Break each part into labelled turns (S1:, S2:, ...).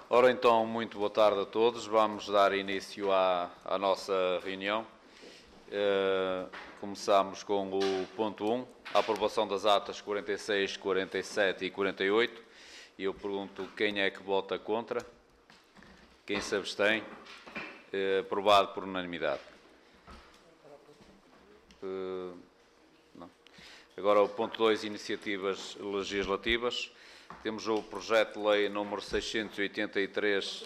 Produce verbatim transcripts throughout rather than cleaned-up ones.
S1: Ora então, muito boa tarde a todos. Vamos dar início à, à nossa reunião. Uh, começamos com o ponto um, a aprovação das atas quarenta e seis, quarenta e sete e quarenta e oito. E eu pergunto quem é que vota contra, quem se abstém. Uh, aprovado por unanimidade. Uh, não. Agora o ponto dois, iniciativas legislativas. Temos o projeto de lei número seiscentos e oitenta e três.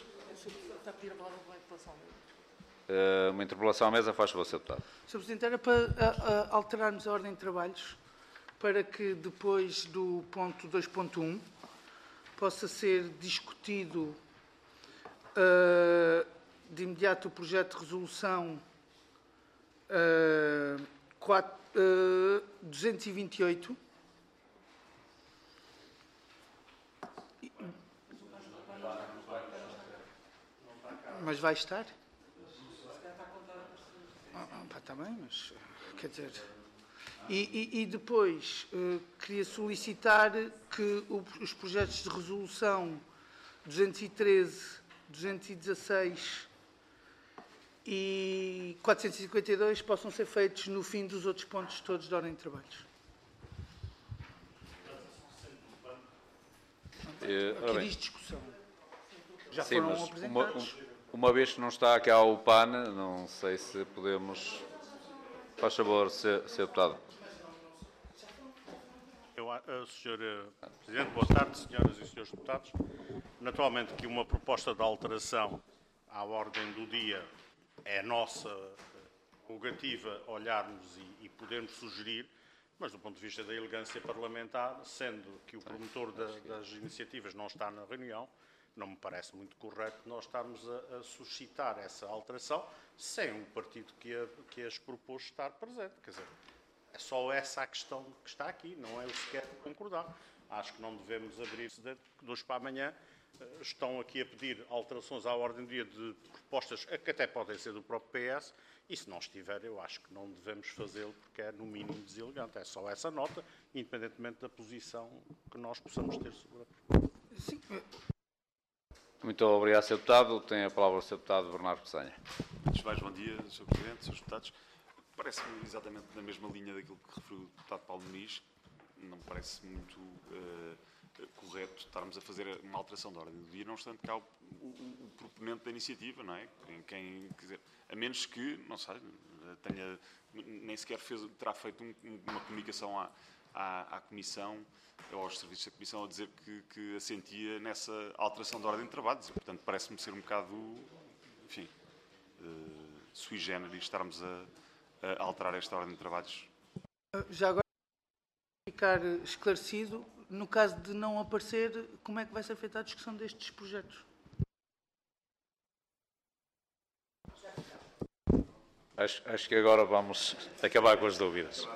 S1: Uh, uma interpelação à mesa, faz favor, senhor Deputado.
S2: senhor Presidente, era para a, a, alterarmos a ordem de trabalhos para que depois do ponto dois ponto um possa ser discutido uh, de imediato o projeto de resolução uh, quatro, uh, duzentos e vinte e oito. Mas vai estar? Está bem, mas quer dizer. E, e, e depois uh, queria solicitar que o, os projetos de resolução duzentos e treze, duzentos e dezasseis e quatrocentos e cinquenta e dois possam ser feitos no fim dos outros pontos todos da ordem de trabalhos.
S1: Uh,
S2: Aqui diz discussão. Já
S1: Sim,
S2: foram
S1: mas
S2: apresentados.
S1: Uma, uma vez que não está cá o P A N, não sei se podemos. Faz favor, senhor Deputado.
S3: Eu, senhor Presidente, boa tarde, senhoras e senhores deputados. Naturalmente que uma proposta de alteração à ordem do dia é a nossa prerrogativa olharmos e, e podermos sugerir, mas do ponto de vista da elegância parlamentar, sendo que o promotor da, das iniciativas não está na reunião, não me parece muito correto nós estarmos a, a suscitar essa alteração sem o partido que, a, que as propôs estar presente. Quer dizer, é só essa a questão que está aqui, não é o sequer concordar. Acho que não devemos abrir-se de hoje para amanhã. Estão aqui a pedir alterações à ordem do dia de propostas que até podem ser do próprio P S, e se não estiver, eu acho que não devemos fazê-lo porque é no mínimo deselegante. É só essa nota, independentemente da posição que nós possamos ter sobre a
S2: Sim.
S1: Muito obrigado, senhor Deputado. Tem a palavra o senhor Deputado Bernardo Peçanha.
S4: Antes de mais, bom dia, senhor Presidente, senhores Deputados. Parece-me exatamente na mesma linha daquilo que referiu o Deputado Paulo Muniz. Não me parece muito uh, correto estarmos a fazer uma alteração da ordem do dia, não obstante que há o, o, o proponente da iniciativa, não é? Quem, quem quiser, a menos que, não sei, tenha, nem sequer fez, terá feito um, uma comunicação à, à, à Comissão ou aos serviços da Comissão a dizer que, que assentia nessa alteração da ordem de trabalho. Portanto, parece-me ser um bocado, enfim, uh, sui generis estarmos a, a alterar esta ordem de trabalhos.
S2: Já agora, ficar esclarecido, no caso de não aparecer, como é que vai ser feita a discussão destes projetos?
S1: Acho, acho que agora vamos acabar com as dúvidas.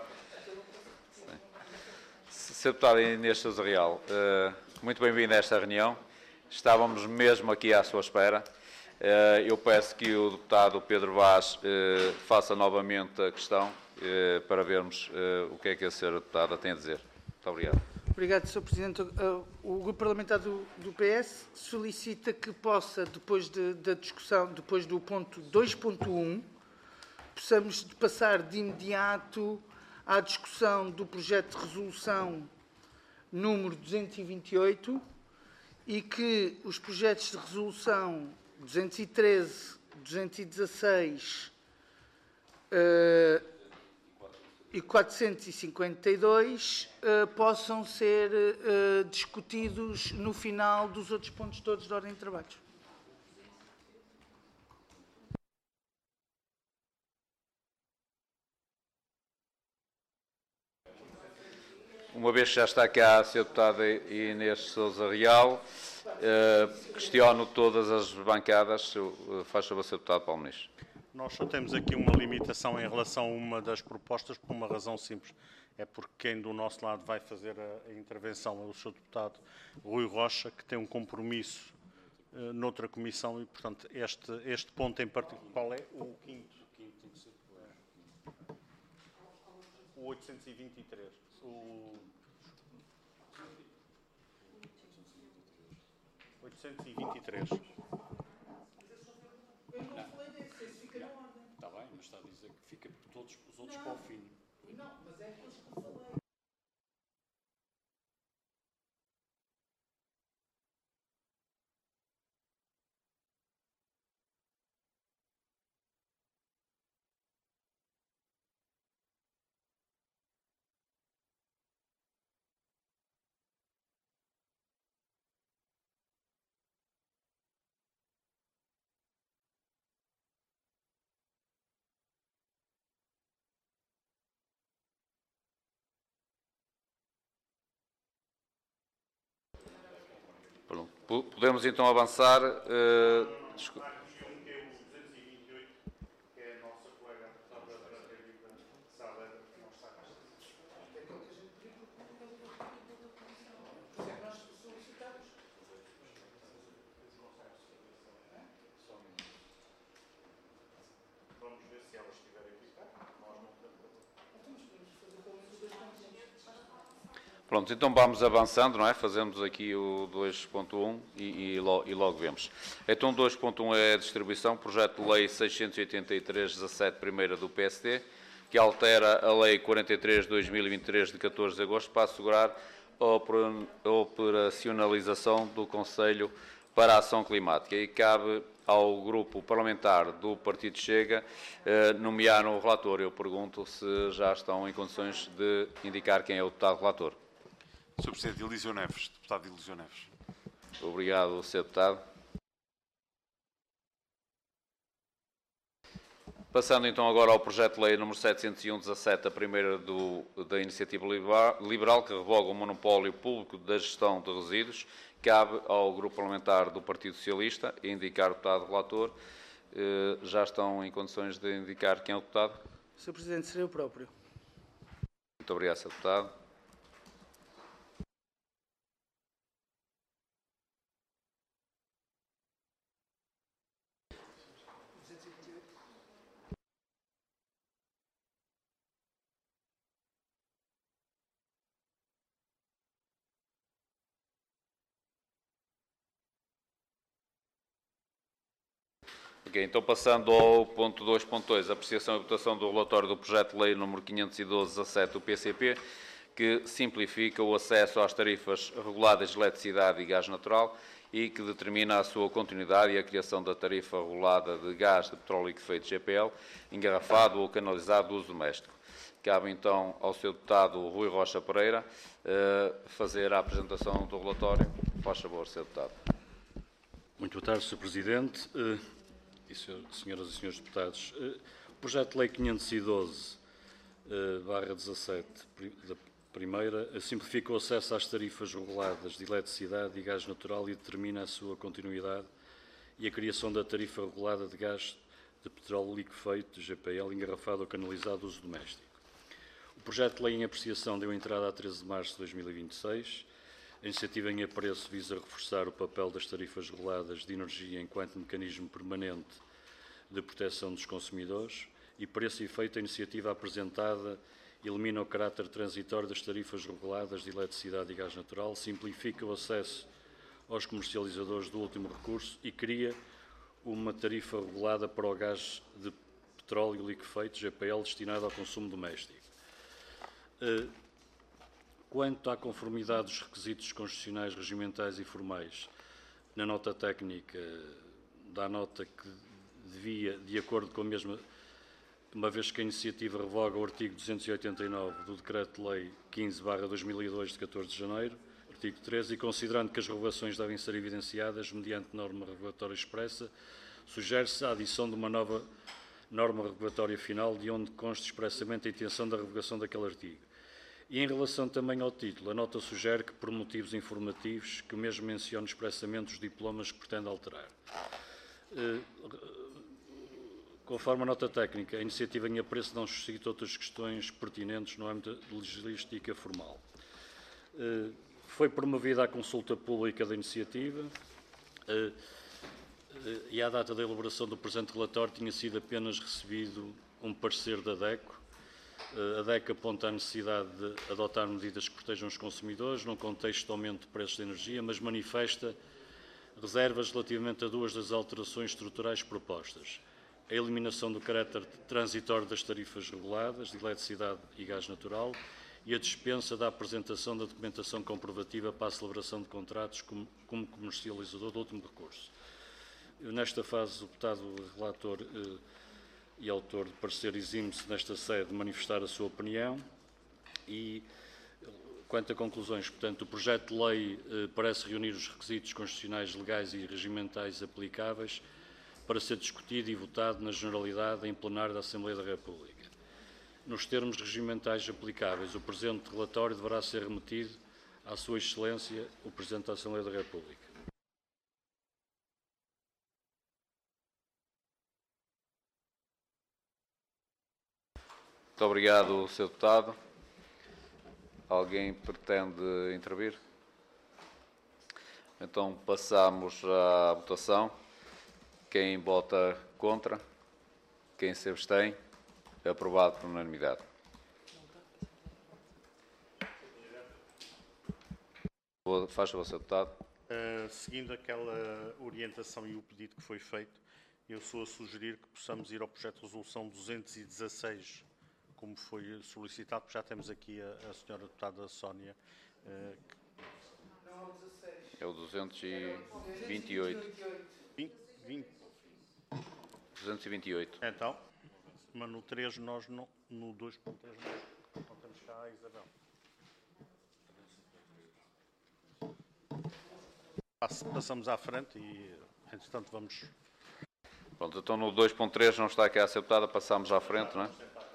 S1: senhor Deputado Inês Sousa Real, muito bem-vindo a esta reunião. Estávamos mesmo aqui à sua espera. Eu peço que o deputado Pedro Vaz faça novamente a questão para vermos o que é que a senhora deputada tem a dizer. Muito obrigado.
S2: Obrigado, senhor Presidente. O Grupo Parlamentar do, do P S solicita que possa, depois de, da discussão, depois do ponto dois ponto um, possamos passar de imediato à discussão do projeto de resolução número duzentos e vinte e oito e que os projetos de resolução duzentos e treze, duzentos e dezasseis uh, e quatrocentos e cinquenta e dois uh, possam ser uh, discutidos no final dos outros pontos todos da ordem de trabalhos.
S1: Uma vez que já está cá a senhora deputada Inês Sousa Real, uh, questiono todas as bancadas. Uh, faz favor, senhor Deputado Paulo Muniz.
S3: Nós só temos aqui uma limitação em relação a uma das propostas por uma razão simples. É porque quem do nosso lado vai fazer a, a intervenção é o senhor Deputado Rui Rocha, que tem um compromisso uh, noutra comissão e, portanto, este, este ponto em particular... Qual é? O quinto. quinto o oitocentos e vinte e três. O... oitocentos e vinte e três.
S2: Eu não falei desse, esse fica na ordem.
S5: Está bem, mas está a dizer que fica todos os outros para o fim.
S2: Não, mas é aqueles que eu falei.
S1: Pronto. Po- Podemos então avançar. eh, descu- Pronto, então vamos avançando, não é? Fazemos aqui o dois ponto um e, e, lo- e logo vemos. Então, dois ponto um é a distribuição, projeto de lei seiscentos e oitenta e três, dezassete, primeira do P S D, que altera a lei quarenta e três de dois mil e vinte e três, de catorze de agosto, para assegurar a opera- a operacionalização do Conselho para a Ação Climática. E cabe ao grupo parlamentar do Partido Chega eh, nomear um relator. Eu pergunto se já estão em condições de indicar quem é o deputado relator.
S4: senhor Presidente, Elísio Neves, deputado Elísio Neves.
S1: Obrigado, senhor Deputado. Passando então agora ao projeto de lei número setecentos e um, dezassete, a primeira do, da Iniciativa Liberal, que revoga o monopólio público da gestão de resíduos, cabe ao Grupo Parlamentar do Partido Socialista indicar o deputado relator. Eh, já estão em condições de indicar quem é o deputado?
S2: senhor Presidente, serei eu próprio.
S1: Muito obrigado, senhor Deputado. Ok, então passando ao ponto dois ponto dois, apreciação e votação do relatório do projeto de lei número quinhentos e doze, dezassete do P C P, que simplifica o acesso às tarifas reguladas de eletricidade e gás natural e que determina a sua continuidade e a criação da tarifa regulada de gás de petróleo liquefeito G P L, engarrafado ou canalizado de uso doméstico. Cabe então ao senhor deputado Rui Rocha Pereira eh, fazer a apresentação do relatório. Faz favor, senhor deputado.
S5: Muito boa tarde, senhor Presidente eh, e senhor- senhoras e senhores deputados. Eh, O projeto de lei quinhentos e doze, eh, barra dezassete, pri- da primeira, eh, simplifica o acesso às tarifas reguladas de eletricidade e gás natural e determina a sua continuidade e a criação da tarifa regulada de gás de petróleo liquefeito, G P L, engarrafado ou canalizado de uso doméstico. O projeto de lei em apreciação deu entrada a treze de março de dois mil e vinte e seis. A iniciativa em apreço visa reforçar o papel das tarifas reguladas de energia enquanto mecanismo permanente de proteção dos consumidores e, por esse efeito, a iniciativa apresentada elimina o caráter transitório das tarifas reguladas de eletricidade e gás natural, simplifica o acesso aos comercializadores do último recurso e cria uma tarifa regulada para o gás de petróleo liquefeito, G P L, destinado ao consumo doméstico. Eh, Quanto à conformidade dos requisitos constitucionais, regimentais e formais, na nota técnica dá nota que devia, de acordo com a mesma, uma vez que a iniciativa revoga o artigo duzentos e oitenta e nove do Decreto-Lei quinze barra dois mil e dois, de catorze de janeiro, artigo treze, e considerando que as revogações devem ser evidenciadas mediante norma regulatória expressa, sugere-se a adição de uma nova norma regulatória final, de onde conste expressamente a intenção da revogação daquele artigo. E em relação também ao título, a nota sugere que, por motivos informativos, que o mesmo mencione expressamente os diplomas que pretende alterar. Eh, Conforme a nota técnica, a iniciativa em apreço não suscita outras questões pertinentes no âmbito de legislística formal. Eh, Foi promovida a consulta pública da iniciativa eh, eh, e, à data da elaboração do presente relatório, tinha sido apenas recebido um parecer da DECO. A DEC aponta a necessidade de adotar medidas que protejam os consumidores num contexto de aumento de preços de energia, mas manifesta reservas relativamente a duas das alterações estruturais propostas: a eliminação do caráter transitório das tarifas reguladas de eletricidade e gás natural e a dispensa da apresentação da documentação comprovativa para a celebração de contratos como, como comercializador do último recurso. Nesta fase, o deputado relator eh, e autor de parecer exime-se nesta sede de manifestar a sua opinião e, quanto a conclusões, portanto, o projeto de lei eh, parece reunir os requisitos constitucionais, legais e regimentais aplicáveis para ser discutido e votado na generalidade em plenário da Assembleia da República. Nos termos regimentais aplicáveis, o presente relatório deverá ser remetido à Sua Excelência, o Presidente da Assembleia da República.
S1: Muito obrigado, senhor Deputado. Alguém pretende intervir? Então passamos à votação. Quem vota contra? Quem se abstém? Aprovado por unanimidade. Faz favor, senhor Deputado.
S3: Uh, seguindo aquela orientação e o pedido que foi feito, eu sou a sugerir que possamos ir ao projeto de resolução duzentos e dezasseis, como foi solicitado, porque já temos aqui a, a senhora deputada Sónia. Uh, que...
S1: É o duzentos e vinte e oito.
S3: vinte, vinte.
S1: duzentos e vinte e oito.
S3: Então, mas no três nós não, no dois ponto três nós não temos cá a Isabel. Passamos à frente e, entretanto, vamos...
S1: Pronto, então no dois ponto três não está aqui a ser deputada, passamos à frente, não é?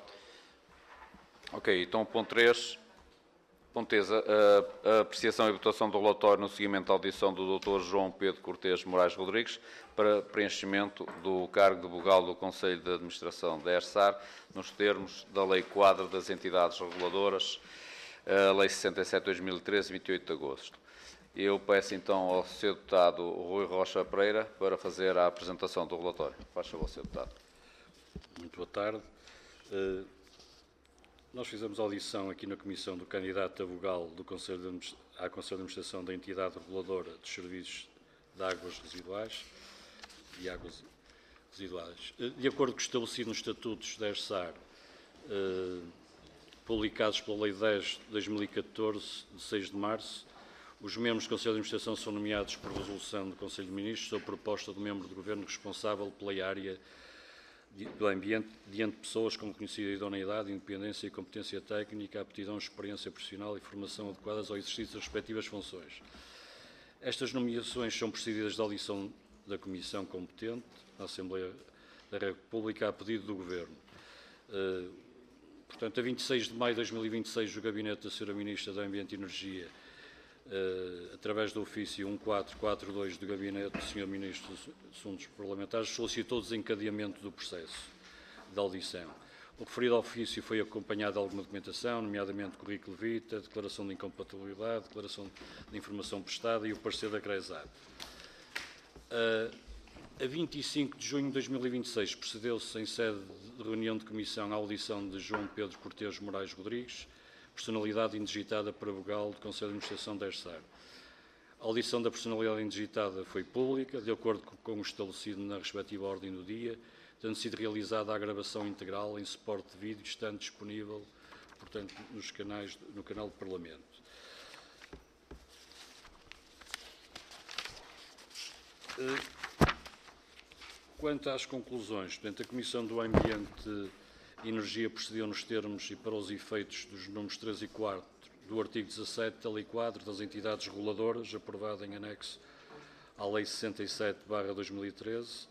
S1: Ok, então ponto três, ponto três, a, a apreciação e votação do relatório no seguimento da audição do doutor João Pedro Cortes Moraes Rodrigues para preenchimento do cargo de vogal do Conselho de Administração da ERSAR, nos termos da Lei Quadro das Entidades Reguladoras, a Lei sessenta e sete barra dois mil e treze, vinte e oito de agosto. Eu peço então ao senhor Deputado Rui Rocha Pereira para fazer a apresentação do relatório. Faz favor, senhor Deputado.
S5: Muito boa tarde. Uh, nós fizemos audição aqui na Comissão do candidato a vogal do Conselho de, à Conselho de Administração da Entidade Reguladora dos Serviços de Águas Residuais e Águas Residuais. Uh, de acordo com o estabelecido nos estatutos da ERSAR, uh, publicados pela Lei dez de dois mil e catorze, de seis de março, os membros do Conselho de Administração são nomeados por resolução do Conselho de Ministros sob proposta do membro do Governo responsável pela área do ambiente, diante de pessoas com reconhecida idoneidade, independência e competência técnica, aptidão, experiência profissional e formação adequadas ao exercício das respectivas funções. Estas nomeações são precedidas da audição da Comissão competente, na Assembleia da República, a pedido do Governo. Uh, portanto, a vinte e seis de maio de dois mil e vinte e seis, o Gabinete da senhora Ministra do Ambiente e Energia, Uh, através do ofício um quatro quatro dois do Gabinete do senhor Ministro dos Assuntos Parlamentares, solicitou o desencadeamento do processo de audição. O referido ofício foi acompanhado de alguma documentação, nomeadamente currículo vitae, declaração de incompatibilidade, declaração de informação prestada e o parecer da CRESAD. Uh, a vinte e cinco de junho de dois mil e vinte e seis, procedeu-se em sede de reunião de comissão à audição de João Pedro Cortes Moraes Rodrigues, personalidade indigitada para vogal do Conselho de Administração da ERSAR. A audição da personalidade indigitada foi pública, de acordo com o estabelecido na respectiva ordem do dia, tendo sido realizada a gravação integral em suporte de vídeo, estando disponível, portanto, nos canais, no canal do Parlamento. Quanto às conclusões, portanto, a Comissão do Ambiente e Energia procedeu nos termos e para os efeitos dos números três e quatro do artigo dezassete da Lei Quadro das Entidades Reguladoras, aprovada em anexo à Lei sessenta e sete barra dois mil e treze,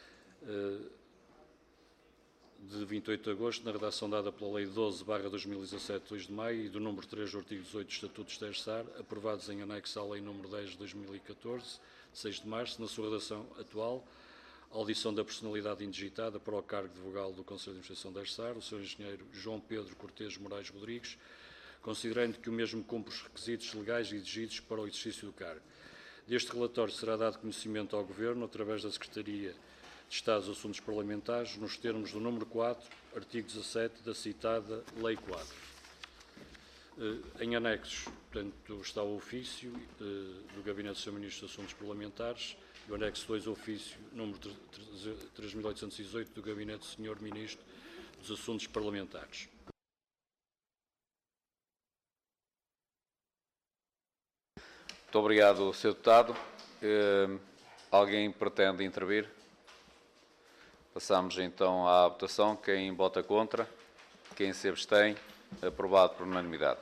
S5: de vinte e oito de agosto, na redação dada pela Lei doze barra dois mil e dezassete, dois de maio, e do número três do artigo dezoito dos Estatutos da ERSAR, aprovados em anexo à Lei número dez de dois mil e catorze, de seis de março, na sua redação atual, a audição da personalidade indigitada para o cargo de vogal do Conselho de Administração da ERSAR, o senhor Engenheiro João Pedro Cortes Moraes Rodrigues, considerando que o mesmo cumpre os requisitos legais exigidos para o exercício do cargo. Deste relatório será dado conhecimento ao Governo, através da Secretaria de Estado dos Assuntos Parlamentares, nos termos do número quatro, artigo dezassete, da citada Lei Quadro. Em anexos, portanto, está o ofício do Gabinete do senhor Ministro dos Assuntos Parlamentares e o anexo dois, ofício número três mil oitocentos e dezoito do Gabinete do senhor Ministro dos Assuntos Parlamentares.
S1: Muito obrigado, senhor Deputado. Uh, alguém pretende intervir? Passamos então à votação. Quem vota contra? Quem se abstém? Aprovado por unanimidade.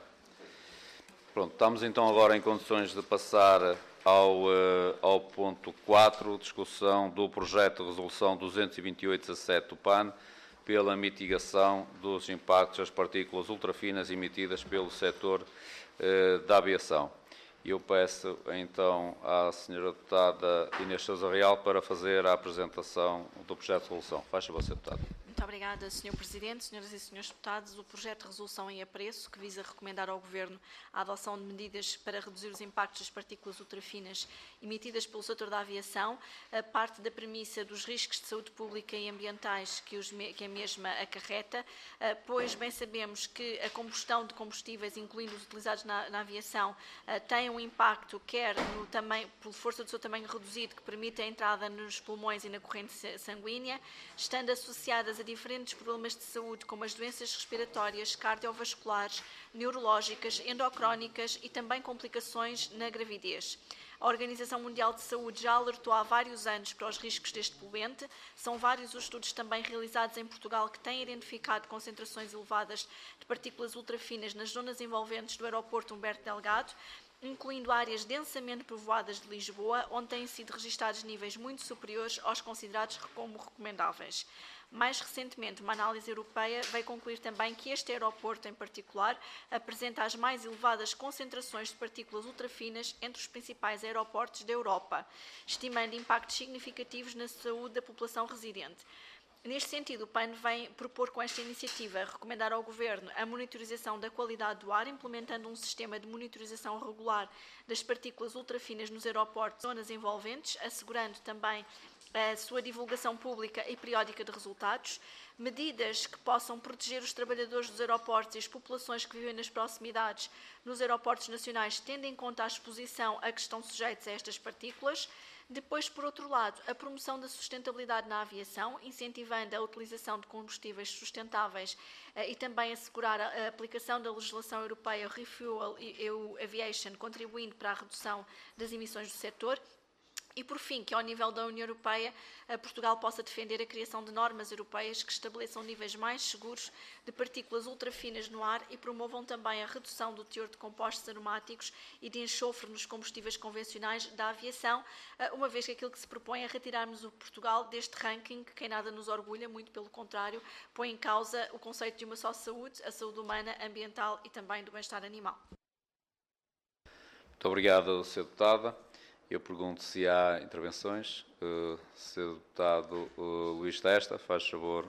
S1: Pronto, estamos então agora em condições de passar ao, uh, ao ponto quatro, discussão do projeto de resolução duzentos e vinte e oito dezassete do P A N pela mitigação dos impactos das partículas ultrafinas emitidas pelo setor uh, da aviação. Eu peço então à senhora Deputada Inês Sousa Real para fazer a apresentação do projeto de resolução. Faz favor, senhor Deputado.
S6: Muito obrigada, senhor Presidente. Senhoras e senhores deputados, o projeto de resolução em apreço, que visa recomendar ao Governo a adoção de medidas para reduzir os impactos das partículas ultrafinas emitidas pelo setor da aviação, parte da premissa dos riscos de saúde pública e ambientais que, os, que a mesma acarreta, pois bem sabemos que a combustão de combustíveis, incluindo os utilizados na, na aviação, tem um impacto quer no tamanho, por força do seu tamanho reduzido, que permite a entrada nos pulmões e na corrente sanguínea, estando associadas a diferentes problemas de saúde, como as doenças respiratórias, cardiovasculares, neurológicas, endocrónicas e também complicações na gravidez. A Organização Mundial de Saúde já alertou há vários anos para os riscos deste poluente. São vários os estudos também realizados em Portugal que têm identificado concentrações elevadas de partículas ultrafinas nas zonas envolventes do aeroporto Humberto Delgado, incluindo áreas densamente povoadas de Lisboa, onde têm sido registados níveis muito superiores aos considerados como recomendáveis. Mais recentemente, uma análise europeia veio concluir também que este aeroporto, em particular, apresenta as mais elevadas concentrações de partículas ultrafinas entre os principais aeroportos da Europa, estimando impactos significativos na saúde da população residente. Neste sentido, o P A N vem propor com esta iniciativa recomendar ao Governo a monitorização da qualidade do ar, implementando um sistema de monitorização regular das partículas ultrafinas nos aeroportos e zonas envolventes, assegurando também a sua divulgação pública e periódica de resultados, medidas que possam proteger os trabalhadores dos aeroportos e as populações que vivem nas proximidades nos aeroportos nacionais, tendo em conta a exposição a que estão sujeitos a estas partículas. Depois, por outro lado, a promoção da sustentabilidade na aviação, incentivando a utilização de combustíveis sustentáveis eh, e também assegurar a, a aplicação da legislação europeia Refuel E U Aviation, contribuindo para a redução das emissões do setor. E, por fim, que ao nível da União Europeia, Portugal possa defender a criação de normas europeias que estabeleçam níveis mais seguros de partículas ultrafinas no ar e promovam também a redução do teor de compostos aromáticos e de enxofre nos combustíveis convencionais da aviação, uma vez que aquilo que se propõe é retirarmos o Portugal deste ranking, que em nada nos orgulha, muito pelo contrário, põe em causa o conceito de uma só saúde, a saúde humana, ambiental e também do bem-estar animal.
S1: Muito obrigado, senhor Deputada. Eu pergunto se há intervenções. Uh, senhor Deputado uh, Luís Testa, faz favor.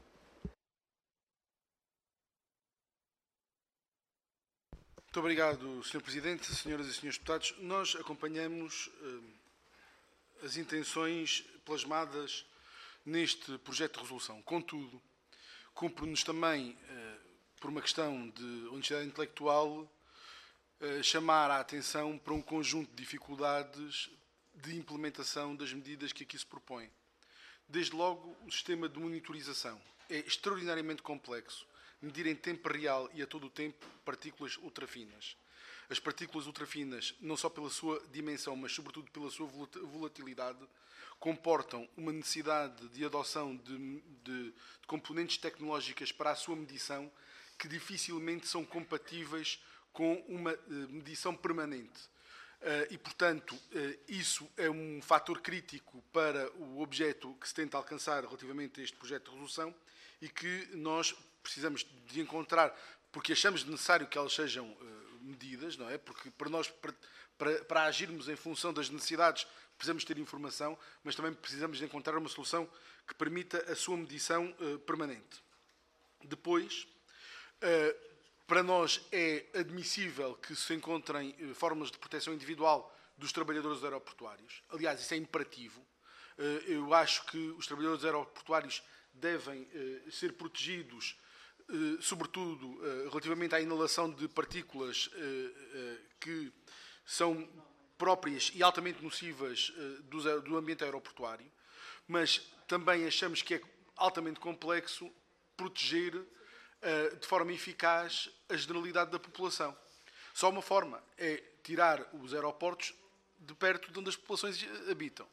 S7: Muito obrigado, senhor Presidente, senhoras e senhores deputados. Nós acompanhamos uh, as intenções plasmadas neste projeto de resolução. Contudo, cumpre-nos também, uh, por uma questão de honestidade intelectual, chamar a atenção para um conjunto de dificuldades de implementação das medidas que aqui se propõem. Desde logo, o sistema de monitorização é extraordinariamente complexo, medir em tempo real e a todo o tempo partículas ultrafinas. As partículas ultrafinas, não só pela sua dimensão, mas sobretudo pela sua volatilidade, comportam uma necessidade de adoção de, de, de componentes tecnológicas para a sua medição que dificilmente são compatíveis com uma uh, medição permanente. Uh, e, portanto, uh, isso é um fator crítico para o objeto que se tenta alcançar relativamente a este projeto de resolução e que nós precisamos de encontrar, porque achamos necessário que elas sejam uh, medidas, não é? Porque para nós, para, para, para agirmos em função das necessidades, precisamos ter informação, mas também precisamos de encontrar uma solução que permita a sua medição uh, permanente. Depois, uh, para nós é admissível que se encontrem eh, formas de proteção individual dos trabalhadores aeroportuários. Aliás, isso é imperativo. Eh, eu acho que os trabalhadores aeroportuários devem eh, ser protegidos sobretudo relativamente à inalação de partículas que são próprias e altamente nocivas do ambiente aeroportuário, mas também achamos que é altamente complexo proteger de forma eficaz a generalidade da população. Só uma forma é tirar os aeroportos de perto de onde as populações habitam.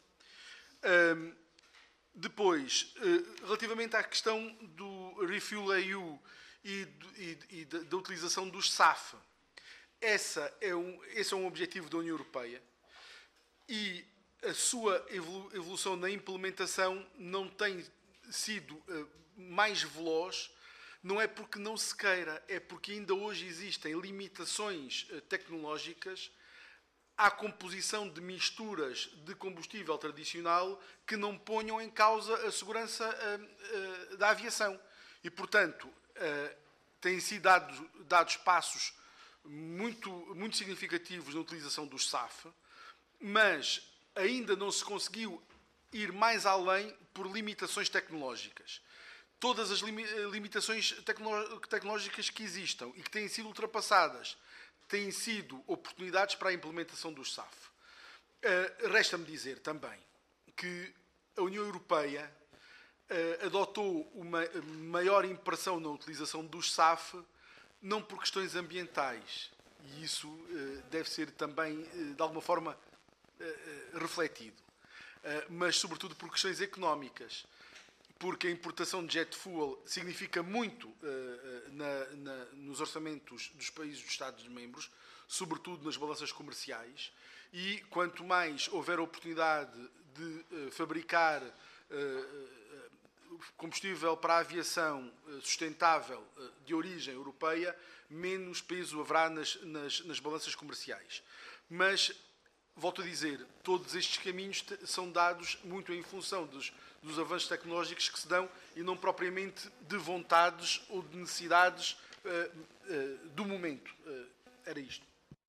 S7: Depois, relativamente à questão do Refuel E U e, e, e da, da utilização dos S A F, essa é um, esse é um objetivo da União Europeia e a sua evolução na implementação não tem sido mais veloz, não é porque não se queira, é porque ainda hoje existem limitações tecnológicas à composição de misturas de combustível tradicional que não ponham em causa a segurança uh, uh, da aviação. E, portanto, uh, têm sido dados, dados passos muito, muito significativos na utilização dos S A F, mas ainda não se conseguiu ir mais além por limitações tecnológicas. Todas as limitações tecnológicas que existam e que têm sido ultrapassadas têm sido oportunidades para a implementação dos S A F. Uh, Resta-me dizer também que a União Europeia uh, adotou uma maior impressão na utilização dos S A F, não por questões ambientais, e isso uh, deve ser também, uh, de alguma forma, uh, refletido, uh, mas sobretudo por questões económicas, porque a importação de jet fuel significa muito uh, na, na, nos orçamentos dos países dos Estados-membros, sobretudo nas balanças comerciais, e quanto mais houver oportunidade de uh, fabricar uh, combustível para a aviação uh, sustentável uh, de origem europeia, menos peso haverá nas, nas, nas balanças comerciais. Mas, volto a dizer, todos estes caminhos são dados muito em função dos, dos avanços tecnológicos que se dão e não propriamente de vontades ou de necessidades uh, uh, do momento. Uh, era isto.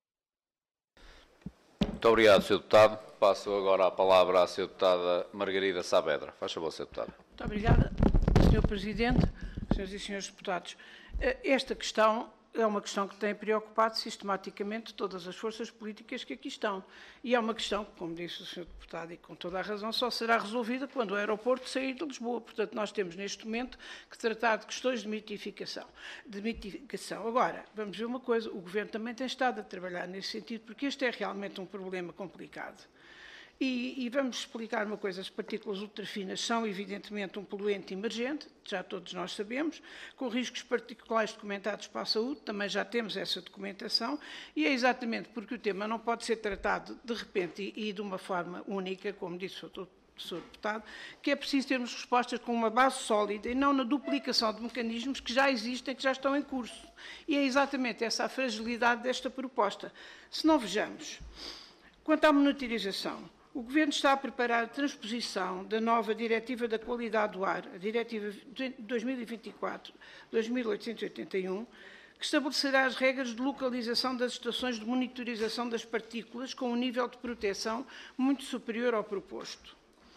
S1: Muito obrigado, senhor Deputado. Passo agora a palavra à senhora Deputada Margarida Saavedra. Faz favor, senhora Deputada.
S8: Muito obrigada, senhor Presidente, senhoras e senhores deputados. Esta questão é uma questão que tem preocupado sistematicamente todas as forças políticas que aqui estão. E é uma questão que, como disse o senhor Deputado, e com toda a razão, só será resolvida quando o aeroporto sair de Lisboa. Portanto, nós temos neste momento que tratar de questões de mitificação. De mitificação. Agora, vamos ver uma coisa, o Governo também tem estado a trabalhar nesse sentido, porque este é realmente um problema complicado. E, e vamos explicar uma coisa, as partículas ultrafinas são evidentemente um poluente emergente, já todos nós sabemos, com riscos particulares documentados para a saúde, também já temos essa documentação, e é exatamente porque o tema não pode ser tratado de repente e, e de uma forma única, como disse o senhor Deputado, que é preciso termos respostas com uma base sólida e não na duplicação de mecanismos que já existem, que já estão em curso. E é exatamente essa a fragilidade desta proposta. Se não vejamos, quanto à monitorização, o Governo está a preparar a transposição da nova Diretiva da Qualidade do Ar, a Diretiva dois mil e vinte e quatro dois mil oitocentos e oitenta e um, que estabelecerá as regras de localização das estações de monitorização das partículas com um nível de proteção muito superior ao proposto.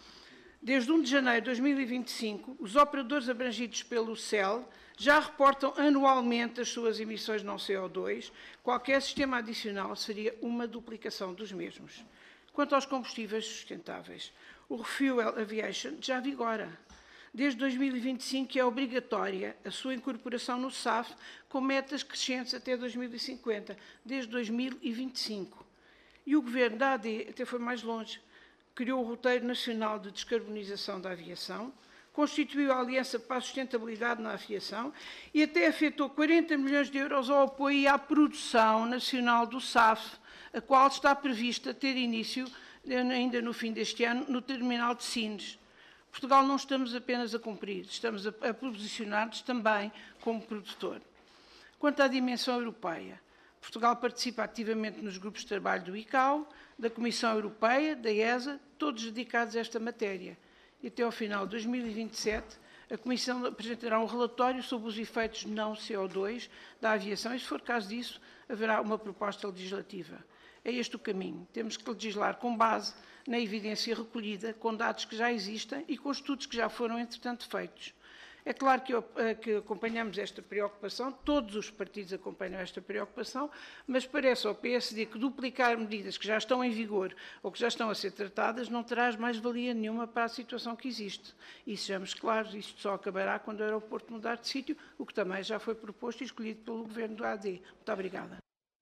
S8: Desde um de janeiro de dois mil e vinte e cinco, os operadores abrangidos pelo C E L já reportam anualmente as suas emissões não C O dois. Qualquer sistema adicional seria uma duplicação dos mesmos. Quanto aos combustíveis sustentáveis, o Refuel Aviation já vigora. Desde dois mil e vinte e cinco é obrigatória a sua incorporação no S A F com metas crescentes até dois mil e cinquenta, desde dois mil e vinte e cinco. E o Governo da A D até foi mais longe. Criou o Roteiro Nacional de Descarbonização da Aviação, constituiu a Aliança para a Sustentabilidade na Aviação e até afetou quarenta milhões de euros ao apoio e à produção nacional do S A F, a qual está prevista ter início ainda no fim deste ano no terminal de Sines. Portugal não estamos apenas a cumprir, estamos a, a posicionar-nos também como produtor. Quanto à dimensão europeia, Portugal participa ativamente nos grupos de trabalho do I C A O, da Comissão Europeia, da E S A, todos dedicados a esta matéria. E até ao final de dois mil e vinte e sete, a Comissão apresentará um relatório sobre os efeitos não C O dois da aviação e, se for caso disso, haverá uma proposta legislativa. É este o caminho. Temos que legislar com base na evidência recolhida, com dados que já existem e com estudos que já foram, entretanto, feitos. É claro que, que acompanhamos esta preocupação, todos os partidos acompanham esta preocupação, mas parece ao P S D que duplicar medidas que já estão em vigor ou que já estão a ser tratadas não traz mais valia nenhuma para a situação que existe. E sejamos claros, isto só acabará quando o aeroporto mudar de sítio, o que também já foi proposto e escolhido pelo Governo do A D. Muito obrigada.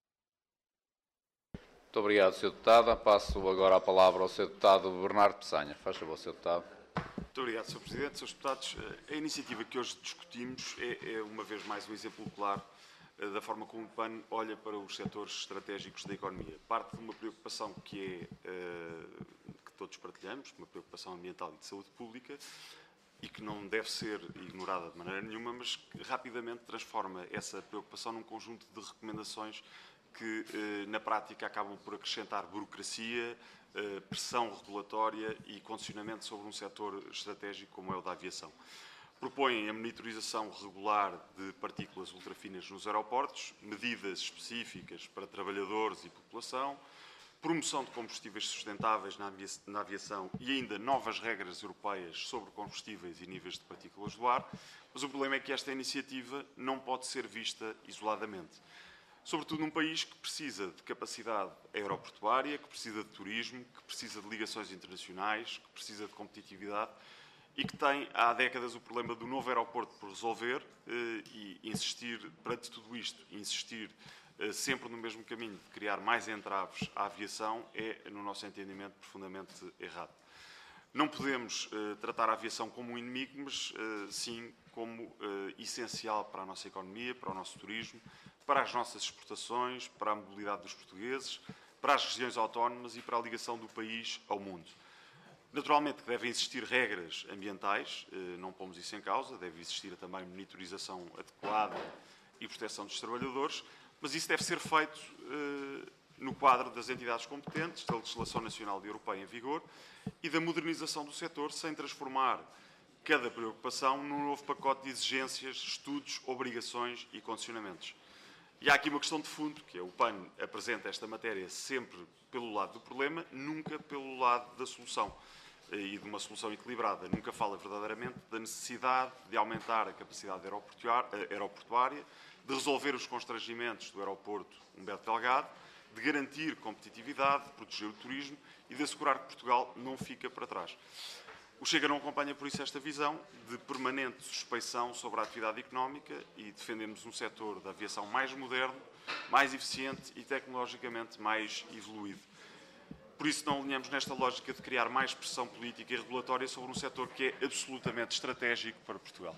S1: Muito obrigado, senhor Deputado. Passo agora a palavra ao senhor Deputado Bernardo Peçanha. Faz favor, senhor Deputado.
S4: Muito obrigado, senhor Presidente. senhores Deputados, a iniciativa que hoje discutimos é, é, uma vez mais, um exemplo claro da forma como o P A N olha para os setores estratégicos da economia. Parte de uma preocupação que é, que todos partilhamos, uma preocupação ambiental e de saúde pública, e que não deve ser ignorada de maneira nenhuma, mas que rapidamente transforma essa preocupação num conjunto de recomendações que, na prática, acabam por acrescentar burocracia, pressão regulatória e condicionamento sobre um setor estratégico como é o da aviação. Propõem a monitorização regular de partículas ultrafinas nos aeroportos, medidas específicas para trabalhadores e população, promoção de combustíveis sustentáveis na aviação e ainda novas regras europeias sobre combustíveis e níveis de partículas do ar, mas o problema é que esta iniciativa não pode ser vista isoladamente. Sobretudo num país que precisa de capacidade aeroportuária, que precisa de turismo, que precisa de ligações internacionais, que precisa de competitividade e que tem há décadas o problema do novo aeroporto por resolver eh, e insistir, perante tudo isto, insistir eh, sempre no mesmo caminho de criar mais entraves à aviação é, no nosso entendimento, profundamente errado. Não podemos eh, tratar a aviação como um inimigo, mas eh, sim como eh, essencial para a nossa economia, para o nosso turismo, para as nossas exportações, para a mobilidade dos portugueses, para as regiões autónomas e para a ligação do país ao mundo. Naturalmente que devem existir regras ambientais, não pomos isso em causa, deve existir também monitorização adequada e proteção dos trabalhadores, mas isso deve ser feito no quadro das entidades competentes, da legislação nacional e europeia em vigor e da modernização do setor, sem transformar cada preocupação num novo pacote de exigências, estudos, obrigações e condicionamentos. E há aqui uma questão de fundo, que é o P A N apresenta esta matéria sempre pelo lado do problema, nunca pelo lado da solução, e de uma solução equilibrada. Nunca fala verdadeiramente da necessidade de aumentar a capacidade aeroportuária, de resolver os constrangimentos do aeroporto Humberto Delgado, de garantir competitividade, de proteger o turismo e de assegurar que Portugal não fica para trás. O Chega não acompanha, por isso, esta visão de permanente suspeição sobre a atividade económica e defendemos um setor da aviação mais moderno, mais eficiente e tecnologicamente mais evoluído. Por isso, não alinhamos nesta lógica de criar mais pressão política e regulatória sobre um setor que é absolutamente estratégico para Portugal.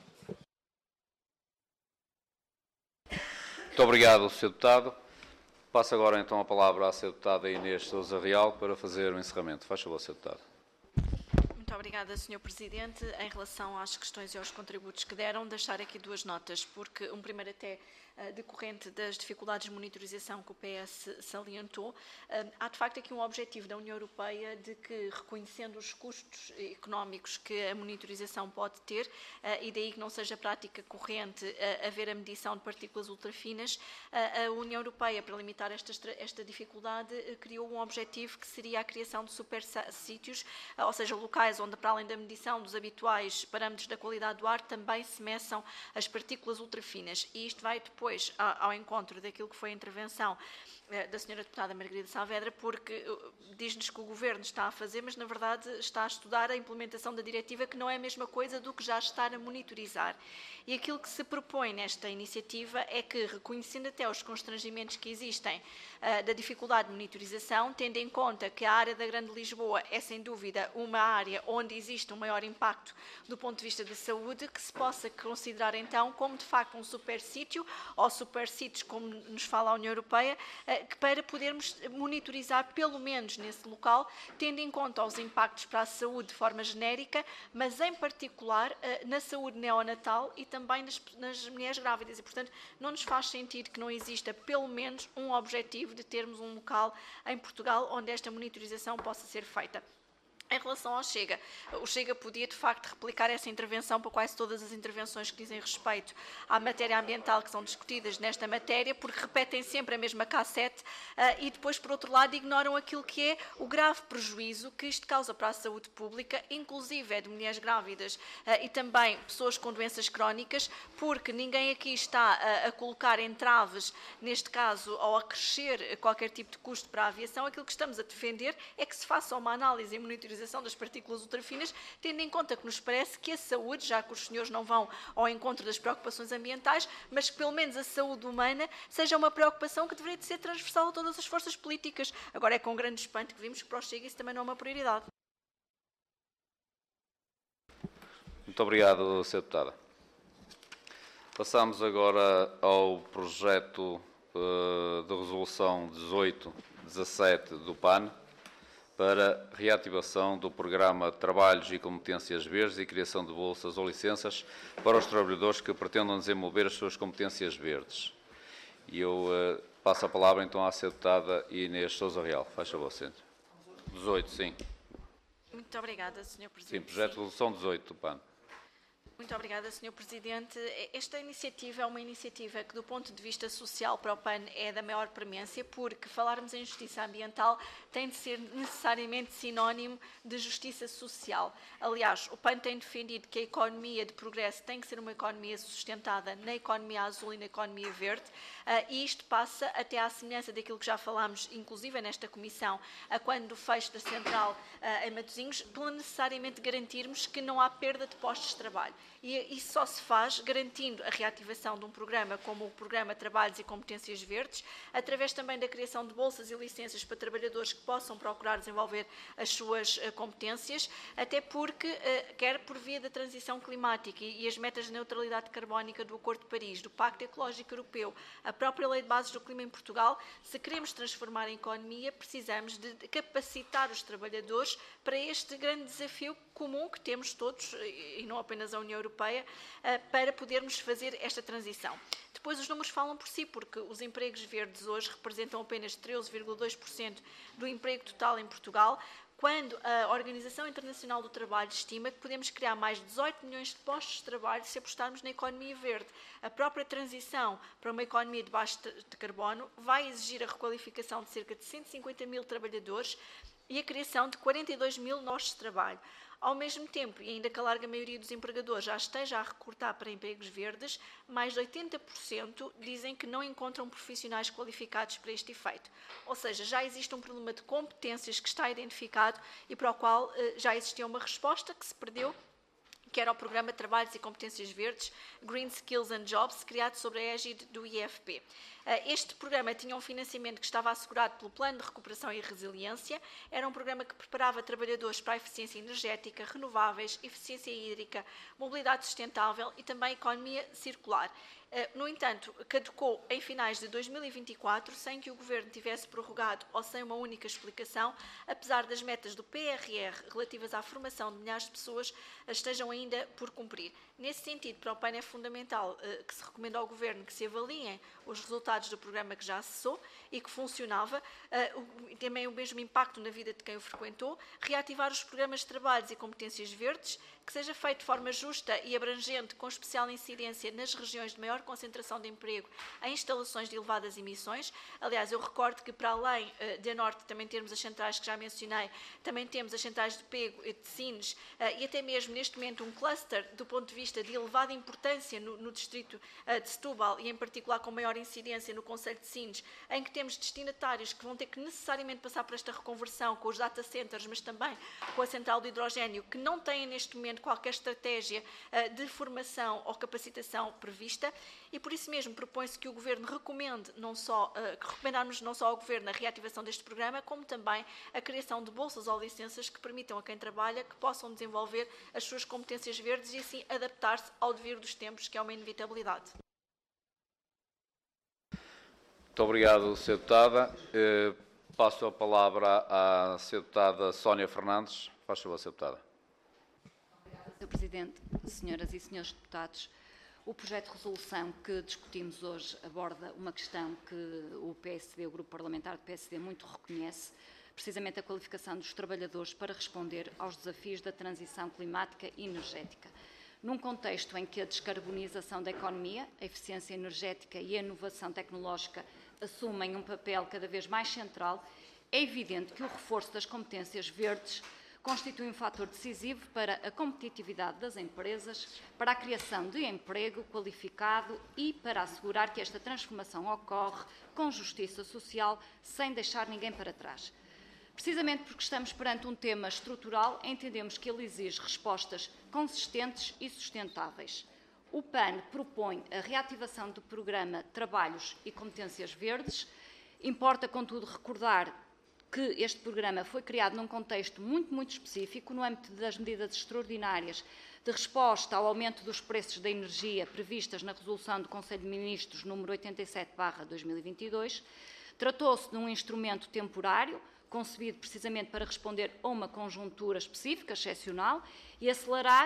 S1: Muito obrigado, senhor Deputado. Passo agora, então, a palavra à senhora Deputada Inês Sousa Real para fazer o encerramento. Faz favor, senhor Deputado.
S6: Muito obrigada, senhor Presidente. Em relação às questões e aos contributos que deram, deixar aqui duas notas, porque um primeiro até uh, decorrente das dificuldades de monitorização que o P S salientou. Uh, há, de facto, aqui um objetivo da União Europeia de que, reconhecendo os custos económicos que a monitorização pode ter, uh, e daí que não seja prática corrente uh, haver a medição de partículas ultrafinas, uh, a União Europeia, para limitar esta, esta dificuldade, uh, criou um objetivo que seria a criação de super sítios, uh, ou seja, locais onde, para além da medição dos habituais parâmetros da qualidade do ar, também se meçam as partículas ultrafinas. E isto vai depois ao encontro daquilo que foi a intervenção da senhora Deputada Margarida Saavedra, porque diz-nos que o Governo está a fazer, mas na verdade está a estudar a implementação da diretiva, que não é a mesma coisa do que já estar a monitorizar. E aquilo que se propõe nesta iniciativa é que, reconhecendo até os constrangimentos que existem uh, da dificuldade de monitorização, tendo em conta que a área da Grande Lisboa é sem dúvida uma área onde existe um maior impacto do ponto de vista da saúde, que se possa considerar então como de facto um super sítio, ou super sítios, como nos fala a União Europeia, uh, que para podermos monitorizar pelo menos nesse local, tendo em conta os impactos para a saúde de forma genérica, mas em particular uh, na saúde neonatal e também nas, nas mulheres grávidas. E, portanto, não nos faz sentido que não exista pelo menos um objetivo de termos um local em Portugal onde esta monitorização possa ser feita. Em relação ao Chega, o Chega podia de facto replicar essa intervenção para quase todas as intervenções que dizem respeito à matéria ambiental que são discutidas nesta matéria, porque repetem sempre a mesma cassete uh, e depois, por outro lado, ignoram aquilo que é o grave prejuízo que isto causa para a saúde pública, inclusive é de mulheres grávidas uh, e também pessoas com doenças crónicas, porque ninguém aqui está uh, a colocar entraves, neste caso, ao acrescer qualquer tipo de custo para a aviação. Aquilo que estamos a defender é que se faça uma análise e monitorização das partículas ultrafinas, tendo em conta que nos parece que a saúde, já que os senhores não vão ao encontro das preocupações ambientais, mas que pelo menos a saúde humana seja uma preocupação que deveria de ser transversal a todas as forças políticas. Agora é com grande espanto que vimos que para o Chega isso também não é uma prioridade.
S1: Muito obrigado, senhora Deputada. Passamos agora ao projeto uh, de resolução dezoito dezassete do P A N, para reativação do Programa de Trabalhos e Competências Verdes e criação de bolsas ou licenças para os trabalhadores que pretendam desenvolver as suas competências verdes. E eu uh, passo a palavra então à senhora Deputada Inês Sousa Real. Faz favor, senhor. dezoito, sim.
S6: Muito obrigada, senhor Presidente.
S1: Sim, projeto de resolução dezoito do P A N.
S6: Muito obrigada, senhor Presidente. Esta iniciativa é uma iniciativa que, do ponto de vista social, para o P A N é da maior premência, porque falarmos em justiça ambiental tem de ser necessariamente sinónimo de justiça social. Aliás, o P A N tem defendido que a economia de progresso tem que ser uma economia sustentada na economia azul e na economia verde, e isto passa até à semelhança daquilo que já falámos, inclusive nesta comissão, a quando do fecho da central em Matosinhos, pela necessariamente garantirmos que não há perda de postos de trabalho. E isso só se faz garantindo a reativação de um programa como o Programa Trabalhos e Competências Verdes, através também da criação de bolsas e licenças para trabalhadores que possam procurar desenvolver as suas uh, competências, até porque, uh, quer por via da transição climática e, e as metas de neutralidade carbónica do Acordo de Paris, do Pacto Ecológico Europeu, a própria Lei de Bases do Clima em Portugal, se queremos transformar a economia, precisamos de capacitar os trabalhadores para este grande desafio comum que temos todos, e não apenas a União Europeia, para podermos fazer esta transição. Depois os números falam por si, porque os empregos verdes hoje representam apenas treze vírgula dois por cento do emprego total em Portugal, quando a Organização Internacional do Trabalho estima que podemos criar mais de dezoito milhões de postos de trabalho se apostarmos na economia verde. A própria transição para uma economia de baixo de carbono vai exigir a requalificação de cerca de cento e cinquenta mil trabalhadores e a criação de quarenta e dois mil postos de trabalho. Ao mesmo tempo, e ainda que a larga maioria dos empregadores já esteja a recortar para empregos verdes, mais de oitenta por cento dizem que não encontram profissionais qualificados para este efeito. Ou seja, já existe um problema de competências que está identificado e para o qual eh, já existia uma resposta que se perdeu, que era o Programa de Trabalhos e Competências Verdes, Green Skills and Jobs, criado sob a égide do I F P. Este programa tinha um financiamento que estava assegurado pelo Plano de Recuperação e Resiliência, era um programa que preparava trabalhadores para a eficiência energética, renováveis, eficiência hídrica, mobilidade sustentável e também economia circular. No entanto, caducou em finais de dois mil e vinte e quatro, sem que o Governo tivesse prorrogado ou sem uma única explicação, apesar das metas do P R R relativas à formação de milhares de pessoas estejam ainda por cumprir. Nesse sentido, para o P A N é fundamental uh, que se recomenda ao Governo que se avaliem os resultados do programa que já acessou e que funcionava, uh, o, também o mesmo impacto na vida de quem o frequentou, reativar os programas de trabalhos e competências verdes, que seja feito de forma justa e abrangente, com especial incidência nas regiões de maior concentração de emprego em instalações de elevadas emissões. Aliás, eu recordo que para além uh, de a Norte também termos as centrais que já mencionei, também temos as centrais de Pego, de Sines uh, e até mesmo neste momento um cluster do ponto de vista de elevada importância no, no distrito uh, de Setúbal e em particular com maior incidência no concelho de Sines, em que temos destinatários que vão ter que necessariamente passar por esta reconversão com os data centers, mas também com a central de hidrogénio, que não têm neste momento qualquer estratégia uh, de formação ou capacitação prevista, e por isso mesmo propõe-se que o Governo recomende não só, uh, que recomendarmos não só ao Governo a reativação deste programa, como também a criação de bolsas ou licenças que permitam a quem trabalha que possam desenvolver as suas competências verdes e assim adaptar-se ao devir dos tempos, que é uma inevitabilidade.
S1: Muito obrigado, senhora Deputada. Uh, passo a palavra à senhora Deputada Sónia Fernandes. Faz favor, senhora Deputada.
S9: senhor Presidente, senhoras e senhores deputados, o projeto de resolução que discutimos hoje aborda uma questão que o P S D, o Grupo Parlamentar do P S D, muito reconhece, precisamente a qualificação dos trabalhadores para responder aos desafios da transição climática e energética. Num contexto em que a descarbonização da economia, a eficiência energética e a inovação tecnológica assumem um papel cada vez mais central, é evidente que o reforço das competências verdes constitui um fator decisivo para a competitividade das empresas, para a criação de emprego qualificado e para assegurar que esta transformação ocorre com justiça social, sem deixar ninguém para trás. Precisamente porque estamos perante um tema estrutural, entendemos que ele exige respostas consistentes e sustentáveis. O P A N propõe a reativação do programa Trabalhos e Competências Verdes. Importa, contudo, recordar que este programa foi criado num contexto muito, muito específico, no âmbito das medidas extraordinárias de resposta ao aumento dos preços da energia previstas na Resolução do Conselho de Ministros número oitenta e sete barra dois mil e vinte e dois. Tratou-se de um instrumento temporário, concebido precisamente para responder a uma conjuntura específica, excepcional, e acelerar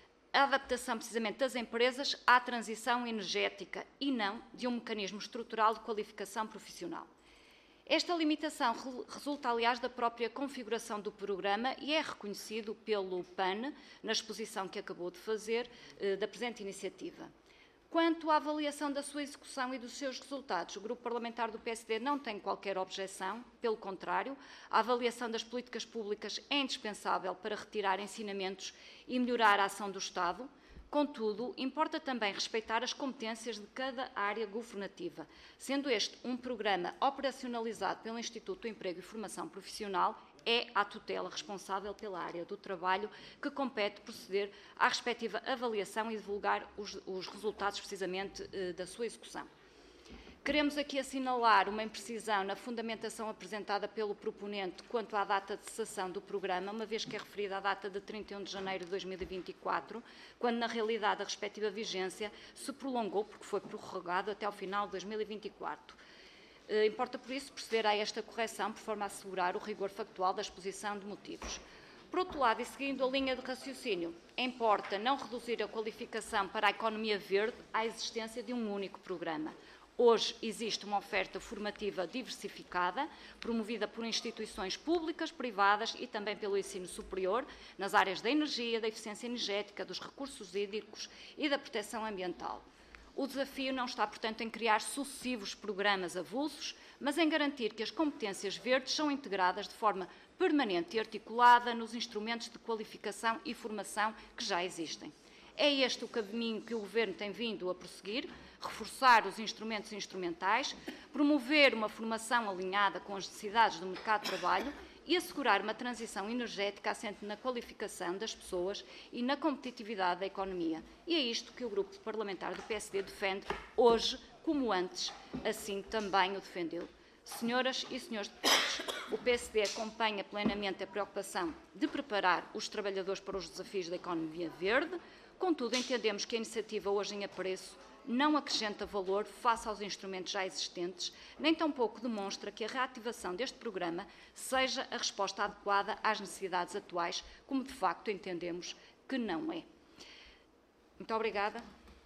S9: a adaptação precisamente das empresas à transição energética e não de um mecanismo estrutural de qualificação profissional. Esta limitação resulta, aliás, da própria configuração do programa e é reconhecido pelo P A N na exposição que acabou de fazer eh, da presente iniciativa. Quanto à avaliação da sua execução e dos seus resultados, o Grupo Parlamentar do P S D não tem qualquer objeção, pelo contrário, a avaliação das políticas públicas é indispensável para retirar ensinamentos e melhorar a ação do Estado. Contudo, importa também respeitar as competências de cada área governativa, sendo este um programa operacionalizado pelo Instituto do Emprego e Formação Profissional, é a tutela responsável pela área do trabalho que compete proceder à respectiva avaliação e divulgar os, os resultados precisamente eh, da sua execução. Queremos aqui assinalar uma imprecisão na fundamentação apresentada pelo proponente quanto à data de cessação do programa, uma vez que é referida à data de trinta e um de janeiro de dois mil e vinte e quatro, quando na realidade a respectiva vigência se prolongou, porque foi prorrogado até ao final de dois mil e vinte e quatro. Importa, por isso, proceder a esta correção, por forma a assegurar o rigor factual da exposição de motivos. Por outro lado, e seguindo a linha de raciocínio, importa não reduzir a qualificação para a economia verde à existência de um único programa. Hoje existe uma oferta formativa diversificada, promovida por instituições públicas, privadas e também pelo ensino superior, nas áreas da energia, da eficiência energética, dos recursos hídricos e da proteção ambiental. O desafio não está, portanto, em criar sucessivos programas avulsos, mas em garantir que as competências verdes são integradas de forma permanente e articulada nos instrumentos de qualificação e formação que já existem. É este o caminho que o Governo tem vindo a prosseguir, reforçar os instrumentos instrumentais, promover uma formação alinhada com as necessidades do mercado de trabalho e assegurar uma transição energética assente na qualificação das pessoas e na competitividade da economia. E é isto que o Grupo Parlamentar do P S D defende hoje, como antes, assim também o defendeu. Senhoras e senhores deputados, o P S D acompanha plenamente a preocupação de preparar os trabalhadores para os desafios da economia verde. Contudo, entendemos que a iniciativa hoje em apreço não acrescenta valor face aos instrumentos já existentes, nem tampouco demonstra que a reativação deste programa seja a resposta adequada às necessidades atuais, como de facto entendemos que não é. Muito obrigada.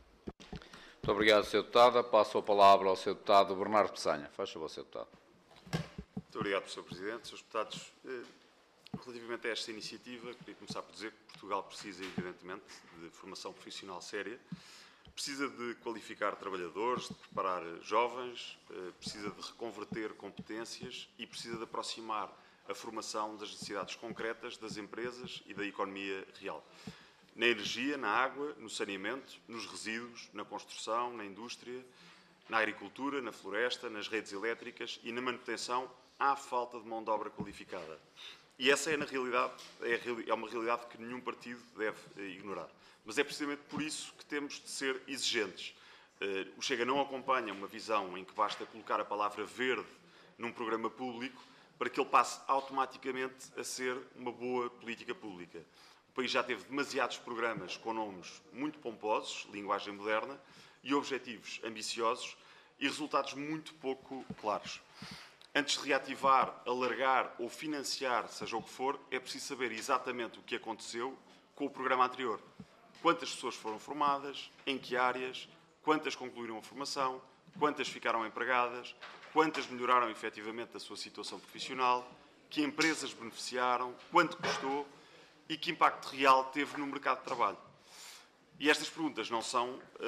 S1: Muito obrigado, senhor Deputado. Passo a palavra ao senhor Deputado Bernardo Peçanha. Faz favor, senhor Deputado.
S4: Muito obrigado, senhor Presidente. senhores Deputados, relativamente a esta iniciativa, queria começar por dizer que Portugal precisa, evidentemente, de formação profissional séria, precisa de qualificar trabalhadores, de preparar jovens, precisa de reconverter competências e precisa de aproximar a formação das necessidades concretas das empresas e da economia real. Na energia, na água, no saneamento, nos resíduos, na construção, na indústria, na agricultura, na floresta, nas redes elétricas e na manutenção, há falta de mão de obra qualificada. E essa é, na realidade, é uma realidade que nenhum partido deve ignorar. Mas é precisamente por isso que temos de ser exigentes. O Chega não acompanha uma visão em que basta colocar a palavra verde num programa público para que ele passe automaticamente a ser uma boa política pública. O país já teve demasiados programas com nomes muito pomposos, linguagem moderna, e objetivos ambiciosos e resultados muito pouco claros. Antes de reativar, alargar ou financiar, seja o que for, é preciso saber exatamente o que aconteceu com o programa anterior. Quantas pessoas foram formadas, em que áreas, quantas concluíram a formação, quantas ficaram empregadas, quantas melhoraram efetivamente a sua situação profissional, que empresas beneficiaram, quanto custou e que impacto real teve no mercado de trabalho. E estas perguntas não são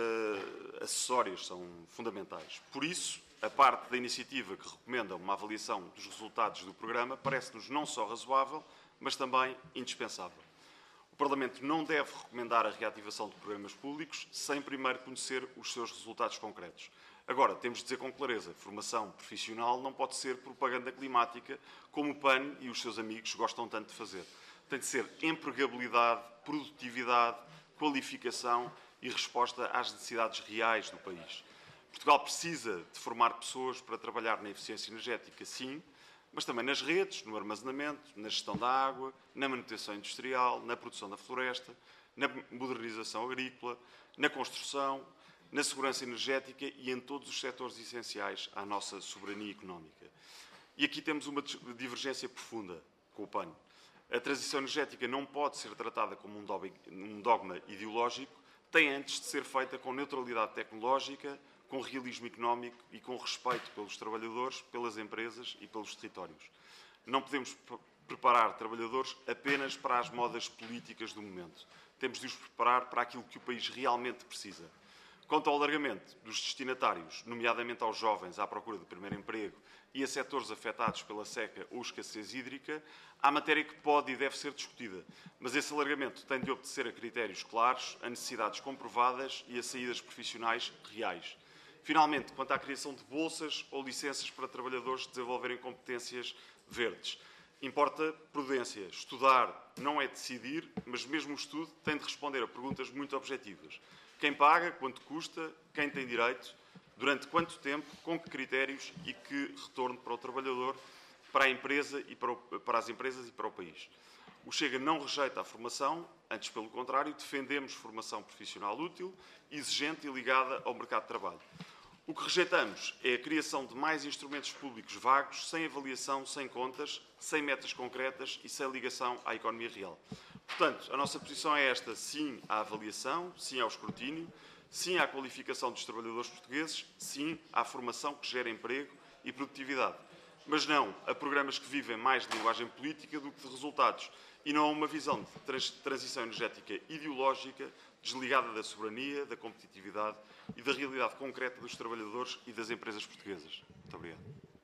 S4: uh, acessórias, são fundamentais. Por isso, a parte da iniciativa que recomenda uma avaliação dos resultados do programa parece-nos não só razoável, mas também indispensável. O Parlamento não deve recomendar a reativação de programas públicos sem primeiro conhecer os seus resultados concretos. Agora, temos de dizer com clareza, formação profissional não pode ser propaganda climática, como o P A N e os seus amigos gostam tanto de fazer. Tem de ser empregabilidade, produtividade, qualificação e resposta às necessidades reais do país. Portugal precisa de formar pessoas para trabalhar na eficiência energética, sim, mas também nas redes, no armazenamento, na gestão da água, na manutenção industrial, na produção da floresta, na modernização agrícola, na construção, na segurança energética e em todos os setores essenciais à nossa soberania económica. E aqui temos uma divergência profunda com o P A N. A transição energética não pode ser tratada como um dogma ideológico, tem antes de ser feita com neutralidade tecnológica, com realismo económico e com respeito pelos trabalhadores, pelas empresas e pelos territórios. Não podemos preparar trabalhadores apenas para as modas políticas do momento. Temos de os preparar para aquilo que o país realmente precisa. Quanto ao alargamento dos destinatários, nomeadamente aos jovens à procura de primeiro emprego e a setores afetados pela seca ou escassez hídrica, há matéria que pode e deve ser discutida, mas esse alargamento tem de obedecer a critérios claros, a necessidades comprovadas e a saídas profissionais reais. Finalmente, quanto à criação de bolsas ou licenças para trabalhadores desenvolverem competências verdes, importa prudência. Estudar não é decidir, mas mesmo o estudo tem de responder a perguntas muito objetivas. Quem paga, quanto custa, quem tem direito, durante quanto tempo, com que critérios e que retorno para o trabalhador, para a empresa e para, o, para as empresas e para o país. O Chega não rejeita a formação, antes pelo contrário, defendemos formação profissional útil, exigente e ligada ao mercado de trabalho. O que rejeitamos é a criação de mais instrumentos públicos vagos, sem avaliação, sem contas, sem metas concretas e sem ligação à economia real. Portanto, a nossa posição é esta: sim à avaliação, sim ao escrutínio, sim à qualificação dos trabalhadores portugueses, sim à formação que gera emprego e produtividade. Mas não a programas que vivem mais de linguagem política do que de resultados e não a uma visão de trans transição energética ideológica, desligada da soberania, da competitividade e da realidade concreta dos trabalhadores e das empresas portuguesas. Muito obrigado.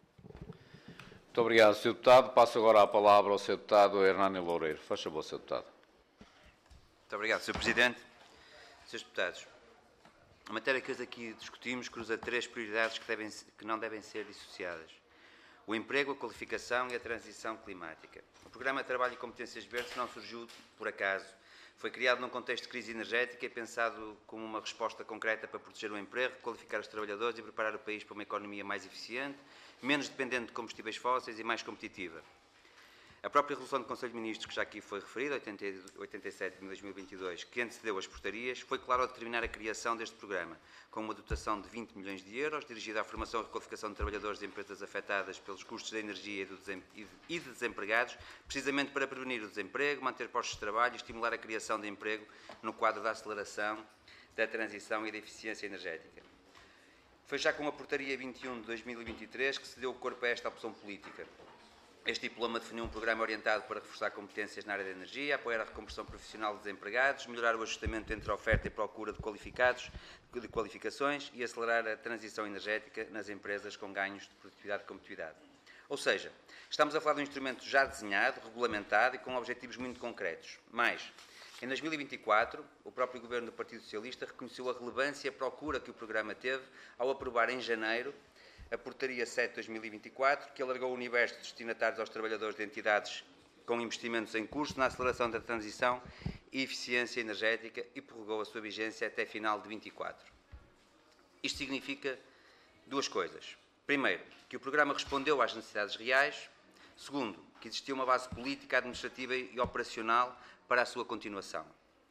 S1: Muito obrigado, senhor Deputado. Passo agora a palavra ao senhor Deputado Hernani Loureiro. Faz favor, senhor Deputado.
S10: Muito obrigado, senhor Presidente. senhores Deputados, a matéria que hoje aqui discutimos cruza três prioridades que, devem, que não devem ser dissociadas: o emprego, a qualificação e a transição climática. O Programa de Trabalho e Competências Verdes não surgiu por acaso. Foi criado num contexto de crise energética e pensado como uma resposta concreta para proteger o emprego, qualificar os trabalhadores e preparar o país para uma economia mais eficiente, menos dependente de combustíveis fósseis e mais competitiva. A própria Resolução do Conselho de Ministros, que já aqui foi referida, oitenta e sete de dois mil e vinte e dois, que antecedeu as portarias, foi claro ao determinar a criação deste programa, com uma dotação de vinte milhões de euros, dirigida à formação e requalificação de trabalhadores de empresas afetadas pelos custos da energia e de desempregados, precisamente para prevenir o desemprego, manter postos de trabalho e estimular a criação de emprego no quadro da aceleração da transição e da eficiência energética. Foi já com a portaria vinte e um de dois mil e vinte e três que se deu corpo a esta opção política. Este diploma definiu um programa orientado para reforçar competências na área da energia, apoiar a reconversão profissional de desempregados, melhorar o ajustamento entre a oferta e procura de qualificados, de qualificações e acelerar a transição energética nas empresas com ganhos de produtividade e competitividade. Ou seja, estamos a falar de um instrumento já desenhado, regulamentado e com objetivos muito concretos. Mais, em dois mil e vinte e quatro, o próprio Governo do Partido Socialista reconheceu a relevância e a procura que o programa teve ao aprovar em janeiro a Portaria sete de dois mil e vinte e quatro, que alargou o universo de destinatários aos trabalhadores de entidades com investimentos em curso na aceleração da transição e eficiência energética e prorrogou a sua vigência até final de vinte e quatro. Isto significa duas coisas. Primeiro, que o programa respondeu às necessidades reais. Segundo, que existia uma base política, administrativa e operacional para a sua continuação.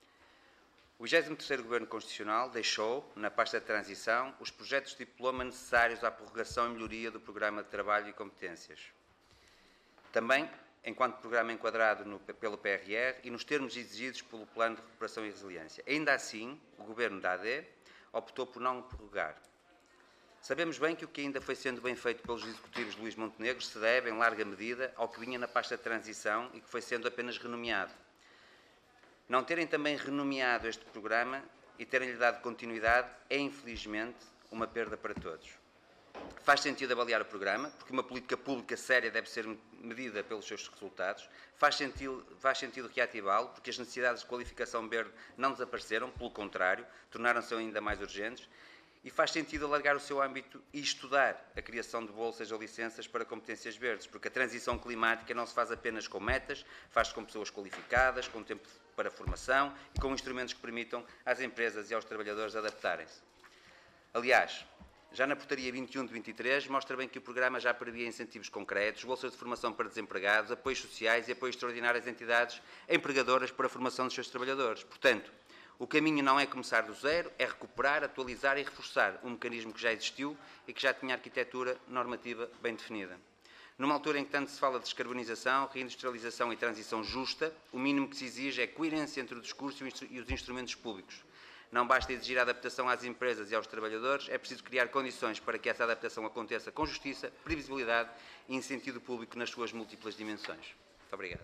S10: O vigésimo terceiro Governo Constitucional deixou, na pasta de transição, os projetos de diploma necessários à prorrogação e melhoria do Programa de Trabalho e Competências. Também, enquanto programa enquadrado no, pelo P R R e nos termos exigidos pelo Plano de Recuperação e Resiliência. Ainda assim, o Governo da A D optou por não prorrogar. Sabemos bem que o que ainda foi sendo bem feito pelos executivos de Luís Montenegro se deve, em larga medida, ao que vinha na pasta de transição e que foi sendo apenas renomeado. Não terem também renomeado este programa e terem-lhe dado continuidade é, infelizmente, uma perda para todos. Faz sentido avaliar o programa, porque uma política pública séria deve ser medida pelos seus resultados. Faz sentido, faz sentido reativá-lo, porque as necessidades de qualificação verde não desapareceram, pelo contrário, tornaram-se ainda mais urgentes. E faz sentido alargar o seu âmbito e estudar a criação de bolsas ou licenças para competências verdes, porque a transição climática não se faz apenas com metas, faz-se com pessoas qualificadas, com tempo para formação e com instrumentos que permitam às empresas e aos trabalhadores adaptarem-se. Aliás, já na portaria vinte e um de vinte e três, mostra bem que o programa já previa incentivos concretos, bolsas de formação para desempregados, apoios sociais e apoios extraordinários a entidades empregadoras para a formação dos seus trabalhadores. Portanto, o caminho não é começar do zero, é recuperar, atualizar e reforçar um mecanismo que já existiu e que já tinha arquitetura normativa bem definida. Numa altura em que tanto se fala de descarbonização, reindustrialização e transição justa, o mínimo que se exige é coerência entre o discurso e os instrumentos públicos. Não basta exigir a adaptação às empresas e aos trabalhadores, é preciso criar condições para que essa adaptação aconteça com justiça, previsibilidade e incentivo público nas suas múltiplas dimensões. Muito obrigado.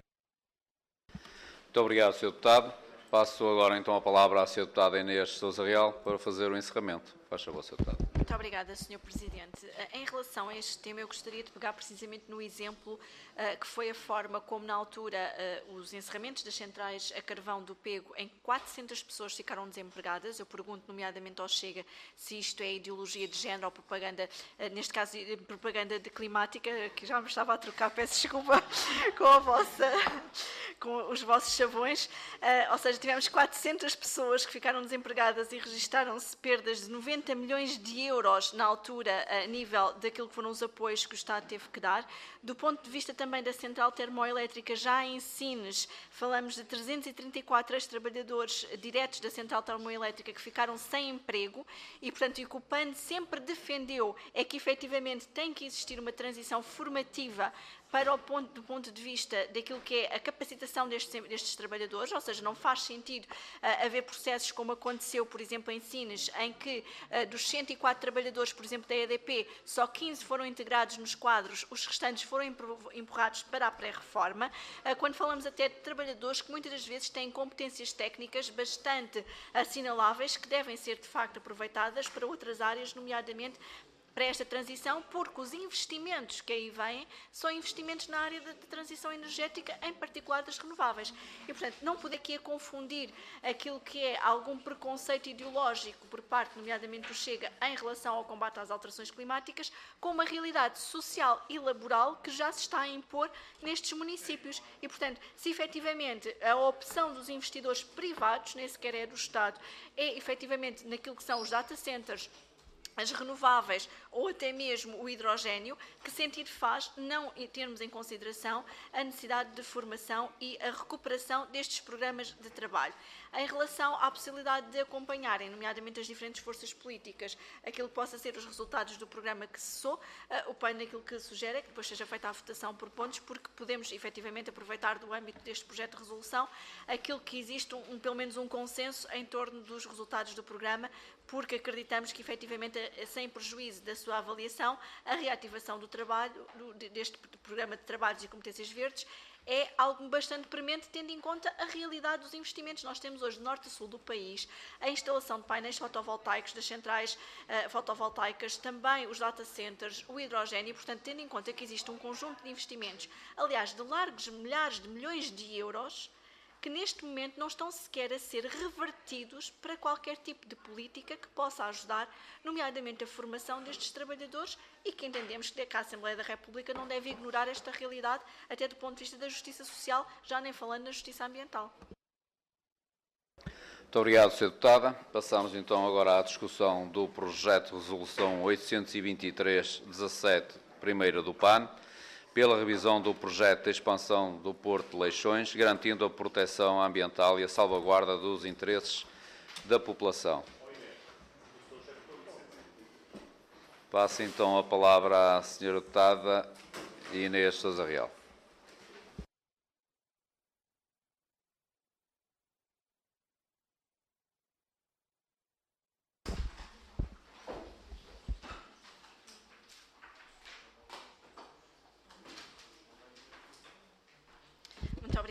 S1: Muito obrigado, senhor Deputado. Passo agora então a palavra à senhora Deputada Inês Sousa Real para fazer o encerramento. Faz favor, senhor Deputado.
S6: Muito obrigada, senhor Presidente. Em relação a este tema, eu gostaria de pegar precisamente no exemplo uh, que foi a forma como, na altura, uh, os encerramentos das centrais a carvão do Pego, em que quatrocentas pessoas ficaram desempregadas. Eu pergunto, nomeadamente ao Chega, se isto é ideologia de género ou propaganda, uh, neste caso, propaganda de climática, que já me estava a trocar, peço desculpa, com a vossa... com os vossos chavões, uh, ou seja, tivemos quatrocentas pessoas que ficaram desempregadas e registaram-se perdas de noventa milhões de euros na altura, a nível daquilo que foram os apoios que o Estado teve que dar. Do ponto de vista também da central termoelétrica, já em Sines, falamos de trezentos e trinta e quatro ex-trabalhadores diretos da central termoelétrica que ficaram sem emprego e, portanto, o que o P A N sempre defendeu é que, efetivamente, tem que existir uma transição formativa para o ponto, do ponto de vista daquilo que é a capacitação destes, destes trabalhadores, ou seja, não faz sentido uh, haver processos como aconteceu, por exemplo, em Sines, em que uh, dos cento e quatro trabalhadores, por exemplo, da E D P, só quinze foram integrados nos quadros, os restantes foram empurrados para a pré-reforma, uh, quando falamos até de trabalhadores que muitas das vezes têm competências técnicas bastante assinaláveis que devem ser, de facto, aproveitadas para outras áreas, nomeadamente para esta transição, porque os investimentos que aí vêm são investimentos na área de, de transição energética, em particular das renováveis. E, portanto, não poder aqui a confundir aquilo que é algum preconceito ideológico por parte, nomeadamente do Chega, em relação ao combate às alterações climáticas, com uma realidade social e laboral que já se está a impor nestes municípios. E, portanto, se efetivamente a opção dos investidores privados, nem sequer é do Estado, é efetivamente naquilo que são os data centers, as renováveis ou até mesmo o hidrogénio, que sentido faz não termos em consideração a necessidade de formação e a recuperação destes programas de trabalho. Em relação à possibilidade de acompanharem, nomeadamente as diferentes forças políticas, aquilo que possa ser os resultados do programa que cessou, o P A N aquilo que sugere é que depois seja feita a votação por pontos, porque podemos efetivamente aproveitar do âmbito deste projeto de resolução aquilo que existe, um, pelo menos um consenso em torno dos resultados do programa, porque acreditamos que efetivamente, sem prejuízo da sua avaliação, a reativação do trabalho, deste programa de trabalhos e competências verdes, é algo bastante premente, tendo em conta a realidade dos investimentos. Nós temos hoje, de norte a sul do país, a instalação de painéis fotovoltaicos, das centrais uh, fotovoltaicas, também os data centers, o hidrogénio, e, portanto, tendo em conta que existe um conjunto de investimentos, aliás, de largos milhares de milhões de euros, que neste momento não estão sequer a ser revertidos para qualquer tipo de política que possa ajudar, nomeadamente a formação destes trabalhadores, e que entendemos que a Assembleia da República não deve ignorar esta realidade, até do ponto de vista da justiça social, já nem falando na justiça ambiental.
S1: Muito obrigado, senhora Deputada. Passamos então agora à discussão do projeto de resolução oitocentos e vinte e três dezassete, primeira do P A N, pela revisão do projeto de expansão do Porto de Leixões, garantindo a proteção ambiental e a salvaguarda dos interesses da população. Passo então a palavra à senhora Deputada Inês Sousa Real.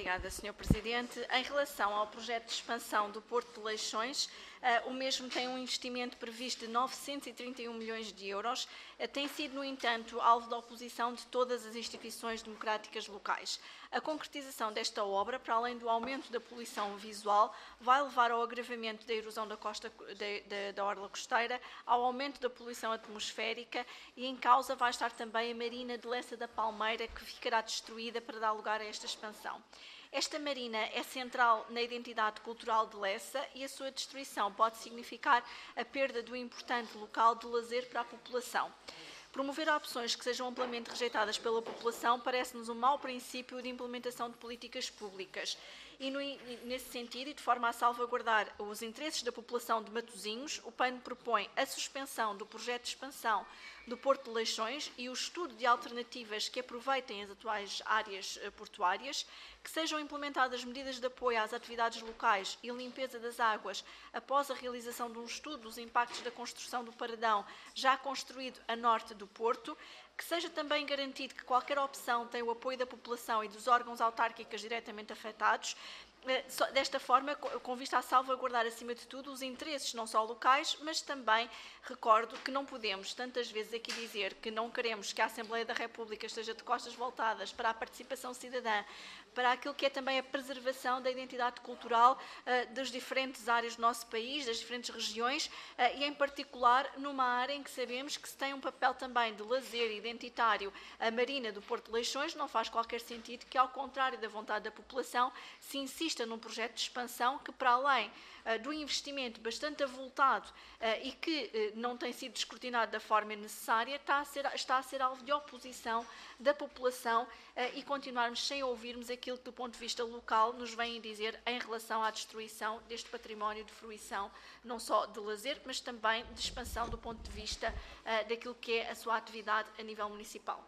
S6: obrigada, senhor Presidente. Em relação ao projeto de expansão do Porto de Leixões, uh, o mesmo tem um investimento previsto de novecentos e trinta e um milhões de euros. Uh, tem sido, no entanto, alvo da oposição de todas as instituições democráticas locais. A concretização desta obra, para além do aumento da poluição visual, vai levar ao agravamento da erosão da, costa, da, da, da orla costeira, ao aumento da poluição atmosférica e em causa vai estar também a marina de Lessa da Palmeira, que ficará destruída para dar lugar a esta expansão. Esta marina é central na identidade cultural de Lessa e a sua destruição pode significar a perda do importante local de lazer para a população. Promover opções que sejam amplamente rejeitadas pela população parece-nos um mau princípio de implementação de políticas públicas. E, no, nesse sentido, e de forma a salvaguardar os interesses da população de Matosinhos, o P A N propõe a suspensão do projeto de expansão do Porto de Leixões e o estudo de alternativas que aproveitem as atuais áreas portuárias, que sejam implementadas medidas de apoio às atividades locais e limpeza das águas após a realização de um estudo dos impactos da construção do paredão já construído a norte do Porto, que seja também garantido que qualquer opção tenha o apoio da população e dos órgãos autárquicos diretamente afetados, desta forma, com vista a salvaguardar, acima de tudo, os interesses não só locais, mas também, recordo, que não podemos tantas vezes aqui dizer que não queremos que a Assembleia da República esteja de costas voltadas para a participação cidadã, para aquilo que é também a preservação da identidade cultural uh, das diferentes áreas do nosso país, das diferentes regiões, uh, e em particular numa área em que sabemos que se tem um papel também de lazer identitário. A Marina do Porto de Leixões não faz qualquer sentido que, ao contrário da vontade da população, se insista num projeto de expansão que, para além uh, do investimento bastante avultado uh, e que uh, não tem sido escrutinado da forma necessária, está a ser, está a ser alvo de oposição da população uh, e continuarmos sem ouvirmos aquilo que, do ponto de vista local, nos vêm dizer em relação à destruição deste património de fruição, não só de lazer, mas também de expansão do ponto de vista uh, daquilo que é a sua atividade a nível municipal.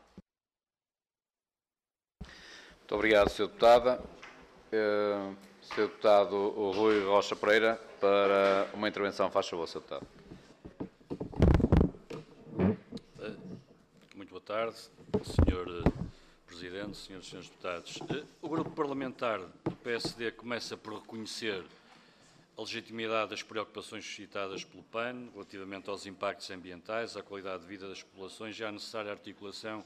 S1: Muito obrigado, senhor Deputada. Uh, senhor Deputado Rui Rocha Pereira, para uma intervenção, faz favor, senhor Deputado.
S5: Muito boa tarde, senhor Presidente, senhoras e senhores deputados. O Grupo Parlamentar do P S D começa por reconhecer a legitimidade das preocupações suscitadas pelo P A N relativamente aos impactos ambientais, à qualidade de vida das populações e à necessária articulação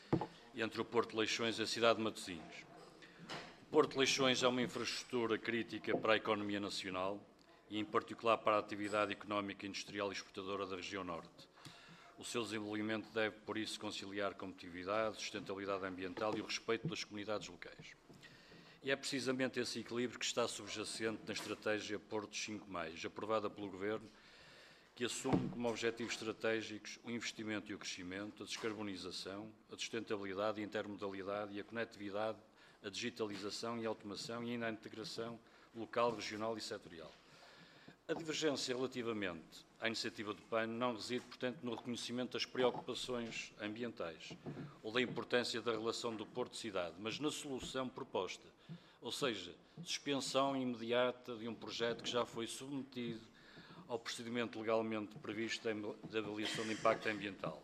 S5: entre o Porto de Leixões e a cidade de Matosinhos. O Porto de Leixões é uma infraestrutura crítica para a economia nacional e, em particular, para a atividade económica, industrial e exportadora da região norte. O seu desenvolvimento deve, por isso, conciliar competitividade, sustentabilidade ambiental e o respeito pelas comunidades locais. E é precisamente esse equilíbrio que está subjacente na estratégia Porto cinco mais, aprovada pelo Governo, que assume como objetivos estratégicos o investimento e o crescimento, a descarbonização, a sustentabilidade e a intermodalidade e a conectividade, a digitalização e a automação e ainda a integração local, regional e setorial. A divergência relativamente à iniciativa do P A N não reside, portanto, no reconhecimento das preocupações ambientais ou da importância da relação do Porto-Cidade, mas na solução proposta, ou seja, suspensão imediata de um projeto que já foi submetido ao procedimento legalmente previsto de avaliação de impacto ambiental.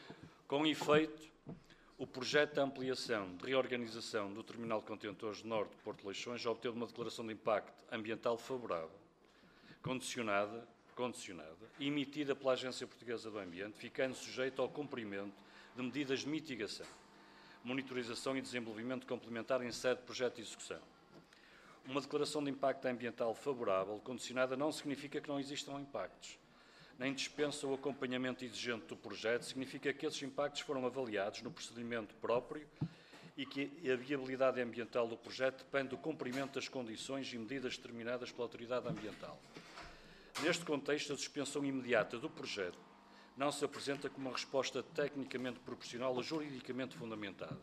S5: Com efeito, o projeto de ampliação de reorganização do terminal de contentores norte de Porto de Leixões já obteve uma declaração de impacto ambiental favorável, condicionada, condicionada e emitida pela Agência Portuguesa do Ambiente, ficando sujeito ao cumprimento de medidas de mitigação, monitorização e desenvolvimento complementar em sede de projeto de execução. Uma declaração de impacto ambiental favorável, condicionada, não significa que não existam impactos, nem dispensa o acompanhamento exigente do projeto, significa que esses impactos foram avaliados no procedimento próprio e que a viabilidade ambiental do projeto depende do cumprimento das condições e medidas determinadas pela autoridade ambiental. Neste contexto, a suspensão imediata do projeto não se apresenta como uma resposta tecnicamente proporcional ou juridicamente fundamentada.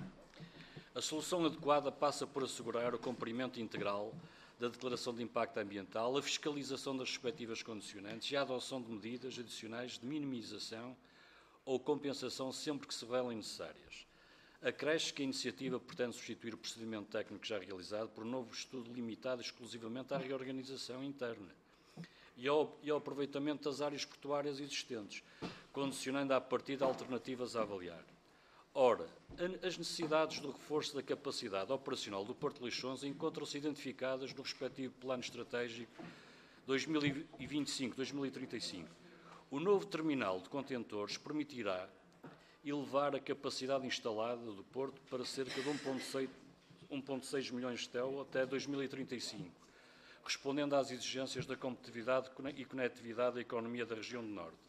S5: A solução adequada passa por assegurar o cumprimento integral da Declaração de Impacto Ambiental, a fiscalização das respectivas condicionantes e a adoção de medidas adicionais de minimização ou compensação sempre que se revelem necessárias. Acresce que a iniciativa pretende substituir o procedimento técnico já realizado por um novo estudo limitado exclusivamente à reorganização interna e ao, e ao aproveitamento das áreas portuárias existentes, condicionando à partida alternativas a avaliar. Ora, as necessidades do reforço da capacidade operacional do Porto de Leixões encontram-se identificadas no respectivo Plano Estratégico dois mil e vinte e cinco a dois mil e trinta e cinco. O novo terminal de contentores permitirá elevar a capacidade instalada do Porto para cerca de um vírgula seis milhões de T E U até dois mil e trinta e cinco, respondendo às exigências da competitividade e conectividade da economia da região do Norte.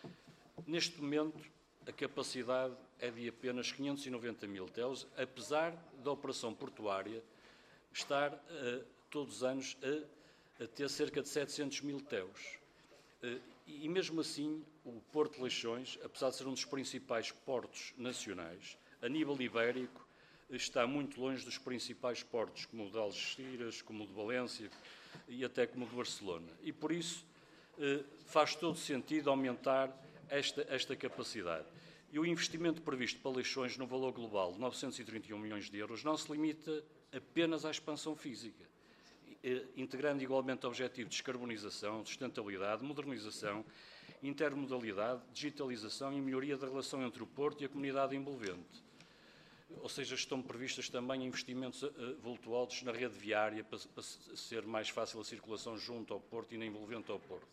S5: Neste momento, a capacidade é de apenas quinhentos e noventa mil T E Us, apesar da operação portuária estar uh, todos os anos a, a ter cerca de setecentos mil T E Us. Uh, e mesmo assim, o Porto de Leixões, apesar de ser um dos principais portos nacionais, a nível ibérico, está muito longe dos principais portos, como o de Algeciras, como o de Valência e até como o de Barcelona. E por isso uh, faz todo sentido aumentar esta, esta capacidade. E o investimento previsto para Leixões no valor global de novecentos e trinta e um milhões de euros não se limita apenas à expansão física, integrando igualmente o objetivo de descarbonização, sustentabilidade, modernização, intermodalidade, digitalização e melhoria da relação entre o Porto e a comunidade envolvente. Ou seja, estão previstas também investimentos vultuosos na rede viária para, para ser mais fácil a circulação junto ao Porto e na envolvente ao Porto.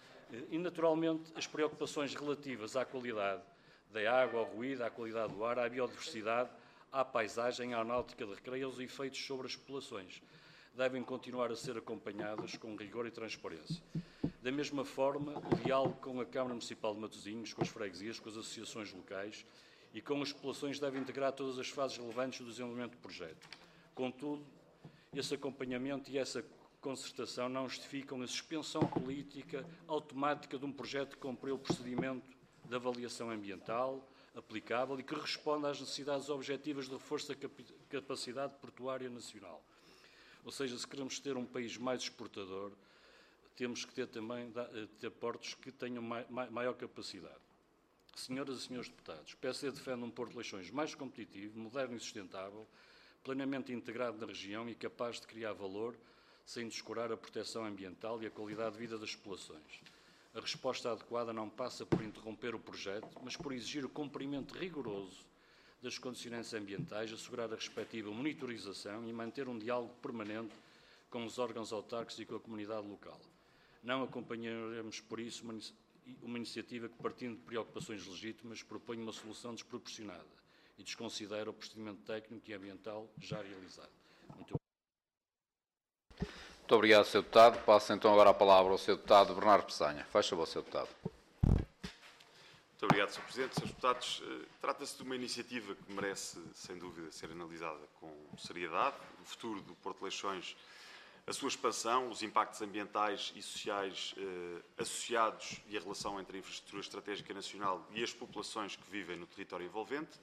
S5: E, naturalmente, as preocupações relativas à qualidade da água, ao ruído, à qualidade do ar, à biodiversidade, à paisagem, à náutica de recreio e aos efeitos sobre as populações devem continuar a ser acompanhadas com rigor e transparência. Da mesma forma, o diálogo com a Câmara Municipal de Matosinhos, com as freguesias, com as associações locais e com as populações deve integrar todas as fases relevantes do desenvolvimento do projeto. Contudo, esse acompanhamento e essa concertação não justificam a suspensão política automática de um projeto que cumpriu o procedimento de avaliação ambiental aplicável e que responde às necessidades objetivas de reforço da capacidade portuária nacional. Ou seja, se queremos ter um país mais exportador, temos que ter também ter portos que tenham maior capacidade. Senhoras e senhores deputados, o P S D defende um Porto de Leixões mais competitivo, moderno e sustentável, plenamente integrado na região e capaz de criar valor sem descurar a proteção ambiental e a qualidade de vida das populações. A resposta adequada não passa por interromper o projeto, mas por exigir o cumprimento rigoroso das condicionantes ambientais, assegurar a respectiva monitorização e manter um diálogo permanente com os órgãos autárquicos e com a comunidade local. Não acompanharemos, por isso, uma, uma iniciativa que, partindo de preocupações legítimas, propõe uma solução desproporcionada e desconsidera o procedimento técnico e ambiental já realizado. Muito
S1: Muito obrigado, senhor Deputado. Passo então agora a palavra ao senhor Deputado Bernardo Peçanha. Faz favor, senhor Deputado.
S4: Muito obrigado, senhor Presidente. senhores Deputados, trata-se de uma iniciativa que merece, sem dúvida, ser analisada com seriedade. O futuro do Porto de Leixões, a sua expansão, os impactos ambientais e sociais eh, associados e a relação entre a infraestrutura estratégica nacional e as populações que vivem no território envolvente.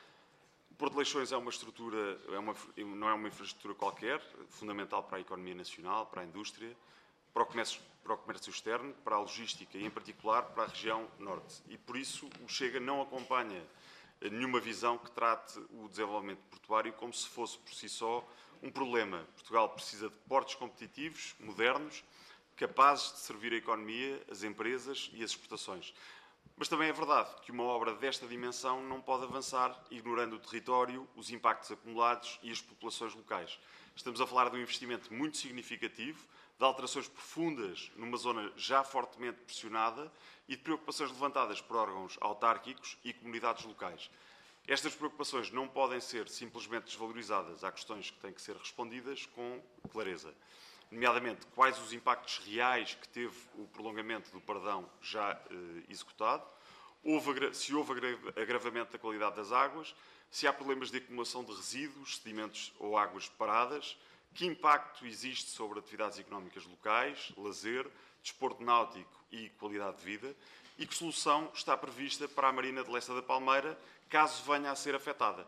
S4: O Porto de Leixões é uma estrutura, é uma, não é uma infraestrutura qualquer, fundamental para a economia nacional, para a indústria, para o comércio, para o comércio externo, para a logística e, em particular, para a região norte. E, por isso, o Chega não acompanha nenhuma visão que trate o desenvolvimento portuário como se fosse, por si só, um problema. Portugal precisa de portos competitivos, modernos, capazes de servir a economia, as empresas e as exportações. Mas também é verdade que uma obra desta dimensão não pode avançar ignorando o território, os impactos acumulados e as populações locais. Estamos a falar de um investimento muito significativo, de alterações profundas numa zona já fortemente pressionada e de preocupações levantadas por órgãos autárquicos e comunidades locais. Estas preocupações não podem ser simplesmente desvalorizadas. Há questões que têm que ser respondidas com clareza. Nomeadamente, quais os impactos reais que teve o prolongamento do perdão já eh, executado, houve, se houve agravamento da qualidade das águas, se há problemas de acumulação de resíduos, sedimentos ou águas paradas, que impacto existe sobre atividades económicas locais, lazer, desporto náutico e qualidade de vida, e que solução está prevista para a Marina de Lessa da Palmeira, caso venha a ser afetada.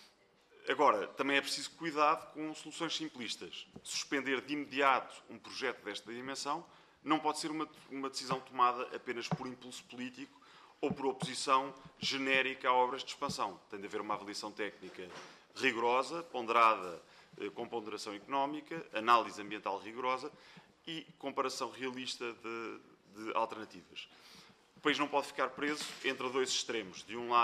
S4: Agora, também é preciso cuidado com soluções simplistas. Suspender de imediato um projeto desta dimensão não pode ser uma, uma decisão tomada apenas por impulso político ou por oposição genérica a obras de expansão. Tem de haver uma avaliação técnica rigorosa, ponderada, eh, com ponderação económica, análise ambiental rigorosa e comparação realista de, de alternativas. O país não pode ficar preso entre dois extremos. De um lado,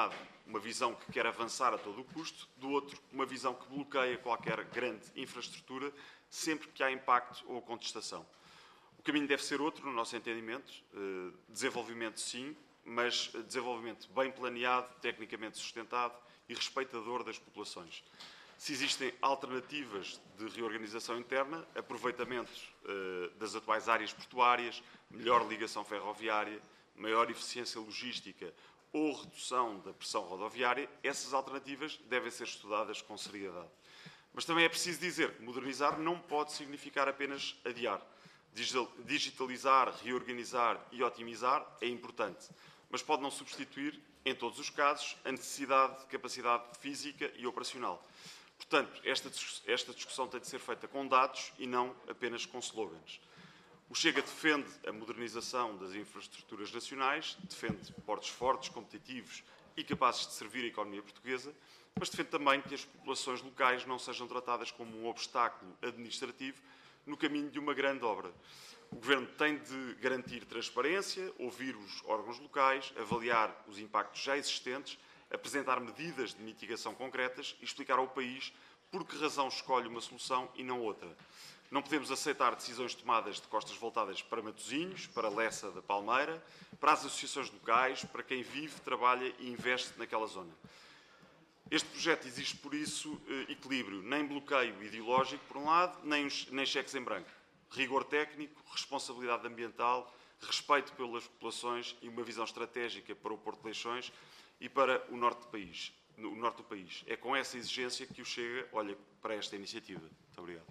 S4: uma visão que quer avançar a todo o custo, do outro, uma visão que bloqueia qualquer grande infraestrutura sempre que há impacto ou contestação. O caminho deve ser outro, no nosso entendimento, desenvolvimento sim, mas desenvolvimento bem planeado, tecnicamente sustentado e respeitador das populações. Se existem alternativas de reorganização interna, aproveitamento eh, das atuais áreas portuárias, melhor ligação ferroviária, maior eficiência logística ou redução da pressão rodoviária, essas alternativas devem ser estudadas com seriedade. Mas também é preciso dizer que modernizar não pode significar apenas adiar. Digitalizar, reorganizar e otimizar é importante, mas pode não substituir, em todos os casos, a necessidade de capacidade física e operacional. Portanto, esta, esta discussão tem de ser feita com dados e não apenas com slogans. O Chega defende a modernização das infraestruturas nacionais, defende portos fortes, competitivos e capazes de servir a economia portuguesa, mas defende também que as populações locais não sejam tratadas como um obstáculo administrativo no caminho de uma grande obra. O Governo tem de garantir transparência, ouvir os órgãos locais, avaliar os impactos já existentes, apresentar medidas de mitigação concretas e explicar ao país por que razão escolhe uma solução e não outra. Não podemos aceitar decisões tomadas de costas voltadas para Matosinhos, para Lessa da Palmeira, para as associações locais, para quem vive, trabalha e investe naquela zona. Este projeto exige, por isso, equilíbrio, nem bloqueio ideológico, por um lado, nem, nem cheques em branco. Rigor técnico, responsabilidade ambiental, respeito pelas populações e uma visão estratégica para o Porto de Leixões e para o norte do país. No norte do país. É com essa exigência que o Chega olha para esta iniciativa. Muito obrigado.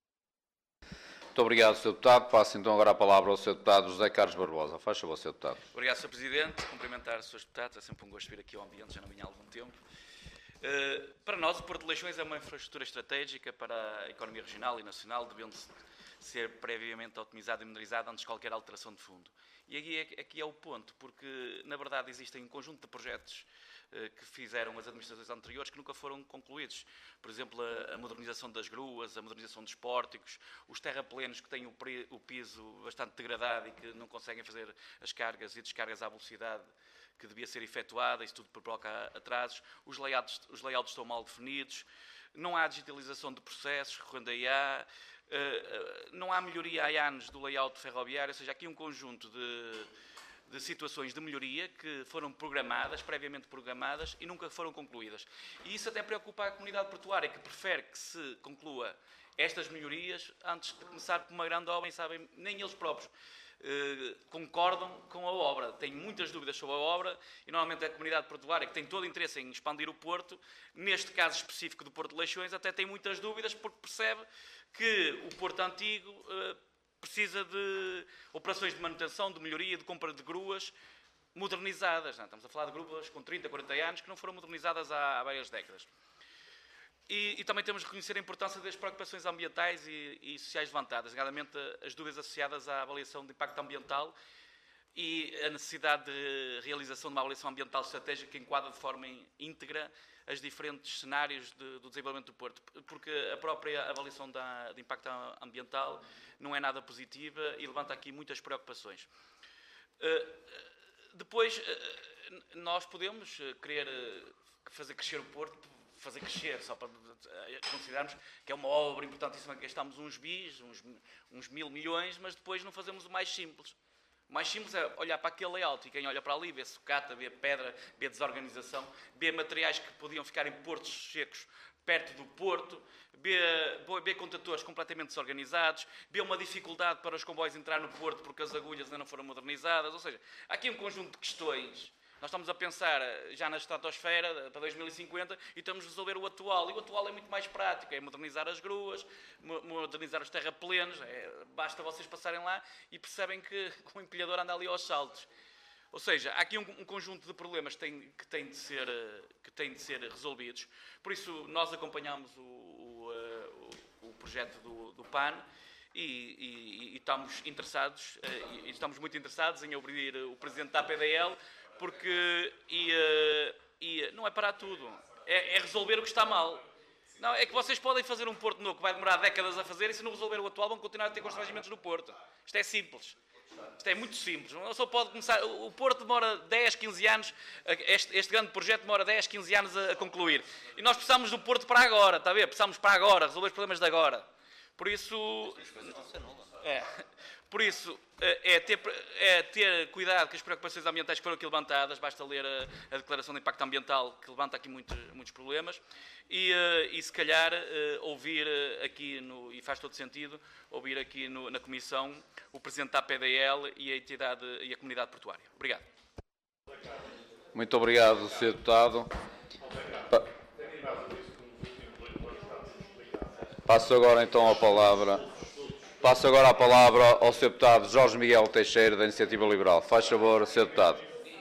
S1: Muito obrigado, senhor Deputado. Passo então agora a palavra ao senhor Deputado José Carlos Barbosa. Faz favor, senhor Deputado.
S11: Obrigado, senhor Presidente. Cumprimentar os senhores Deputados. É sempre um gosto vir aqui ao ambiente, já não vinha há algum tempo. Uh, para nós, o Porto de Leixões é uma infraestrutura estratégica para a economia regional e nacional, devendo ser previamente otimizado e modernizado antes de qualquer alteração de fundo. E aqui é, aqui é o ponto, porque, na verdade, existem um conjunto de projetos uh, que fizeram as administrações anteriores que nunca foram concluídos. Por exemplo, a, a modernização das gruas, a modernização dos pórticos, os terraplenos que têm o, pre, o piso bastante degradado e que não conseguem fazer as cargas e descargas à velocidade que devia ser efetuada, isso tudo provoca atrasos, os layouts, os layouts estão mal definidos, não há digitalização de processos, recorrendo a I A, uh, não há melhoria há anos do layout ferroviário, ou seja, aqui um conjunto de, de situações de melhoria que foram programadas, previamente programadas, e nunca foram concluídas. E isso até preocupa a comunidade portuária, que prefere que se conclua estas melhorias antes de começar com uma grande obra, e sabem, nem eles próprios Uh, concordam com a obra, têm muitas dúvidas sobre a obra e normalmente a comunidade portuária, que tem todo o interesse em expandir o Porto, neste caso específico do Porto de Leixões, até tem muitas dúvidas porque percebe que o Porto Antigo uh, precisa de operações de manutenção, de melhoria, de compra de gruas modernizadas. Não? Estamos a falar de gruas com trinta, quarenta anos que não foram modernizadas há, há várias décadas. E, e também temos de reconhecer a importância das preocupações ambientais e, e sociais levantadas, nomeadamente as dúvidas associadas à avaliação de impacto ambiental e a necessidade de realização de uma avaliação ambiental estratégica que enquadra de forma íntegra os diferentes cenários de, do desenvolvimento do Porto, porque a própria avaliação da, de impacto ambiental não é nada positiva e levanta aqui muitas preocupações. Depois, nós podemos querer fazer crescer o Porto, fazer crescer, só para considerarmos que é uma obra importantíssima, que gastamos uns bis, uns, uns mil milhões, mas depois não fazemos o mais simples. O mais simples é olhar para aquele layout e quem olha para ali vê sucata, vê pedra, vê desorganização, vê materiais que podiam ficar em portos secos perto do porto, vê, vê contentores completamente desorganizados, vê uma dificuldade para os comboios entrar no porto porque as agulhas ainda não foram modernizadas, ou seja, há aqui um conjunto de questões. Nós estamos a pensar já na estratosfera para dois mil e cinquenta e estamos a resolver o atual. E o atual é muito mais prático, é modernizar as gruas, modernizar os terraplenos. É, basta vocês passarem lá e percebem que o empilhador anda ali aos saltos. Ou seja, há aqui um, um conjunto de problemas que têm, que, têm de ser, que têm de ser resolvidos. Por isso, nós acompanhamos o, o, o, o projeto do, do P A N e, e, e estamos interessados, e estamos muito interessados em ouvir o Presidente da A P D L, porque e, e não é parar tudo, é, é resolver o que está mal. Não, é que vocês podem fazer um Porto novo que vai demorar décadas a fazer e se não resolver o atual vão continuar a ter constrangimentos no Porto. Isto é simples. Isto é muito simples. Uma pessoa pode começar... O Porto demora dez, quinze anos, este, este grande projeto demora dez, quinze anos a, a concluir. E nós precisamos do Porto para agora, está a ver? Precisamos para agora, resolver os problemas de agora. Por isso... É, por isso, é ter, é ter cuidado com as preocupações ambientais que foram aqui levantadas, basta ler a, a Declaração de Impacto Ambiental, que levanta aqui muitos, muitos problemas, e, e se calhar ouvir aqui, no, e faz todo sentido, ouvir aqui no, na Comissão o Presidente da A P D L e a entidade e a comunidade portuária. Obrigado.
S1: Muito obrigado, senhor Deputado. Pa- Passo agora então a palavra... Passo agora a palavra ao senhor Deputado Jorge Miguel Teixeira, da Iniciativa Liberal. Faz favor, senhor Deputado.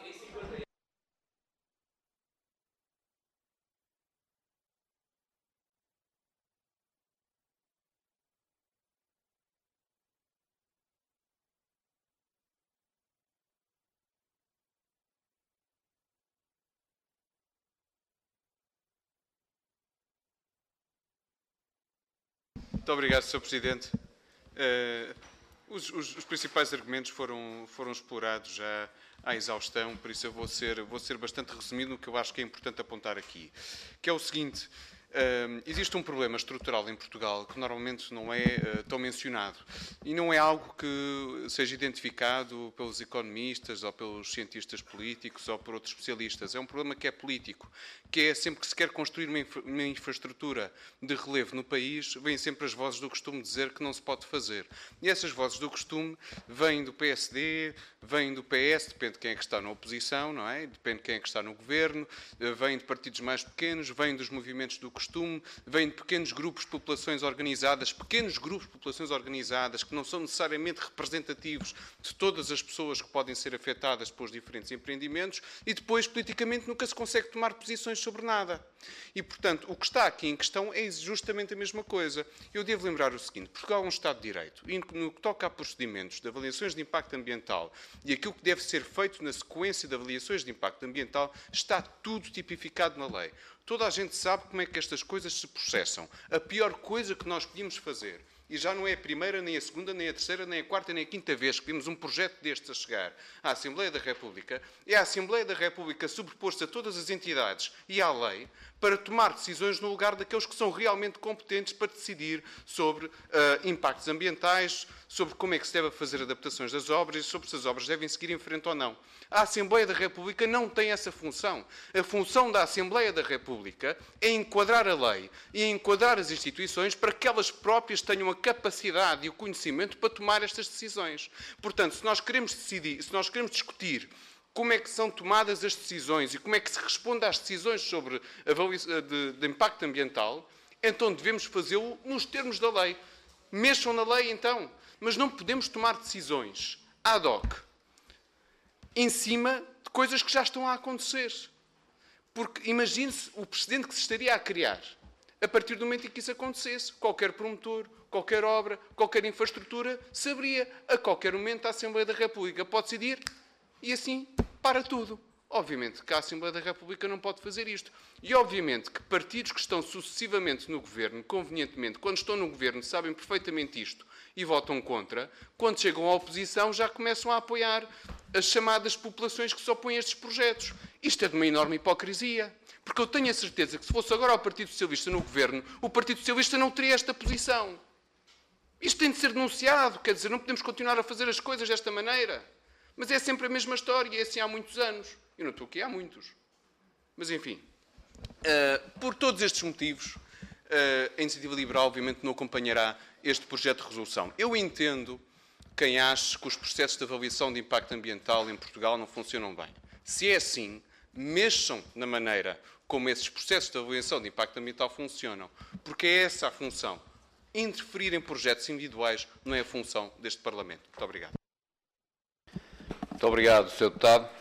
S12: Muito obrigado, senhor Presidente. Uh, os, os, os principais argumentos foram, foram explorados já à exaustão, por isso eu vou ser, vou ser bastante resumido no que eu acho que é importante apontar aqui, que é o seguinte: uh, existe um problema estrutural em Portugal que normalmente não é uh, tão mencionado e não é algo que seja identificado pelos economistas ou pelos cientistas políticos ou por outros especialistas. É um problema que é político, que é sempre que se quer construir uma, infra uma infraestrutura de relevo no país, vêm sempre as vozes do costume dizer que não se pode fazer. E essas vozes do costume vêm do P S D, vêm do P S, depende de quem é que está na oposição, não é? Depende de quem é que está no governo, vêm de partidos mais pequenos, vêm dos movimentos do costume, vêm de pequenos grupos de populações organizadas, pequenos grupos de populações organizadas que não são necessariamente representativos de todas as pessoas que podem ser afetadas pelos diferentes empreendimentos e depois, politicamente, nunca se consegue tomar posições sobre nada. E, portanto, o que está aqui em questão é justamente a mesma coisa. Eu devo lembrar o seguinte: Portugal é um Estado de Direito e no que toca a procedimentos de avaliações de impacto ambiental e aquilo que deve ser feito na sequência de avaliações de impacto ambiental, está tudo tipificado na lei. Toda a gente sabe como é que estas coisas se processam. A pior coisa que nós podíamos fazer, e já não é a primeira, nem a segunda, nem a terceira, nem a quarta, nem a quinta vez que vimos um projeto destes a chegar à Assembleia da República, é a Assembleia da República sobreposta a todas as entidades e à lei para tomar decisões no lugar daqueles que são realmente competentes para decidir sobre uh, impactos ambientais, sobre como é que se deve fazer adaptações das obras e sobre se as obras devem seguir em frente ou não. A Assembleia da República não tem essa função. A função da Assembleia da República é enquadrar a lei e enquadrar as instituições para que elas próprias tenham a capacidade e o conhecimento para tomar estas decisões. Portanto, se nós queremos decidir, se nós queremos discutir como é que são tomadas as decisões e como é que se responde às decisões sobre a de, de impacto ambiental, então devemos fazê-lo nos termos da lei. Mexam na lei, então. Mas não podemos tomar decisões ad hoc em cima de coisas que já estão a acontecer. Porque imagine-se o precedente que se estaria a criar a partir do momento em que isso acontecesse. Qualquer promotor, qualquer obra, qualquer infraestrutura, saberia. A qualquer momento a Assembleia da República pode decidir e assim para tudo. Obviamente que a Assembleia da República não pode fazer isto. E obviamente que partidos que estão sucessivamente no governo, convenientemente, quando estão no governo, sabem perfeitamente isto e votam contra, quando chegam à oposição já começam a apoiar as chamadas populações que se opõem a estes projetos. Isto é de uma enorme hipocrisia. Porque eu tenho a certeza que se fosse agora o Partido Socialista no governo, o Partido Socialista não teria esta posição. Isto tem de ser denunciado, quer dizer, não podemos continuar a fazer as coisas desta maneira. Mas é sempre a mesma história, e é assim há muitos anos. Eu não estou aqui há muitos. Mas, enfim, uh, por todos estes motivos, uh, a Iniciativa Liberal, obviamente, não acompanhará este projeto de resolução. Eu entendo quem acha que os processos de avaliação de impacto ambiental em Portugal não funcionam bem. Se é assim, mexam na maneira como esses processos de avaliação de impacto ambiental funcionam, porque é essa a função. Interferir em projetos individuais não é a função deste Parlamento. Muito obrigado.
S1: Muito obrigado, senhor Deputado.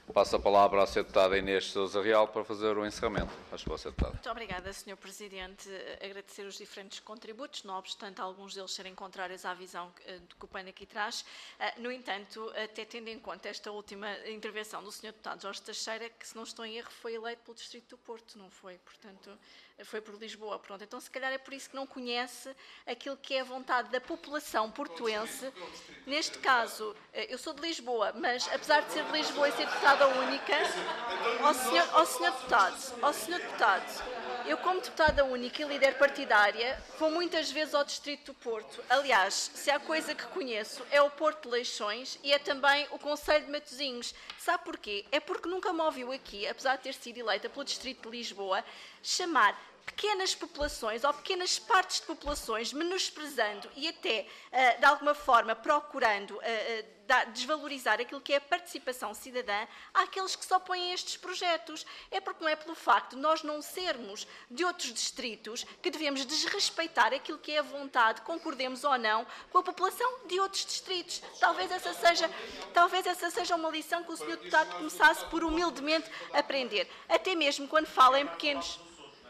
S1: Passo a palavra à senhora deputada Inês Sousa Real para fazer o encerramento. Acho que senhora deputada.
S6: Muito obrigada, senhor Presidente. Agradecer os diferentes contributos, não obstante alguns deles serem contrários à visão que o P A N aqui traz. No entanto, até tendo em conta esta última intervenção do senhor deputado Jorge Teixeira, que, se não estou em erro, foi eleito pelo Distrito do Porto, não foi? Portanto, foi por Lisboa. Pronto, então, se calhar é por isso que não conhece aquilo que é a vontade da população portuense. Neste caso, eu sou de Lisboa, mas apesar de ser de Lisboa e ser deputada única, ao senhor, ao senhor deputado, ao senhor deputado, eu como deputada única e líder partidária vou muitas vezes ao Distrito do Porto. Aliás, se há coisa que conheço é o Porto de Leixões e é também o Concelho de Matosinhos. Sabe porquê? É porque nunca me ouviu aqui, apesar de ter sido eleita pelo Distrito de Lisboa, chamar pequenas populações ou pequenas partes de populações, menosprezando e até, uh, de alguma forma, procurando uh, uh, da, desvalorizar aquilo que é a participação cidadã àqueles que se opõem a estes projetos. É porque não é pelo facto de nós não sermos de outros distritos que devemos desrespeitar aquilo que é a vontade, concordemos ou não, com a população de outros distritos. Talvez essa seja, talvez essa seja uma lição que o senhor deputado começasse por humildemente aprender. Até mesmo quando fala em pequenos...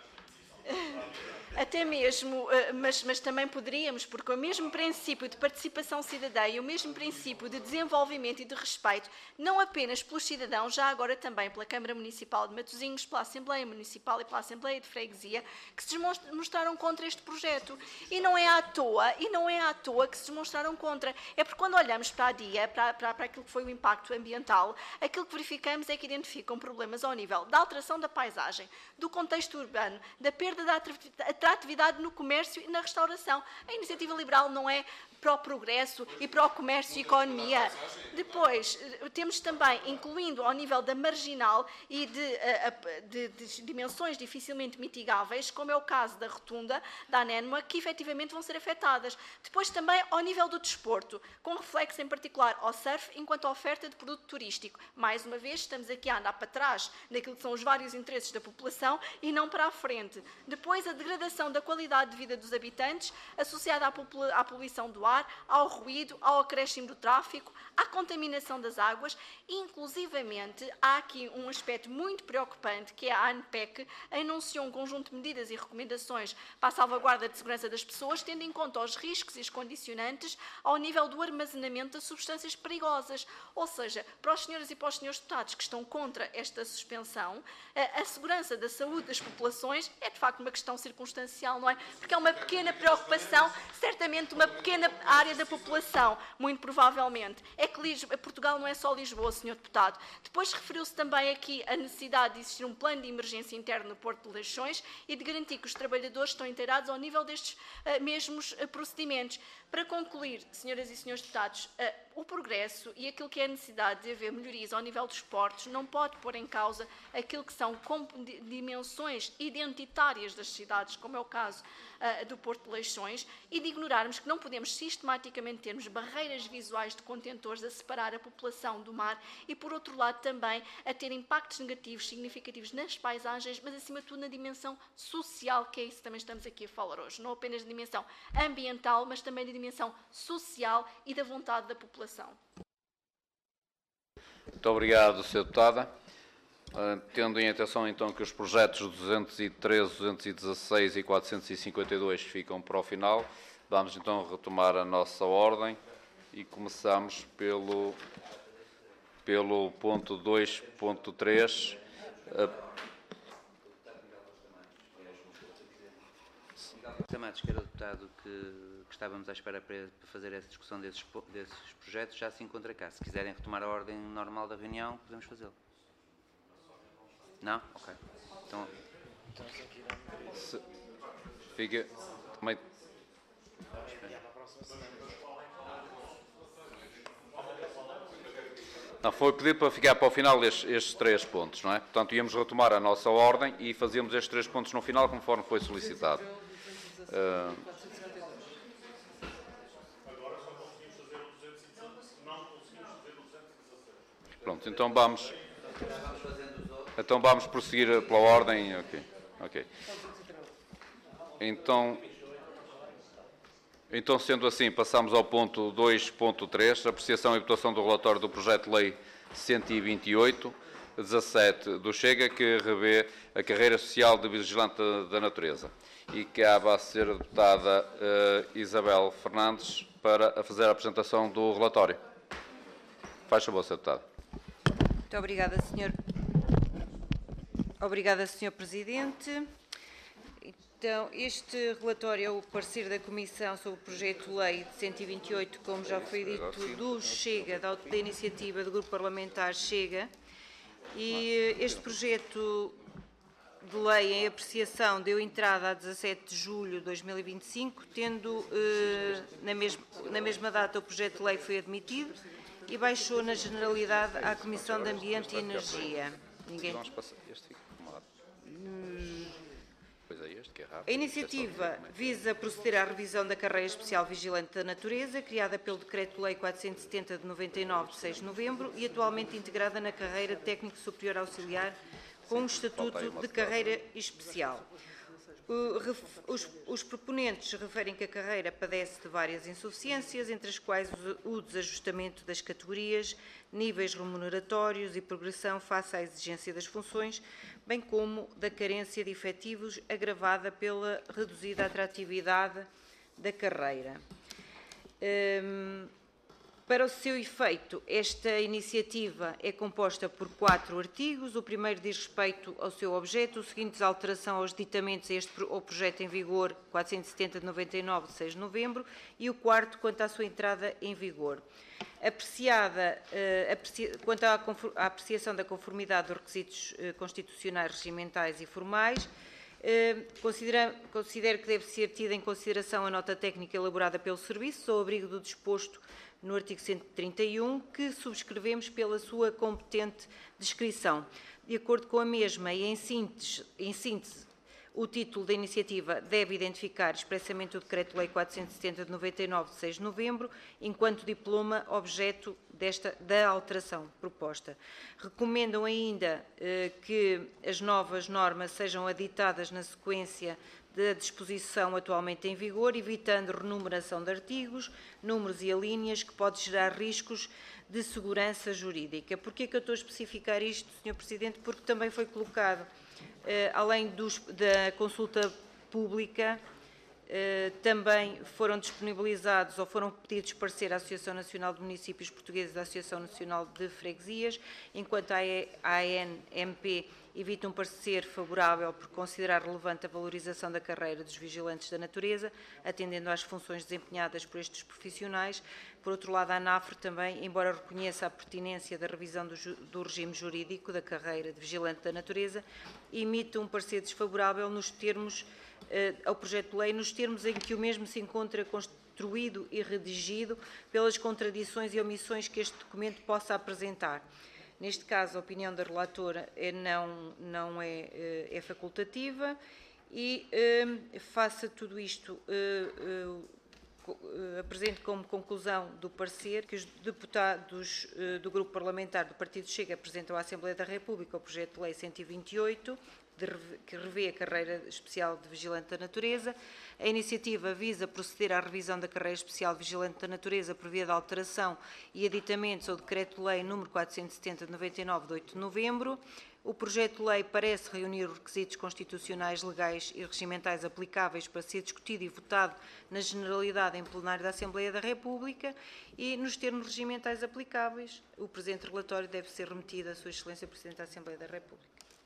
S6: Até mesmo, mas, mas também poderíamos, porque o mesmo princípio de participação cidadã e o mesmo princípio de desenvolvimento e de respeito, não apenas pelos cidadãos, já agora também pela Câmara Municipal de Matosinhos, pela Assembleia Municipal e pela Assembleia de Freguesia, que se demonstraram contra este projeto. E não é à toa, e não é à toa que se demonstraram contra. É porque quando olhamos para a DIA, para, para, para aquilo que foi o impacto ambiental, aquilo que verificamos é que identificam problemas ao nível da alteração da paisagem, do contexto urbano, da perda da atratividade no comércio e na restauração. A iniciativa liberal não é para o progresso e para o comércio e economia. Depois, temos também, incluindo ao nível da marginal e de, de, de dimensões dificilmente mitigáveis, como é o caso da rotunda, da Anénoma, que efetivamente vão ser afetadas. Depois também ao nível do desporto, com reflexo em particular ao surf, enquanto oferta de produto turístico. Mais uma vez, estamos aqui a andar para trás daquilo que são os vários interesses da população e não para a frente. Depois, a degradação da qualidade de vida dos habitantes, associada à, à poluição do ar, ao ruído, ao acréscimo do tráfego, à contaminação das águas. Inclusivamente, há aqui um aspecto muito preocupante, que é a ANPEC enunciou um conjunto de medidas e recomendações para a salvaguarda de segurança das pessoas, tendo em conta os riscos e os condicionantes ao nível do armazenamento de substâncias perigosas. Ou seja, para os senhores e para os senhores deputados que estão contra esta suspensão, a, a segurança da saúde das populações é de facto uma questão circunstancial, não é? Porque é uma pequena preocupação, certamente uma pequena área da população, muito provavelmente. É que Lisboa, Portugal não é só Lisboa, senhor deputado. Depois referiu-se também aqui a necessidade de existir um plano de emergência interno no Porto de Leixões e de garantir que os trabalhadores estão inteirados ao nível destes uh, mesmos uh, procedimentos. Para concluir, senhoras e senhores deputados, uh, o progresso e aquilo que é a necessidade de haver melhorias ao nível dos portos não pode pôr em causa aquilo que são dimensões identitárias das cidades, como é o caso uh, do Porto de Leixões, e de ignorarmos que não podemos sistematicamente termos barreiras visuais de contentores a separar a população do mar e, por outro lado, também a ter impactos negativos significativos nas paisagens, mas, acima de tudo, na dimensão social, que é isso que também estamos aqui a falar hoje. Não apenas de dimensão ambiental, mas também de dimensão social e da vontade da população.
S1: Muito obrigado, senhora Deputada. Uh, tendo em atenção, então, que os projetos duzentos e treze, duzentos e dezasseis e quatrocentos e cinquenta e dois ficam para o final, vamos, então, retomar a nossa ordem e começamos pelo, pelo ponto dois ponto três. Uh,
S10: Amados, que era o deputado que, que estávamos à espera para, para fazer essa discussão desses, desses projetos, já se encontra cá. Se quiserem retomar a ordem normal da reunião, podemos fazê-lo. Não? Ok. Então...
S1: Se, fica... Também... Não, foi pedir para ficar para o final estes, estes três pontos, não é? Portanto, íamos retomar a nossa ordem e fazíamos estes três pontos no final, conforme foi solicitado. Uh... Pronto, então vamos... Então vamos prosseguir pela ordem. Ok, ok. Então, então, sendo assim, passamos ao ponto dois ponto três, apreciação e votação do relatório do projeto de lei cento e vinte e oito, dezassete do Chega, que revê a carreira social de vigilante da natureza. E cabe a ser a deputada uh, Isabel Fernandes para fazer a apresentação do relatório. Faz favor, senhor Deputado.
S13: Muito obrigada, senhor. Obrigada, senhor Presidente. Então, este relatório é o parecer da Comissão sobre o projeto de lei de cento e vinte e oito, como já foi dito, do Chega, da, da iniciativa do Grupo Parlamentar Chega. E este projeto de lei em apreciação deu entrada a dezassete de julho de dois mil e vinte e cinco, tendo eh, na, mesma, na mesma data o projeto de lei foi admitido e baixou na generalidade à Comissão de Ambiente e Energia. Ninguém... A iniciativa visa proceder à revisão da carreira especial vigilante da natureza, criada pelo Decreto-Lei quatrocentos e setenta de noventa e nove, de seis de novembro, e atualmente integrada na carreira de técnico superior auxiliar, com um estatuto de carreira especial. Os, os proponentes referem que a carreira padece de várias insuficiências, entre as quais o desajustamento das categorias, níveis remuneratórios e progressão face à exigência das funções, bem como da carência de efetivos agravada pela reduzida atratividade da carreira. Hum, Para o seu efeito, esta iniciativa é composta por quatro artigos. O primeiro diz respeito ao seu objeto, o seguinte diz alteração aos ditamentos a este ao projeto em vigor quatrocentos e setenta de noventa e nove, de seis de novembro, e o quarto quanto à sua entrada em vigor. Apreciada, uh, aprecia, quanto à, à apreciação da conformidade dos requisitos uh, constitucionais, regimentais e formais, uh, considera, considero que deve ser tida em consideração a nota técnica elaborada pelo Serviço, ao abrigo do disposto no artigo cento e trinta e um, que subscrevemos pela sua competente descrição. De acordo com a mesma e em síntese, em síntese o título da iniciativa deve identificar expressamente o Decreto-Lei quatrocentos e setenta de noventa e nove, de seis de novembro, enquanto diploma objeto desta, da alteração proposta. Recomendam ainda eh, que as novas normas sejam aditadas na sequência da disposição atualmente em vigor, evitando renumeração de artigos, números e alíneas que pode gerar riscos de segurança jurídica. Porquê que eu estou a especificar isto, senhor Presidente? Porque também foi colocado, eh, além dos, da consulta pública, eh, também foram disponibilizados ou foram pedidos parecer à Associação Nacional de Municípios Portugueses e da Associação Nacional de Freguesias, enquanto a A N M P evita um parecer favorável por considerar relevante a valorização da carreira dos vigilantes da natureza, atendendo às funções desempenhadas por estes profissionais. Por outro lado, a ANAFRE também, embora reconheça a pertinência da revisão do, do regime jurídico da carreira de vigilante da natureza, emite um parecer desfavorável nos termos, eh, ao projeto de lei, nos termos em que o mesmo se encontra construído e redigido pelas contradições e omissões que este documento possa apresentar. Neste caso, a opinião da relatora é não, não é, é facultativa e, face a tudo isto, apresento como conclusão do parecer que os deputados do Grupo Parlamentar do Partido Chega apresentam à Assembleia da República o projeto de lei cento e vinte e oito, que revê a carreira especial de vigilante da natureza. A iniciativa visa proceder à revisão da carreira especial de vigilante da natureza por via de alteração e aditamentos ao Decreto-Lei número quatrocentos e setenta de noventa e nove, de oito de novembro. O projeto de lei parece reunir os requisitos constitucionais, legais e regimentais aplicáveis para ser discutido e votado na generalidade em plenário da Assembleia da República e, nos termos regimentais aplicáveis, o presente relatório deve ser remetido à Sua Excelência Presidente da Assembleia da República.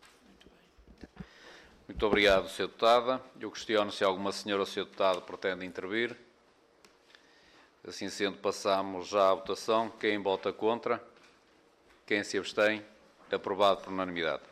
S1: Muito obrigado, senhor Deputada. Eu questiono se alguma senhora ou senhor Deputado pretende intervir. Assim sendo, passamos já à votação. Quem vota contra? Quem se abstém? Aprovado por unanimidade.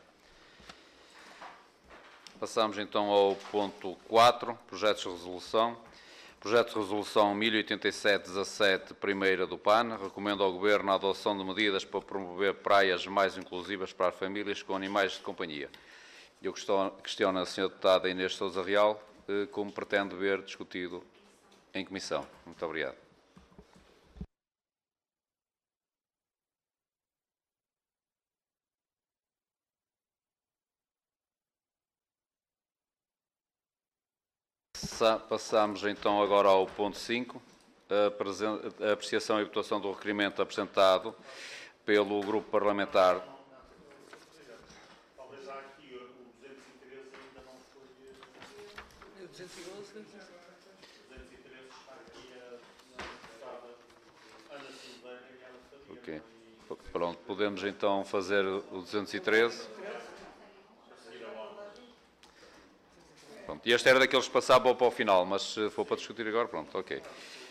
S1: Passamos então ao ponto quatro, projetos de resolução. Projeto de resolução mil e oitenta e sete, dezassete, primeira do P A N, recomenda ao Governo a adoção de medidas para promover praias mais inclusivas para as famílias com animais de companhia. Eu questiono a senhora Deputada Inês Sousa Real como pretende ver discutido em comissão. Muito obrigado. Passamos então agora ao ponto cinco, a apreciação e votação do requerimento apresentado pelo Grupo Parlamentar.
S3: Talvez há aqui o duzentos e treze ainda não foi.
S2: O duzentos e onze?
S3: duzentos e treze está aqui a deputada Ana Silveira e ela sabia.
S1: Ok. Pronto, podemos então fazer o duzentos e treze. Pronto, e este era daqueles que passavam para o final, mas se for para discutir agora, pronto, ok.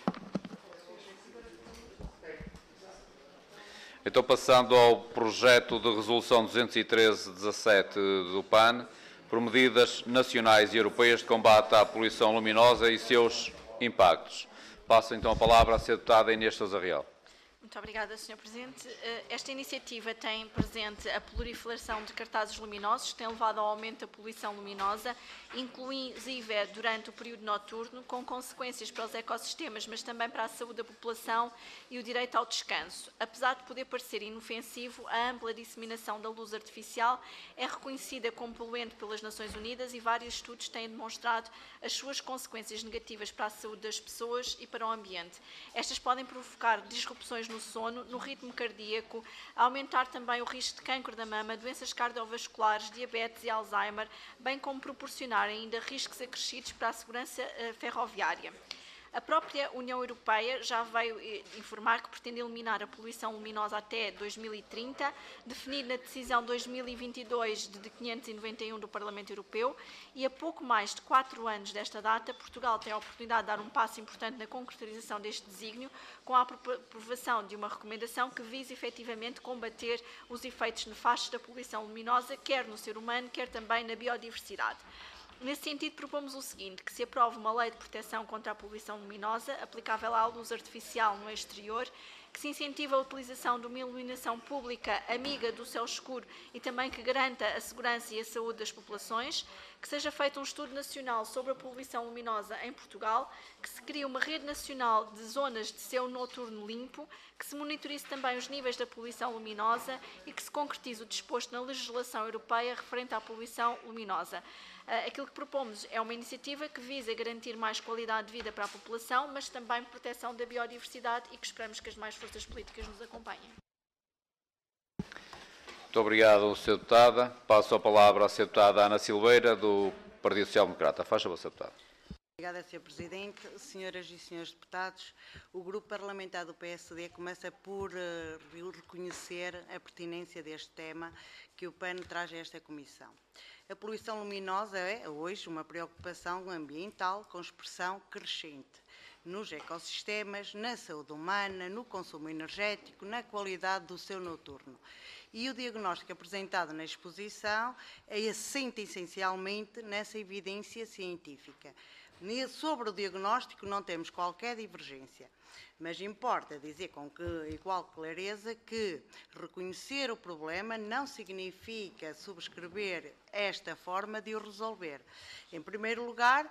S1: Então, passando ao projeto de resolução duzentos e treze dezassete do P A N, por medidas nacionais e europeias de combate à poluição luminosa e seus impactos. Passo então a palavra à senhora deputada Inês Sousa Real.
S6: Muito obrigada, senhor Presidente. Esta iniciativa tem presente a proliferação de cartazes luminosos, que tem levado ao aumento da poluição luminosa, inclusive durante o período noturno, com consequências para os ecossistemas, mas também para a saúde da população e o direito ao descanso. Apesar de poder parecer inofensivo, a ampla disseminação da luz artificial é reconhecida como poluente pelas Nações Unidas e vários estudos têm demonstrado as suas consequências negativas para a saúde das pessoas e para o ambiente. Estas podem provocar disrupções no sono, no ritmo cardíaco, aumentar também o risco de cancro da mama, doenças cardiovasculares, diabetes e Alzheimer, bem como proporcionar ainda riscos acrescidos para a segurança uh, ferroviária. A própria União Europeia já veio informar que pretende eliminar a poluição luminosa até dois mil e trinta, definido na decisão dois mil e vinte e dois de quinhentos e noventa e um do Parlamento Europeu, e a pouco mais de quatro anos desta data, Portugal tem a oportunidade de dar um passo importante na concretização deste desígnio, com a aprovação de uma recomendação que visa efetivamente combater os efeitos nefastos da poluição luminosa, quer no ser humano, quer também na biodiversidade. Nesse sentido, propomos o seguinte, que se aprove uma lei de proteção contra a poluição luminosa, aplicável à luz artificial no exterior, que se incentiva a utilização de uma iluminação pública amiga do céu escuro e também que garanta a segurança e a saúde das populações, que seja feito um estudo nacional sobre a poluição luminosa em Portugal, que se crie uma rede nacional de zonas de céu noturno limpo, que se monitorize também os níveis da poluição luminosa e que se concretize o disposto na legislação europeia referente à poluição luminosa. Aquilo que propomos é uma iniciativa que visa garantir mais qualidade de vida para a população, mas também proteção da biodiversidade e que esperamos que as demais forças políticas nos acompanhem.
S1: Muito obrigado, senhora Deputada. Passo a palavra à senhora Deputada Ana Silveira, do Partido Social Democrata. Faz favor, senhora Deputada.
S14: Obrigada, senhor Presidente. Senhoras e senhores deputados, o Grupo Parlamentar do P S D começa por uh, reconhecer a pertinência deste tema que o P A N traz a esta Comissão. A poluição luminosa é, hoje, uma preocupação ambiental com expressão crescente nos ecossistemas, na saúde humana, no consumo energético, na qualidade do céu noturno. E o diagnóstico apresentado na exposição é assente essencialmente nessa evidência científica. Sobre o diagnóstico não temos qualquer divergência, mas importa dizer com que, igual clareza que reconhecer o problema não significa subscrever esta forma de o resolver. Em primeiro lugar,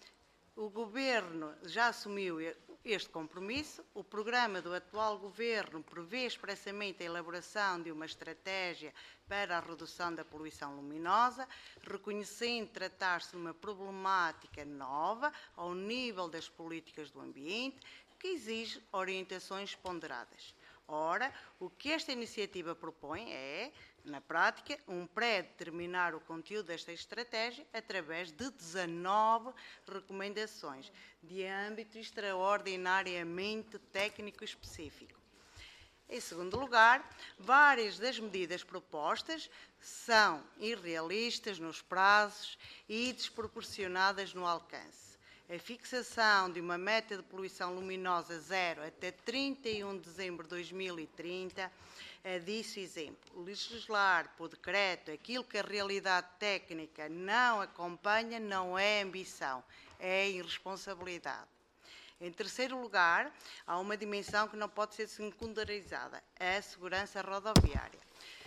S14: o Governo já assumiu este compromisso. O programa do atual Governo prevê expressamente a elaboração de uma estratégia para a redução da poluição luminosa, reconhecendo tratar-se de uma problemática nova ao nível das políticas do ambiente, que exige orientações ponderadas. Ora, o que esta iniciativa propõe é, na prática, um pré-determinar o conteúdo desta estratégia através de dezanove recomendações de âmbito extraordinariamente técnico e específico. Em segundo lugar, várias das medidas propostas são irrealistas nos prazos e desproporcionadas no alcance. A fixação de uma meta de poluição luminosa zero até trinta e um de dezembro de dois mil e trinta é disso exemplo. Legislar por decreto aquilo que a realidade técnica não acompanha não é ambição, é irresponsabilidade. Em terceiro lugar, há uma dimensão que não pode ser secundarizada, a segurança rodoviária.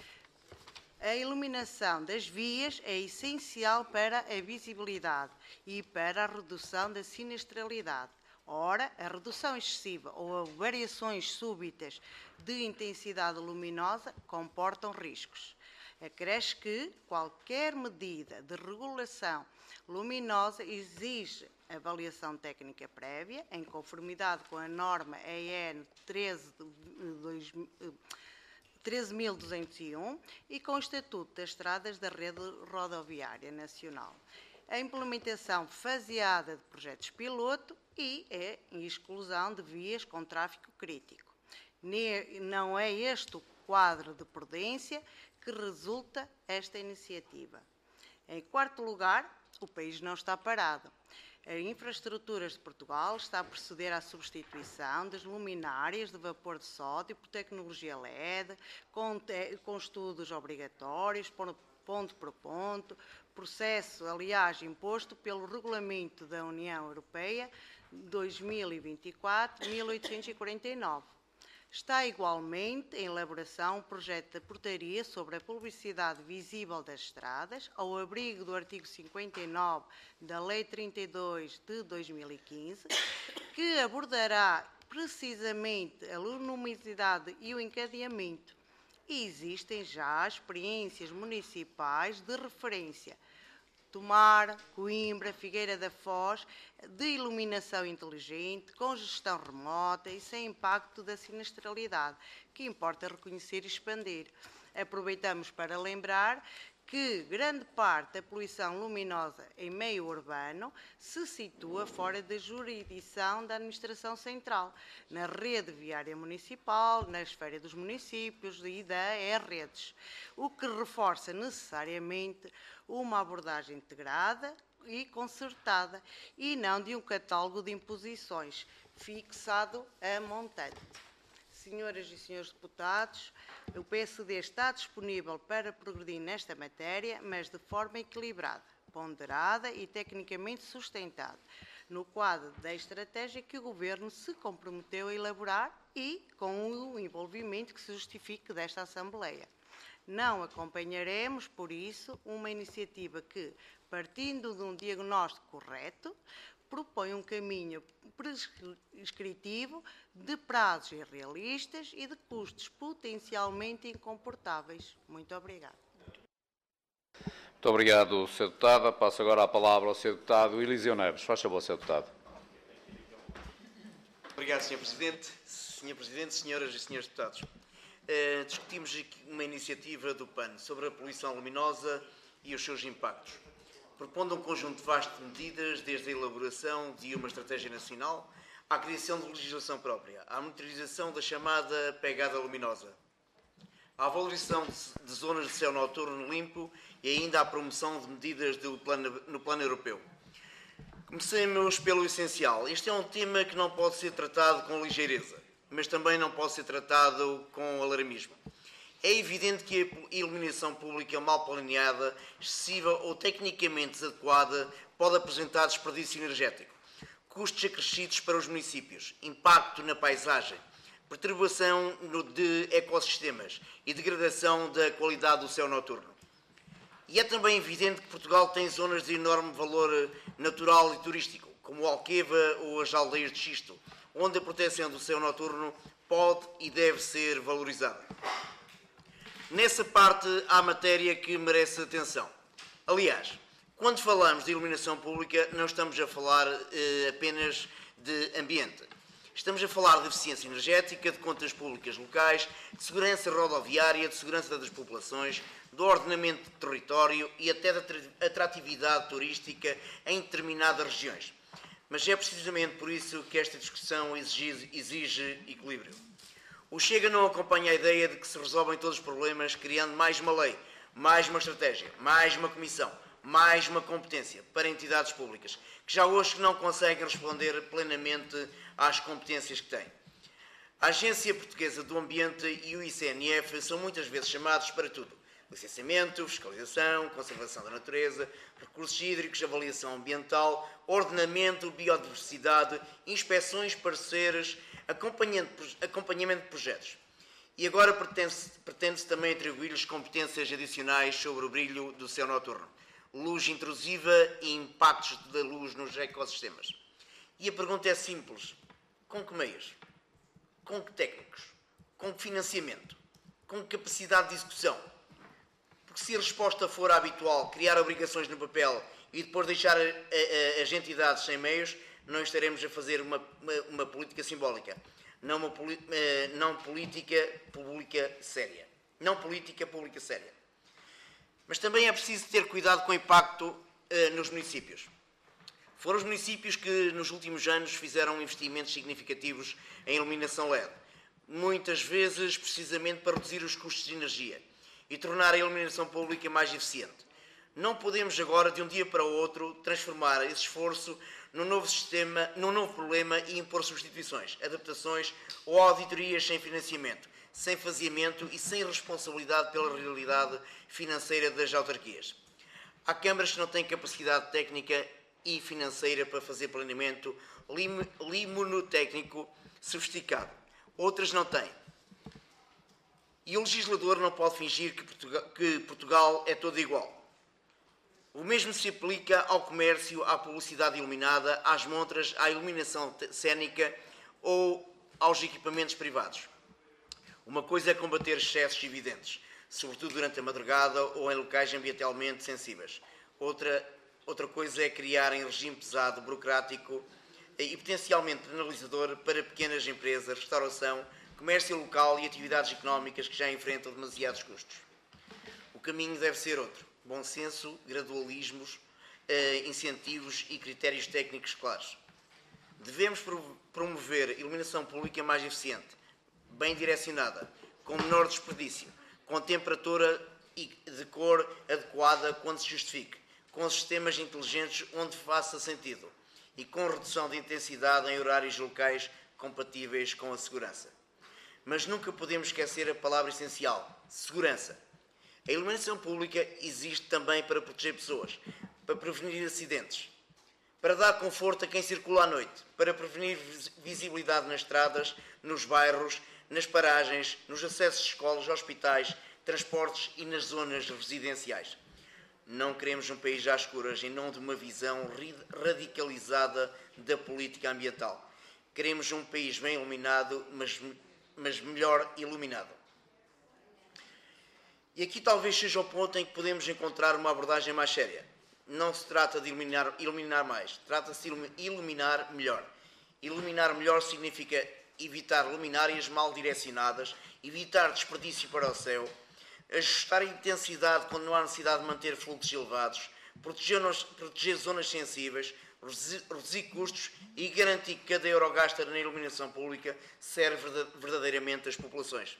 S14: A iluminação das vias é essencial para a visibilidade e para a redução da sinistralidade. Ora, a redução excessiva ou variações súbitas de intensidade luminosa comportam riscos. Acresce que qualquer medida de regulação luminosa exige avaliação técnica prévia, em conformidade com a norma E N treze treze mil duzentos e um e com o Estatuto das Estradas da Rede Rodoviária Nacional. A implementação faseada de projetos piloto e a exclusão de vias com tráfego crítico. Não é este o quadro de prudência que resulta esta iniciativa. Em quarto lugar, o país não está parado. A Infraestruturas de Portugal está a proceder à substituição das luminárias de vapor de sódio por tecnologia L E D, com, te com estudos obrigatórios, por, ponto por ponto, processo, aliás, imposto pelo Regulamento da União Europeia dois mil e vinte e quatro, mil oitocentos e quarenta e nove. Está igualmente em elaboração um projeto de portaria sobre a publicidade visível das estradas, ao abrigo do artigo cinquenta e nove da Lei trinta e dois de dois mil e quinze, que abordará precisamente a luminosidade e o encadeamento. E existem já experiências municipais de referência. Tomar, Coimbra, Figueira da Foz, de iluminação inteligente, com gestão remota e sem impacto da sinistralidade, que importa reconhecer e expandir. Aproveitamos para lembrar que grande parte da poluição luminosa em meio urbano se situa fora da jurisdição da Administração Central, na rede viária municipal, na esfera dos municípios e da E-Redes, o que reforça necessariamente uma abordagem integrada e concertada e não de um catálogo de imposições fixado a montante. Senhoras e senhores deputados, o P S D está disponível para progredir nesta matéria, mas de forma equilibrada, ponderada e tecnicamente sustentada, no quadro da estratégia que o Governo se comprometeu a elaborar e com o envolvimento que se justifique desta Assembleia. Não acompanharemos, por isso, uma iniciativa que, partindo de um diagnóstico correto, propõe um caminho prescritivo de prazos irrealistas e de custos potencialmente incomportáveis. Muito obrigada.
S1: Muito obrigado, senhor Deputado. Passo agora a palavra ao senhor Deputado Elísio Neves. Faz favor, senhor Deputado.
S15: Obrigado, senhor Presidente. senhor Presidente, senhoras e senhores deputados. Uh, discutimos aqui uma iniciativa do P A N sobre a poluição luminosa e os seus impactos, propondo um conjunto vasto de medidas, desde a elaboração de uma estratégia nacional à criação de legislação própria, à monitorização da chamada pegada luminosa, à valorização de, de zonas de céu noturno limpo e ainda à promoção de medidas do plano, no plano europeu. Comecemos pelo essencial. Este é um tema que não pode ser tratado com ligeireza, mas também não pode ser tratado com alarmismo. É evidente que a iluminação pública mal planeada, excessiva ou tecnicamente desadequada pode apresentar desperdício energético, custos acrescidos para os municípios, impacto na paisagem, perturbação de ecossistemas e degradação da qualidade do céu noturno. E é também evidente que Portugal tem zonas de enorme valor natural e turístico, como o Alqueva ou as aldeias de Xisto, onde a proteção do céu noturno pode e deve ser valorizada. Nessa parte há matéria que merece atenção. Aliás, quando falamos de iluminação pública, não estamos a falar eh, apenas de ambiente. Estamos a falar de eficiência energética, de contas públicas locais, de segurança rodoviária, de segurança das populações, do ordenamento do território e até da atratividade turística em determinadas regiões. Mas é precisamente por isso que esta discussão exige, exige equilíbrio. O Chega não acompanha a ideia de que se resolvem todos os problemas criando mais uma lei, mais uma estratégia, mais uma comissão, mais uma competência para entidades públicas, que já hoje não conseguem responder plenamente às competências que têm. A Agência Portuguesa do Ambiente e o I C N F são muitas vezes chamados para tudo: licenciamento, fiscalização, conservação da natureza, recursos hídricos, avaliação ambiental, ordenamento, biodiversidade, inspeções, parceiros, acompanhamento de projetos. E agora pretende-se pretende-se também atribuir-lhes competências adicionais sobre o brilho do céu noturno, luz intrusiva e impactos da luz nos ecossistemas. E a pergunta é simples: com que meios? Com que técnicos? Com que financiamento? Com que capacidade de execução? Porque se a resposta for a habitual, criar obrigações no papel e depois deixar a, a, as entidades sem meios, não estaremos a fazer uma, uma, uma política simbólica, não uma não política pública séria. não política pública séria. Mas também é preciso ter cuidado com o impacto eh, nos municípios. Foram os municípios que, nos últimos anos, fizeram investimentos significativos em iluminação L E D, muitas vezes precisamente para reduzir os custos de energia e tornar a iluminação pública mais eficiente. Não podemos agora, de um dia para o outro, transformar esse esforço num novo sistema, num novo problema e impor substituições, adaptações ou auditorias sem financiamento, sem faseamento e sem responsabilidade pela realidade financeira das autarquias. Há câmaras que não têm capacidade técnica e financeira para fazer planeamento lim, limonotécnico sofisticado. Outras não têm. E o legislador não pode fingir que Portugal, que Portugal é todo igual. O mesmo se aplica ao comércio, à publicidade iluminada, às montras, à iluminação cênica ou aos equipamentos privados. Uma coisa é combater excessos evidentes, sobretudo durante a madrugada ou em locais ambientalmente sensíveis. Outra, outra coisa é criar em regime pesado, burocrático e potencialmente penalizador para pequenas empresas, restauração, comércio local e atividades económicas que já enfrentam demasiados custos. O caminho deve ser outro. Bom senso, gradualismos, eh, incentivos e critérios técnicos claros. Devemos promover iluminação pública mais eficiente, bem direcionada, com menor desperdício, com temperatura e de cor adequada quando se justifique, com sistemas inteligentes onde faça sentido e com redução de intensidade em horários locais compatíveis com a segurança. Mas nunca podemos esquecer a palavra essencial, segurança. A iluminação pública existe também para proteger pessoas, para prevenir acidentes, para dar conforto a quem circula à noite, para prevenir visibilidade nas estradas, nos bairros, nas paragens, nos acessos de escolas, hospitais, transportes e nas zonas residenciais. Não queremos um país às escuras e não de uma visão radicalizada da política ambiental. Queremos um país bem iluminado, mas, mas melhor iluminado. E aqui talvez seja o ponto em que podemos encontrar uma abordagem mais séria. Não se trata de iluminar, iluminar mais, trata-se de iluminar melhor. Iluminar melhor significa evitar luminárias mal direcionadas, evitar desperdício para o céu, ajustar a intensidade quando não há necessidade de manter fluxos elevados, proteger, proteger zonas sensíveis, reduzir custos e garantir que cada euro gasto na iluminação pública serve verdadeiramente às populações.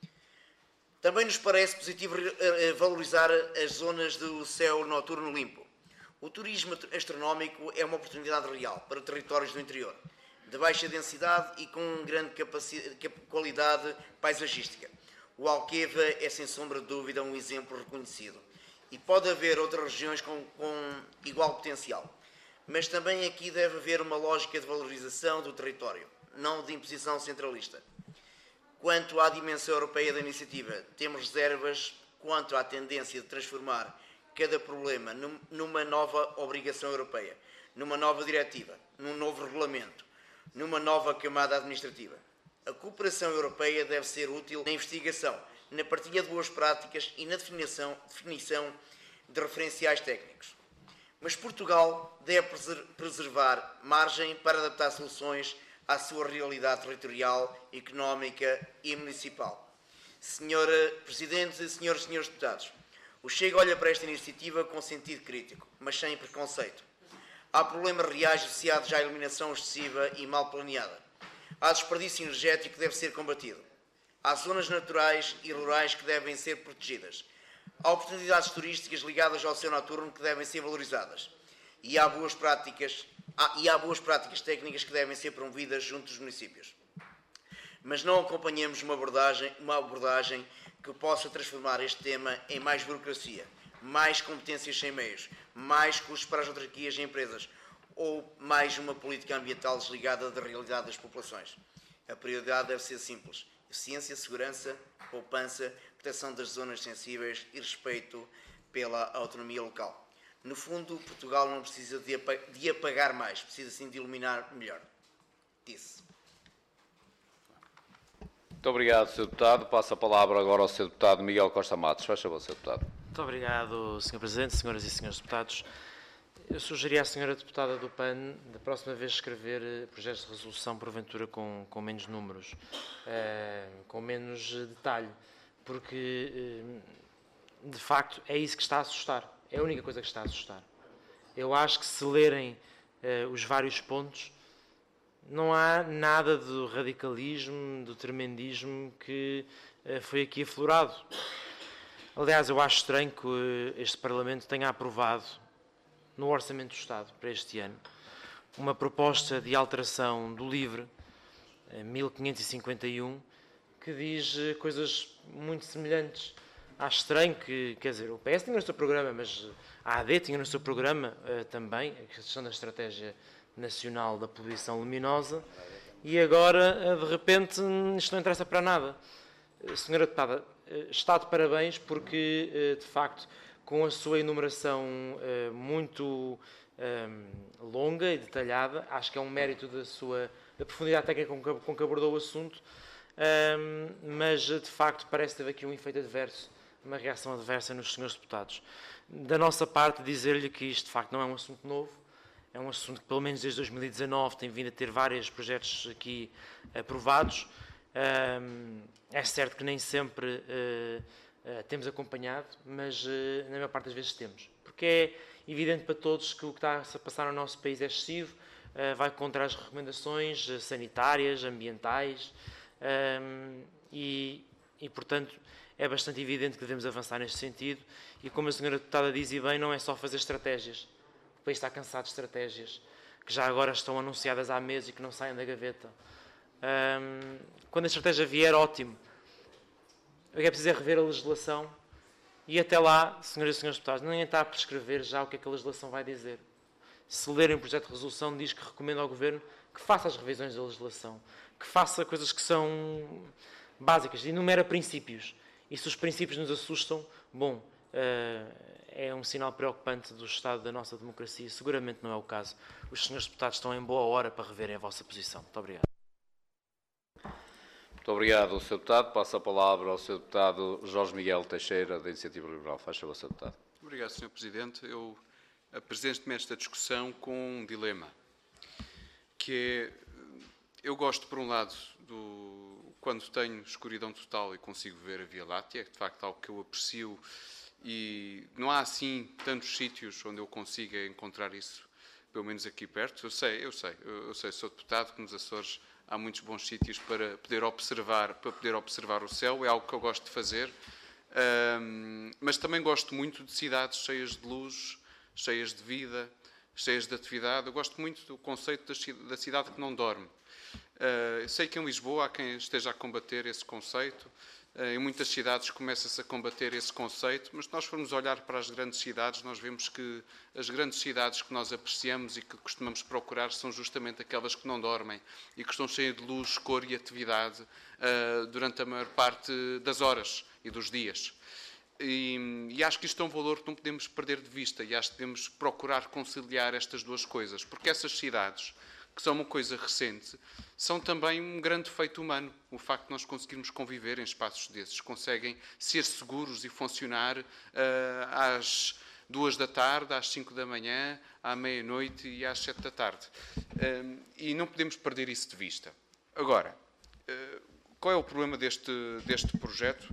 S15: Também nos parece positivo valorizar as zonas do céu noturno limpo. O turismo astronómico é uma oportunidade real para territórios do interior, de baixa densidade e com grande qualidade paisagística. O Alqueva é, sem sombra de dúvida, um exemplo reconhecido. E pode haver outras regiões com, com igual potencial. Mas também aqui deve haver uma lógica de valorização do território, não de imposição centralista. Quanto à dimensão europeia da iniciativa, temos reservas quanto à tendência de transformar cada problema numa nova obrigação europeia, numa nova diretiva, num novo regulamento, numa nova camada administrativa. A cooperação europeia deve ser útil na investigação, na partilha de boas práticas e na definição, definição de referenciais técnicos. Mas Portugal deve preservar margem para adaptar soluções à sua realidade territorial, económica e municipal. Senhora Presidente, senhoras e senhores deputados, o Chega olha para esta iniciativa com sentido crítico, mas sem preconceito. Há problemas reais associados à iluminação excessiva e mal planeada. Há desperdício energético que deve ser combatido. Há zonas naturais e rurais que devem ser protegidas. Há oportunidades turísticas ligadas ao céu noturno que devem ser valorizadas. E há boas práticas, há, e há boas práticas técnicas que devem ser promovidas junto dos municípios. Mas não acompanhamos uma abordagem, uma abordagem que possa transformar este tema em mais burocracia, mais competências sem meios, mais custos para as autarquias e empresas, ou mais uma política ambiental desligada da realidade das populações. A prioridade deve ser simples: eficiência, segurança, poupança, proteção das zonas sensíveis e respeito pela autonomia local. No fundo, Portugal não precisa de apagar mais, precisa sim de iluminar melhor. Disse.
S1: Muito obrigado, senhor Deputado. Passo a palavra agora ao senhor Deputado Miguel Costa Matos. Faz favor, senhor Deputado.
S16: Muito obrigado, senhor Presidente, senhoras e senhores deputados. Eu sugeri à senhora Deputada do P A N, da próxima vez, escrever projetos de resolução, porventura, com, com menos números, eh, com menos detalhe, porque, de facto, é isso que está a assustar. É a única coisa que está a assustar. Eu acho que se lerem uh, os vários pontos, não há nada do radicalismo, do tremendismo que uh, foi aqui aflorado. Aliás, eu acho estranho que uh, este Parlamento tenha aprovado, no Orçamento do Estado para este ano, uma proposta de alteração do LIVRE uh, mil quinhentos e cinquenta e um, que diz uh, coisas muito semelhantes. Acho estranho que, quer dizer, o P S tinha no seu programa, mas a A D tinha no seu programa uh, também a questão da Estratégia Nacional da Poluição Luminosa, e agora, uh, de repente, isto não interessa para nada. Uh, senhora Deputada, uh, está de parabéns porque, uh, de facto, com a sua enumeração uh, muito um, longa e detalhada, acho que é um mérito da sua da profundidade técnica com que, com que abordou o assunto, um, mas, de facto, parece ter aqui um efeito adverso, uma reação adversa nos senhores deputados. Da nossa parte, dizer-lhe que isto, de facto, não é um assunto novo, é um assunto que, pelo menos desde dois mil e dezanove, tem vindo a ter vários projetos aqui aprovados. É certo que nem sempre uh, uh, temos acompanhado, mas uh, na maior parte das vezes temos. Porque é evidente para todos que o que está a passar no nosso país é excessivo, uh, vai contra as recomendações sanitárias, ambientais, um, e, e, portanto, é bastante evidente que devemos avançar neste sentido, e como a senhora deputada diz e bem, não é só fazer estratégias. O país está cansado de estratégias, que já agora estão anunciadas há meses e que não saem da gaveta. Um, quando a estratégia vier, ótimo. O que é preciso é rever a legislação, e até lá, senhoras e senhores deputados, ninguém está a prescrever já o que é que a legislação vai dizer. Se lerem o projeto de resolução, diz que recomenda ao Governo que faça as revisões da legislação, que faça coisas que são básicas, enumera princípios. E se os princípios nos assustam, bom, uh, é um sinal preocupante do estado da nossa democracia. Seguramente não é o caso. Os senhores deputados estão em boa hora para reverem a vossa posição. Muito obrigado.
S1: Muito obrigado, senhor Deputado. Passo a palavra ao senhor Deputado Jorge Miguel Teixeira, da Iniciativa Liberal. Faz favor, senhor Deputado.
S12: Obrigado, senhor Presidente. Eu apresento-me esta discussão com um dilema, que é, eu gosto, por um lado, do quando tenho escuridão total e consigo ver a Via Láctea, é de facto algo que eu aprecio, e não há assim tantos sítios onde eu consiga encontrar isso, pelo menos aqui perto. Eu sei, eu sei, eu sei, sou deputado, que nos Açores há muitos bons sítios para poder observar, para poder observar o céu, é algo que eu gosto de fazer, um, mas também gosto muito de cidades cheias de luz, cheias de vida, cheias de atividade. Eu gosto muito do conceito da cidade que não dorme. Uh, sei que em Lisboa há quem esteja a combater esse conceito, uh, em muitas cidades começa-se a combater esse conceito, mas se nós formos olhar para as grandes cidades, nós vemos que as grandes cidades que nós apreciamos e que costumamos procurar são justamente aquelas que não dormem e que estão cheias de luz, cor e atividade uh, durante a maior parte das horas e dos dias. E, e acho que isto é um valor que não podemos perder de vista, e acho que devemos procurar conciliar estas duas coisas, porque essas cidades, que são uma coisa recente, são também um grande feito humano. O facto de nós conseguirmos conviver em espaços desses, conseguem ser seguros e funcionar uh, às duas da tarde, às cinco da manhã, à meia-noite e às sete da tarde. Uh, e não podemos perder isso de vista. Agora, uh, qual é o problema deste, deste projeto?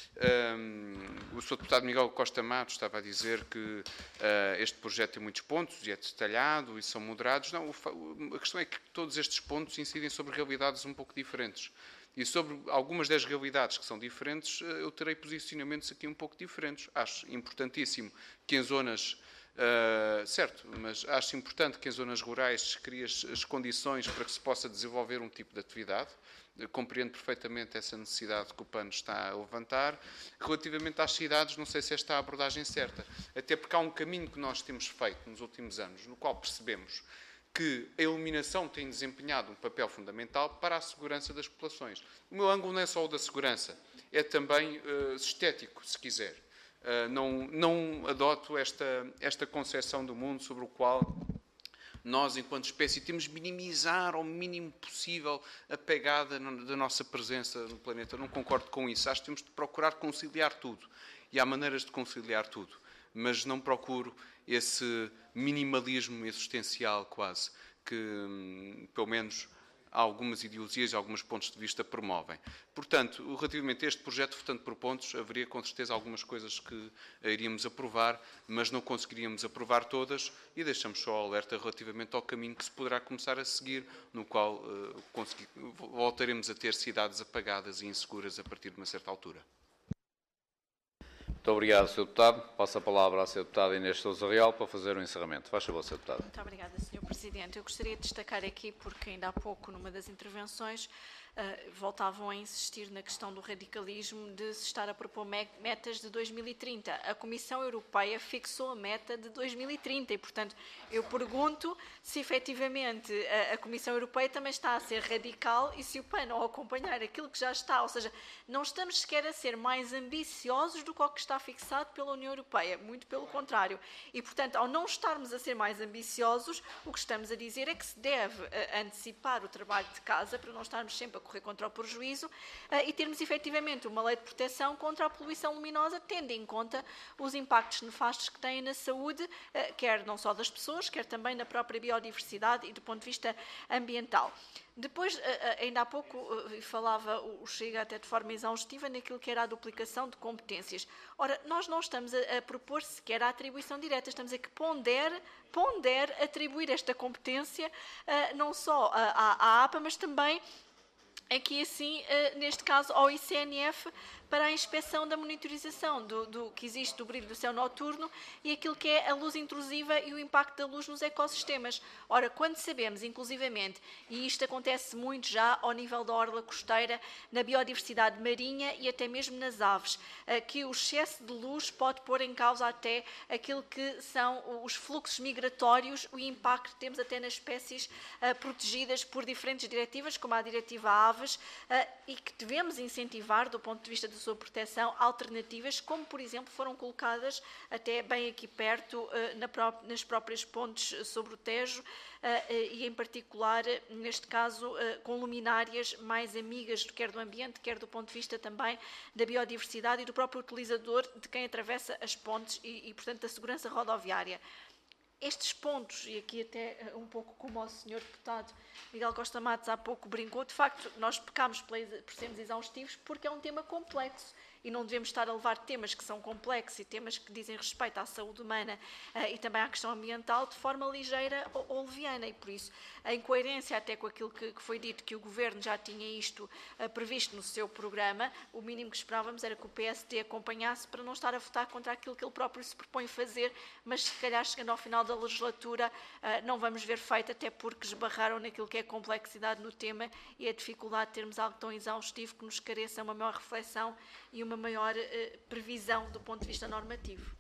S12: Um, o senhor Deputado Miguel Costa Matos estava a dizer que uh, este projeto tem muitos pontos e é detalhado e são moderados. Não, o, a questão é que todos estes pontos incidem sobre realidades um pouco diferentes. E sobre algumas das realidades que são diferentes, eu terei posicionamentos aqui um pouco diferentes. Acho importantíssimo que em zonas... Uh, certo, mas acho importante que em zonas rurais se criem as, as condições para que se possa desenvolver um tipo de atividade. Eu compreendo perfeitamente essa necessidade que o PAN está a levantar. Relativamente às cidades, não sei se esta é a abordagem certa, até porque há um caminho que nós temos feito nos últimos anos, no qual percebemos que a iluminação tem desempenhado um papel fundamental para a segurança das populações. O meu ângulo não é só o da segurança, é também uh, estético, se quiser. Uh, não, não adoto esta, esta concepção do mundo sobre o qual nós, enquanto espécie, temos de minimizar ao mínimo possível a pegada da nossa presença no planeta. Eu não concordo com isso. Acho que temos de procurar conciliar tudo. E há maneiras de conciliar tudo. Mas não procuro esse minimalismo existencial quase, que, pelo menos, algumas ideologias e alguns pontos de vista promovem. Portanto, relativamente a este projeto, votando por pontos, haveria com certeza algumas coisas que iríamos aprovar, mas não conseguiríamos aprovar todas e deixamos só alerta relativamente ao caminho que se poderá começar a seguir, no qual uh, consegui, voltaremos a ter cidades apagadas e inseguras a partir de uma certa altura.
S1: Muito obrigado, senhor Deputado. Passo a palavra à senhora Deputada Inês Sousa Real para fazer o encerramento. Faz favor, senhor Deputado.
S6: Muito obrigada, senhor Presidente. Eu gostaria de destacar aqui, porque ainda há pouco, numa das intervenções, uh, voltavam a insistir na questão do radicalismo de se estar a propor metas de dois mil e trinta. A Comissão Europeia fixou a meta de dois mil e trinta e, portanto, eu pergunto se efetivamente a, a Comissão Europeia também está a ser radical e se o P A N, ao acompanhar aquilo que já está, ou seja, não estamos sequer a ser mais ambiciosos do que o que está fixado pela União Europeia, muito pelo contrário. E, portanto, ao não estarmos a ser mais ambiciosos, o que estamos a dizer é que se deve uh, antecipar o trabalho de casa para não estarmos sempre a correr contra o prejuízo uh, e termos efetivamente uma lei de proteção contra a poluição luminosa, tendo em conta os impactos nefastos que têm na saúde, uh, quer não só das pessoas, quer também na própria biodiversidade e do ponto de vista ambiental. Depois, ainda há pouco, falava o Chega até de forma exaustiva naquilo que era a duplicação de competências. Ora, nós não estamos a, a propor sequer a atribuição direta, estamos a que pondere, pondere atribuir esta competência uh, não só à, à A P A, mas também aqui assim, uh, neste caso, ao I C N F, para a inspeção da monitorização do, do que existe do brilho do céu noturno e aquilo que é a luz intrusiva e o impacto da luz nos ecossistemas. Ora, quando sabemos, inclusivamente, e isto acontece muito já ao nível da orla costeira, na biodiversidade marinha e até mesmo nas aves, que o excesso de luz pode pôr em causa até aquilo que são os fluxos migratórios, o impacto que temos até nas espécies uh, protegidas por diferentes diretivas, como a Diretiva Aves, uh, e que devemos incentivar, do ponto de vista da sua proteção, alternativas, como, por exemplo, foram colocadas até bem aqui perto, uh, na pró nas próprias pontes sobre o Tejo, uh, uh, e, em particular, neste caso, uh, com luminárias mais amigas, quer do ambiente, quer do ponto de vista também da biodiversidade e do próprio utilizador, de quem atravessa as pontes e, e portanto, da segurança rodoviária. Estes pontos, e aqui até um pouco como o senhor deputado Miguel Costa Matos há pouco brincou, de facto, nós pecamos por sermos exaustivos porque é um tema complexo e não devemos estar a levar temas que são complexos e temas que dizem respeito à saúde humana uh, e também à questão ambiental de forma ligeira ou, ou leviana, e por isso, em coerência até com aquilo que, que foi dito, que o Governo já tinha isto uh, previsto no seu programa, o mínimo que esperávamos era que o P S D acompanhasse para não estar a votar contra aquilo que ele próprio se propõe fazer, mas se calhar chegando ao final da legislatura uh, não vamos ver feito, até porque esbarraram naquilo que é a complexidade no tema e a dificuldade de termos algo tão exaustivo que nos careça uma maior reflexão e uma maior uh, previsão do ponto de vista normativo.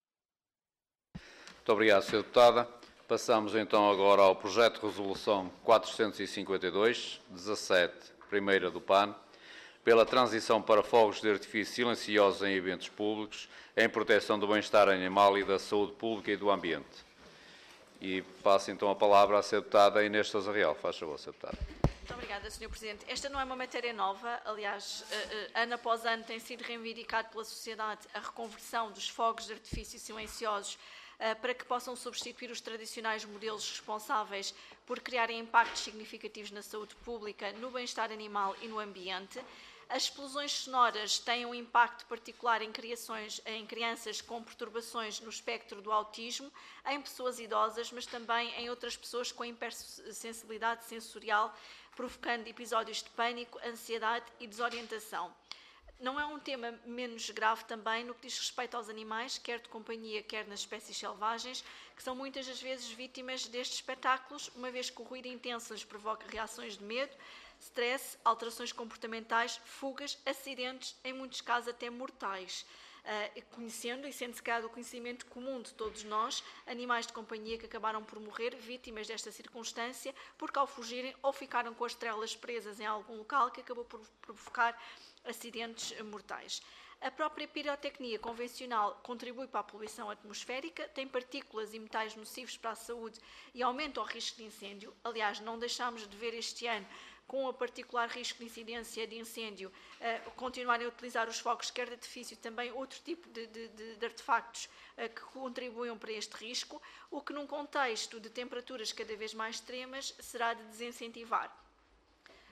S1: Muito obrigado, senhora Deputada. Passamos então agora ao projeto de resolução quatrocentos e cinquenta e dois, dezassete, primeira do P A N, pela transição para fogos de artifício silenciosos em eventos públicos, em proteção do bem-estar animal e da saúde pública e do ambiente. E passo então a palavra à senhora Deputada Inês Sousa Real. Faz favor, senhora Deputada.
S6: Muito obrigada, senhor Presidente. Esta não é uma matéria nova, aliás, ano após ano tem sido reivindicado pela sociedade a reconversão dos fogos de artifício silenciosos para que possam substituir os tradicionais modelos responsáveis por criarem impactos significativos na saúde pública, no bem-estar animal e no ambiente. As explosões sonoras têm um impacto particular em, criações, em crianças com perturbações no espectro do autismo, em pessoas idosas, mas também em outras pessoas com hipersensibilidade sensorial, provocando episódios de pânico, ansiedade e desorientação. Não é um tema menos grave também no que diz respeito aos animais, quer de companhia, quer nas espécies selvagens, que são muitas das vezes vítimas destes espetáculos, uma vez que o ruído intenso lhes provoca reações de medo, stress, alterações comportamentais, fugas, acidentes, em muitos casos até mortais. Uh, conhecendo e sendo-se criado o conhecimento comum de todos nós, animais de companhia que acabaram por morrer vítimas desta circunstância, porque ao fugirem ou ficaram com as trelas presas em algum local que acabou por provocar acidentes mortais. A própria pirotecnia convencional contribui para a poluição atmosférica, tem partículas e metais nocivos para a saúde e aumenta o risco de incêndio. Aliás, não deixámos de ver este ano, com o particular risco de incidência de incêndio, uh, continuarem a utilizar os fogos, quer de artifício, também outro tipo de, de, de, de artefactos uh, que contribuem para este risco, o que num contexto de temperaturas cada vez mais extremas será de desincentivar.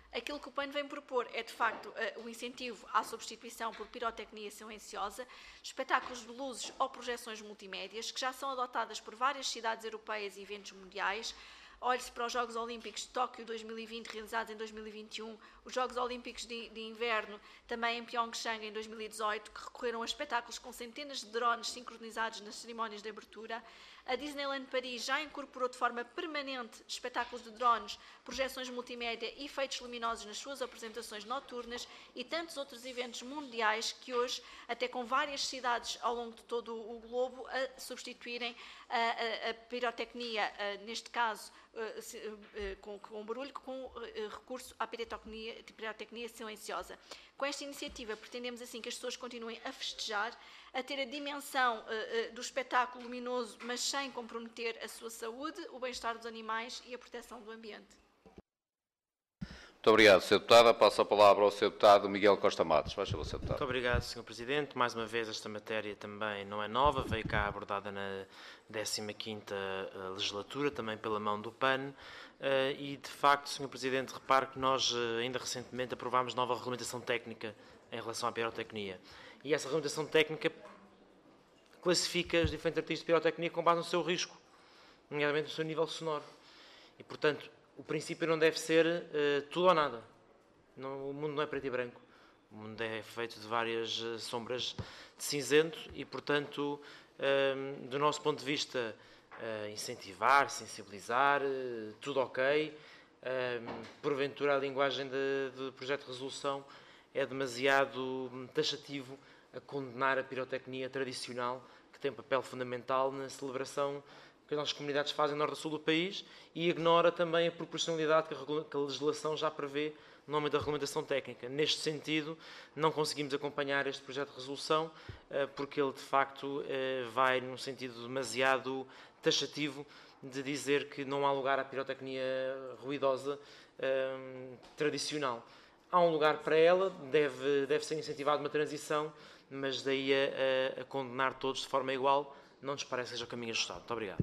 S6: Aquilo que o P A N vem propor é, de facto, o incentivo à substituição por pirotecnia silenciosa, espetáculos de luzes ou projeções multimédias, que já são adotadas por várias cidades europeias e eventos mundiais. Olhe-se para os Jogos Olímpicos de Tóquio dois mil e vinte, realizados em dois mil e vinte e um, os Jogos Olímpicos de, de Inverno, também em Pyeongchang, em dois mil e dezoito, que recorreram a espetáculos com centenas de drones sincronizados nas cerimónias de abertura. A Disneyland Paris já incorporou de forma permanente espetáculos de drones, projeções multimédia e efeitos luminosos nas suas apresentações noturnas e tantos outros eventos mundiais que hoje, até com várias cidades ao longo de todo o globo, a substituírem a, a, a pirotecnia, a, neste caso, com, com barulho, com recurso à pirotecnia, pirotecnia silenciosa. Com esta iniciativa, pretendemos assim que as pessoas continuem a festejar, a ter a dimensão uh, uh, do espetáculo luminoso, mas sem comprometer a sua saúde, o bem-estar dos animais e a proteção do ambiente.
S1: Muito obrigado, senhor Deputado. Passo a palavra ao senhor Deputado Miguel Costa Matos. Faz favor, senhor Deputado.
S16: Muito obrigado, senhor Presidente. Mais uma vez, esta matéria também não é nova, veio cá abordada na décima quinta legislatura, também pela mão do P A N. E, de facto, senhor Presidente, repare que nós ainda recentemente aprovámos nova regulamentação técnica em relação à pirotecnia. E essa regulamentação técnica classifica os diferentes artigos de pirotecnia com base no seu risco, nomeadamente no seu nível sonoro. E, portanto, o princípio não deve ser uh, tudo ou nada. Não, o mundo não é preto e branco. O mundo é feito de várias uh, sombras de cinzento e, portanto, uh, do nosso ponto de vista, uh, incentivar, sensibilizar, uh, tudo ok. Uh, porventura, a linguagem do projeto de resolução é demasiado taxativo a condenar a pirotecnia tradicional, que tem um papel fundamental na celebração que as nossas comunidades fazem no norte e sul do país, e ignora também a proporcionalidade que a legislação já prevê no nome da regulamentação técnica. Neste sentido, não conseguimos acompanhar este projeto de resolução, porque ele, de facto, vai num sentido demasiado taxativo de dizer que não há lugar à pirotecnia ruidosa tradicional. Há um lugar para ela, deve, deve ser incentivada uma transição, mas daí a, a, a condenar todos de forma igual, não nos parece que seja o caminho ajustado. Muito obrigado.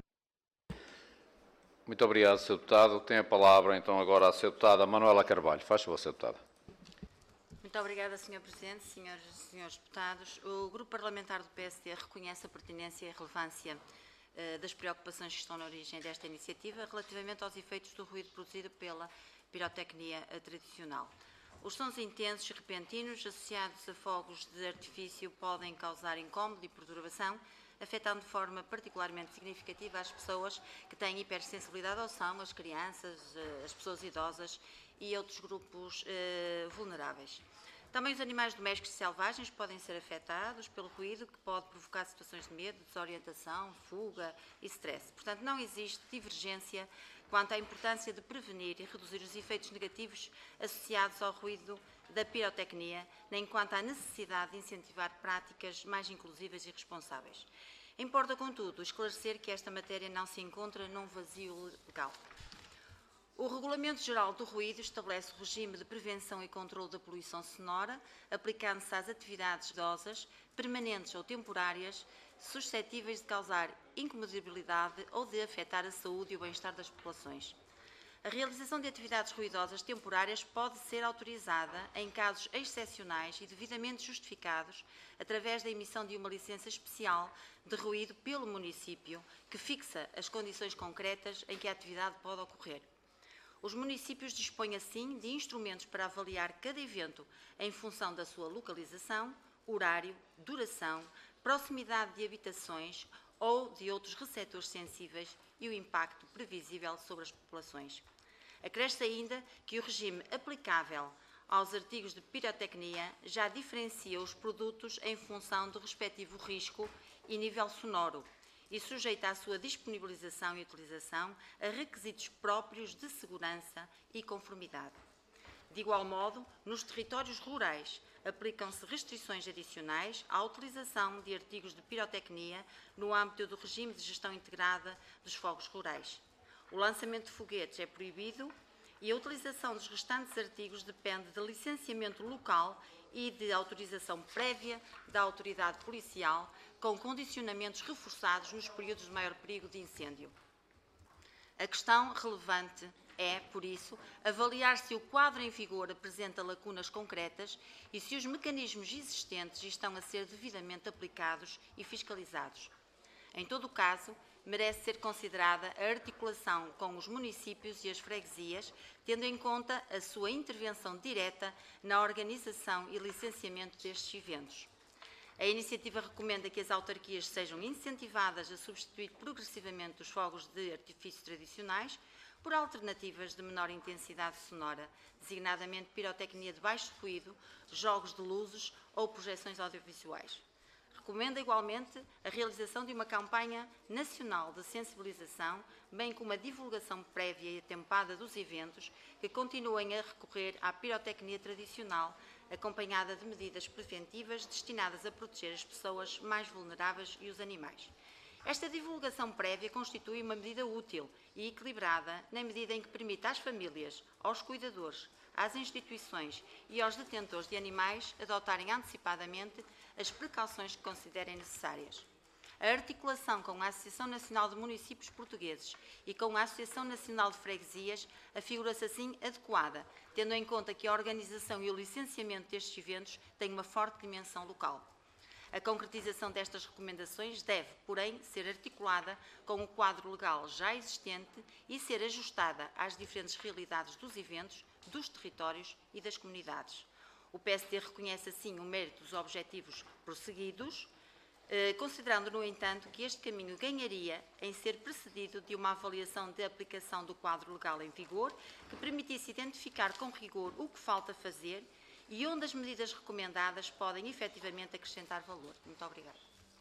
S1: Muito obrigado, senhor Deputado. Tem a palavra, então, agora a senhora Deputada Manuela Carvalho. Faz favor, senhora Deputada.
S14: Muito obrigada, senhor Presidente, senhoras e senhores deputados. O Grupo Parlamentar do P S D reconhece a pertinência e a relevância uh, das preocupações que estão na origem desta iniciativa relativamente aos efeitos do ruído produzido pela pirotecnia tradicional. Os sons intensos e repentinos associados a fogos de artifício podem causar incómodo e perturbação, afetando de forma particularmente significativa as pessoas que têm hipersensibilidade ao som, as crianças, as pessoas idosas e outros grupos eh, vulneráveis. Também os animais domésticos e selvagens podem ser afetados pelo ruído, que pode provocar situações de medo, desorientação, fuga e stress. Portanto, não existe divergência quanto à importância de prevenir e reduzir os efeitos negativos associados ao ruído da pirotecnia, nem quanto à necessidade de incentivar práticas mais inclusivas e responsáveis. Importa, contudo, esclarecer que esta matéria não se encontra num vazio legal. O Regulamento Geral do Ruído estabelece o regime de prevenção e controle da poluição sonora, aplicando-se às atividades ruidosas, permanentes ou temporárias, suscetíveis de causar incomodabilidade ou de afetar a saúde e o bem-estar das populações. A realização de atividades ruidosas temporárias pode ser autorizada em casos excepcionais e devidamente justificados através da emissão de uma licença especial de ruído pelo município, que fixa as condições concretas em que a atividade pode ocorrer. Os municípios dispõem, assim, de instrumentos para avaliar cada evento em função da sua localização, horário, duração, proximidade de habitações ou de outros receptores sensíveis e o impacto previsível sobre as populações. Acresce ainda que o regime aplicável aos artigos de pirotecnia já diferencia os produtos em função do respectivo risco e nível sonoro e sujeita a sua disponibilização e utilização a requisitos próprios de segurança e conformidade. De igual modo, nos territórios rurais, aplicam-se restrições adicionais à utilização de artigos de pirotecnia no âmbito do regime de gestão integrada dos fogos rurais. O lançamento de foguetes é proibido e a utilização dos restantes artigos depende de licenciamento local e de autorização prévia da autoridade policial, com condicionamentos reforçados nos períodos de maior perigo de incêndio. A questão relevante
S17: É, por isso, avaliar se o quadro em vigor apresenta lacunas concretas e se os mecanismos existentes estão a ser devidamente aplicados e fiscalizados. Em todo o caso, merece ser considerada a articulação com os municípios e as freguesias, tendo em conta a sua intervenção direta na organização e licenciamento destes eventos. A iniciativa recomenda que as autarquias sejam incentivadas a substituir progressivamente os fogos de artifício tradicionais por alternativas de menor intensidade sonora, designadamente pirotecnia de baixo ruído, jogos de luzes ou projeções audiovisuais. Recomenda igualmente a realização de uma campanha nacional de sensibilização, bem como a divulgação prévia e atempada dos eventos que continuem a recorrer à pirotecnia tradicional, acompanhada de medidas preventivas destinadas a proteger as pessoas mais vulneráveis e os animais. Esta divulgação prévia constitui uma medida útil e equilibrada na medida em que permite às famílias, aos cuidadores, às instituições e aos detentores de animais adotarem antecipadamente as precauções que considerem necessárias. A articulação com a Associação Nacional de Municípios Portugueses e com a Associação Nacional de Freguesias afigura-se assim adequada, tendo em conta que a organização e o licenciamento destes eventos têm uma forte dimensão local. A concretização destas recomendações deve, porém, ser articulada com o quadro legal já existente e ser ajustada às diferentes realidades dos eventos, dos territórios e das comunidades. O P S D reconhece, assim, o mérito dos objetivos prosseguidos, eh, considerando, no entanto, que este caminho ganharia em ser precedido de uma avaliação de aplicação do quadro legal em vigor, que permitisse identificar com rigor o que falta fazer e onde as medidas recomendadas podem efetivamente acrescentar valor. Muito obrigada.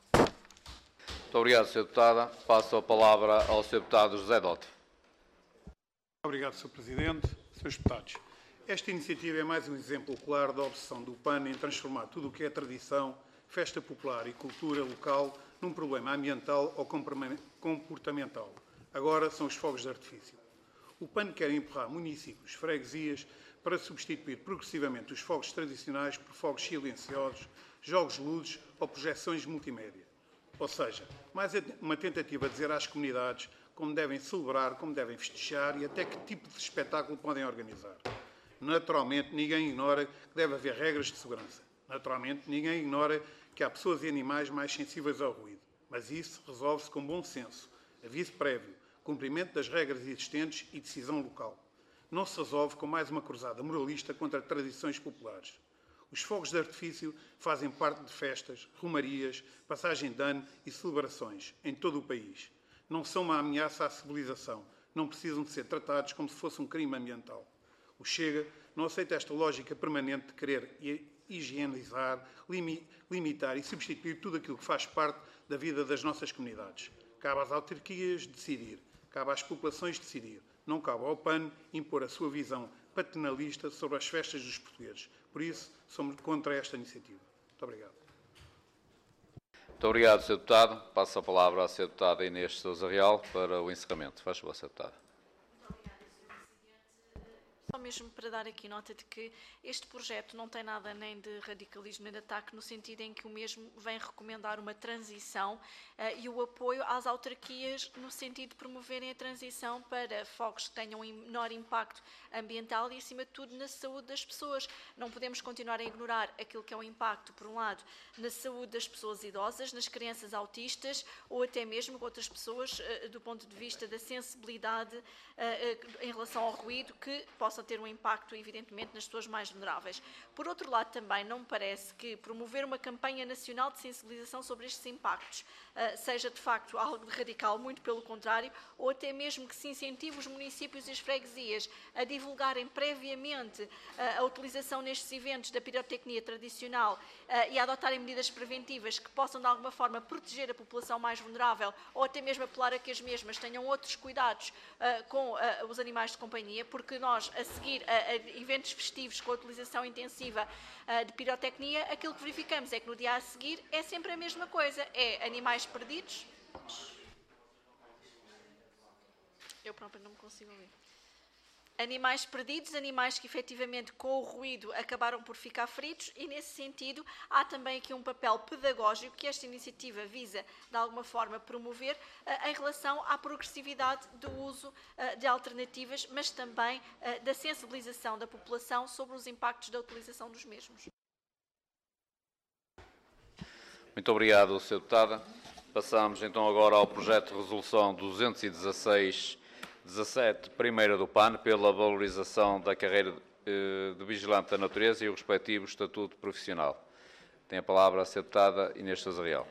S1: Muito obrigado, senhora Deputada. Passo a palavra ao senhor Deputado José Dote.
S18: Obrigado, senhor Presidente. senhores Deputados, esta iniciativa é mais um exemplo claro da obsessão do P A N em transformar tudo o que é tradição, festa popular e cultura local num problema ambiental ou comportamental. Agora são os fogos de artifício. O P A N quer empurrar municípios, freguesias, para substituir progressivamente os fogos tradicionais por fogos silenciosos, jogos de luzes ou projeções multimédia. Ou seja, mais uma tentativa de dizer às comunidades como devem celebrar, como devem festejar e até que tipo de espetáculo podem organizar. Naturalmente, ninguém ignora que deve haver regras de segurança. Naturalmente, ninguém ignora que há pessoas e animais mais sensíveis ao ruído. Mas isso resolve-se com bom senso, aviso prévio, cumprimento das regras existentes e decisão local. Não se resolve com mais uma cruzada moralista contra tradições populares. Os fogos de artifício fazem parte de festas, romarias, passagem de ano e celebrações em todo o país. Não são uma ameaça à civilização, não precisam de ser tratados como se fosse um crime ambiental. O Chega não aceita esta lógica permanente de querer higienizar, limi limitar e substituir tudo aquilo que faz parte da vida das nossas comunidades. Cabe às autarquias decidir, cabe às populações decidir. Não cabe ao P A N impor a sua visão paternalista sobre as festas dos portugueses. Por isso, somos contra esta iniciativa. Muito obrigado.
S1: Muito obrigado, senhor Deputado. Passo a palavra à senhora Deputada Inês Sousa Real para o encerramento. Faz favor, senhora Deputada.
S6: Só mesmo para dar aqui nota de que este projeto não tem nada nem de radicalismo nem de ataque, no sentido em que o mesmo vem recomendar uma transição uh, e o apoio às autarquias no sentido de promoverem a transição para fogos que tenham menor impacto ambiental e, acima de tudo, na saúde das pessoas. Não podemos continuar a ignorar aquilo que é o impacto, por um lado, na saúde das pessoas idosas, nas crianças autistas ou até mesmo com outras pessoas uh, do ponto de vista da sensibilidade uh, uh, em relação ao ruído, que possa ter um impacto, evidentemente, nas pessoas mais vulneráveis. Por outro lado, também não me parece que promover uma campanha nacional de sensibilização sobre estes impactos uh, seja, de facto, algo radical, muito pelo contrário, ou até mesmo que se incentive os municípios e as freguesias a divulgarem previamente uh, a utilização nestes eventos da pirotecnia tradicional uh, e a adotarem medidas preventivas que possam, de alguma forma, proteger a população mais vulnerável ou até mesmo apelar a que as mesmas tenham outros cuidados uh, com uh, os animais de companhia, porque nós, a seguir a, a eventos festivos com a utilização intensiva uh, de pirotecnia, aquilo que verificamos é que no dia a seguir é sempre a mesma coisa, é animais perdidos. Eu própria não me consigo ouvir. Animais perdidos, animais que efetivamente com o ruído acabaram por ficar feridos, e nesse sentido há também aqui um papel pedagógico que esta iniciativa visa de alguma forma promover uh, em relação à progressividade do uso uh, de alternativas, mas também uh, da sensibilização da população sobre os impactos da utilização dos mesmos.
S1: Muito obrigado, senhora Deputada. Passamos então agora ao projeto de resolução duzentos e dezasseis dezassete, primeira do P A N, pela valorização da carreira de vigilante da natureza e o respectivo estatuto profissional. Tem a palavra a senhora Deputada Inês Sousa Real.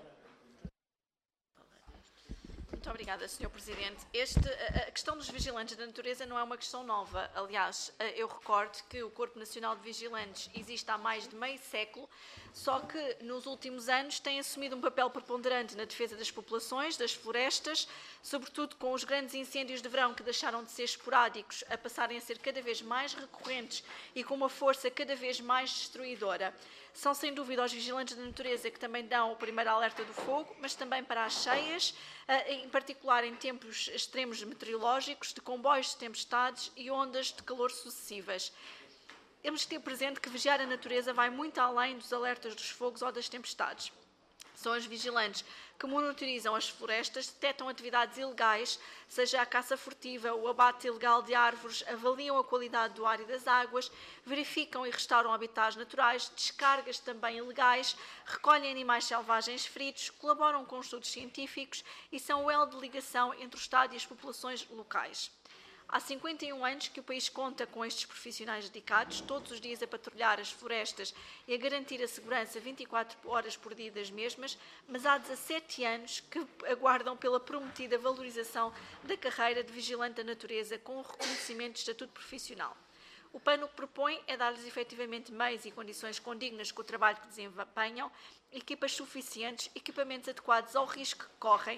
S6: Muito obrigada, senhor Presidente. Este, a questão dos vigilantes da natureza não é uma questão nova. Aliás, eu recordo que o Corpo Nacional de Vigilantes existe há mais de meio século, só que nos últimos anos tem assumido um papel preponderante na defesa das populações, das florestas, sobretudo com os grandes incêndios de verão que deixaram de ser esporádicos a passarem a ser cada vez mais recorrentes e com uma força cada vez mais destruidora. São, sem dúvida, os vigilantes da natureza que também dão o primeiro alerta do fogo, mas também para as cheias, em particular em tempos extremos meteorológicos, de comboios de tempestades e ondas de calor sucessivas. Temos que ter presente que vigiar a natureza vai muito além dos alertas dos fogos ou das tempestades. São os vigilantes que monitorizam as florestas, detectam atividades ilegais, seja a caça furtiva, o abate ilegal de árvores, avaliam a qualidade do ar e das águas, verificam e restauram habitats naturais, descargas também ilegais, recolhem animais selvagens feridos, colaboram com estudos científicos e são o elo de ligação entre o Estado e as populações locais. Há cinquenta e um anos que o país conta com estes profissionais dedicados, todos os dias a patrulhar as florestas e a garantir a segurança vinte e quatro horas por dia das mesmas, mas há dezassete anos que aguardam pela prometida valorização da carreira de vigilante da natureza com o reconhecimento de estatuto profissional. O P A N o que propõe é dar-lhes efetivamente meios e condições condignas com o trabalho que desempenham, equipas suficientes, equipamentos adequados ao risco que correm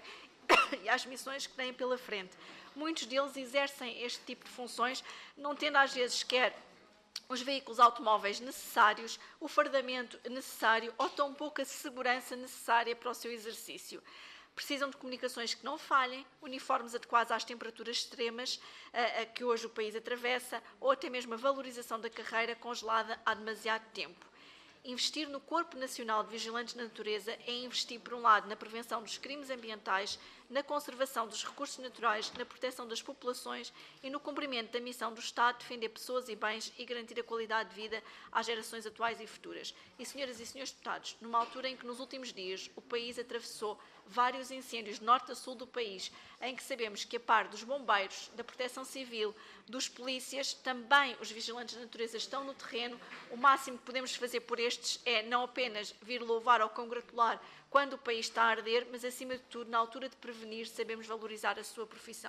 S6: e às missões que têm pela frente. Muitos deles exercem este tipo de funções, não tendo às vezes sequer os veículos automóveis necessários, o fardamento necessário ou tão pouca segurança necessária para o seu exercício. Precisam de comunicações que não falhem, uniformes adequados às temperaturas extremas a, a que hoje o país atravessa, ou até mesmo a valorização da carreira congelada há demasiado tempo. Investir no Corpo Nacional de Vigilantes da Natureza é investir, por um lado, na prevenção dos crimes ambientais, na conservação dos recursos naturais, na proteção das populações e no cumprimento da missão do Estado de defender pessoas e bens e garantir a qualidade de vida às gerações atuais e futuras. E, senhoras e senhores deputados, numa altura em que nos últimos dias o país atravessou vários incêndios de norte a sul do país, em que sabemos que, a par dos bombeiros, da proteção civil, dos polícias, também os vigilantes da natureza estão no terreno, o máximo que podemos fazer por estes é não apenas vir louvar ou congratular quando o país está a arder, mas, acima de tudo, na altura de prevenir, sabemos valorizar a sua profissão.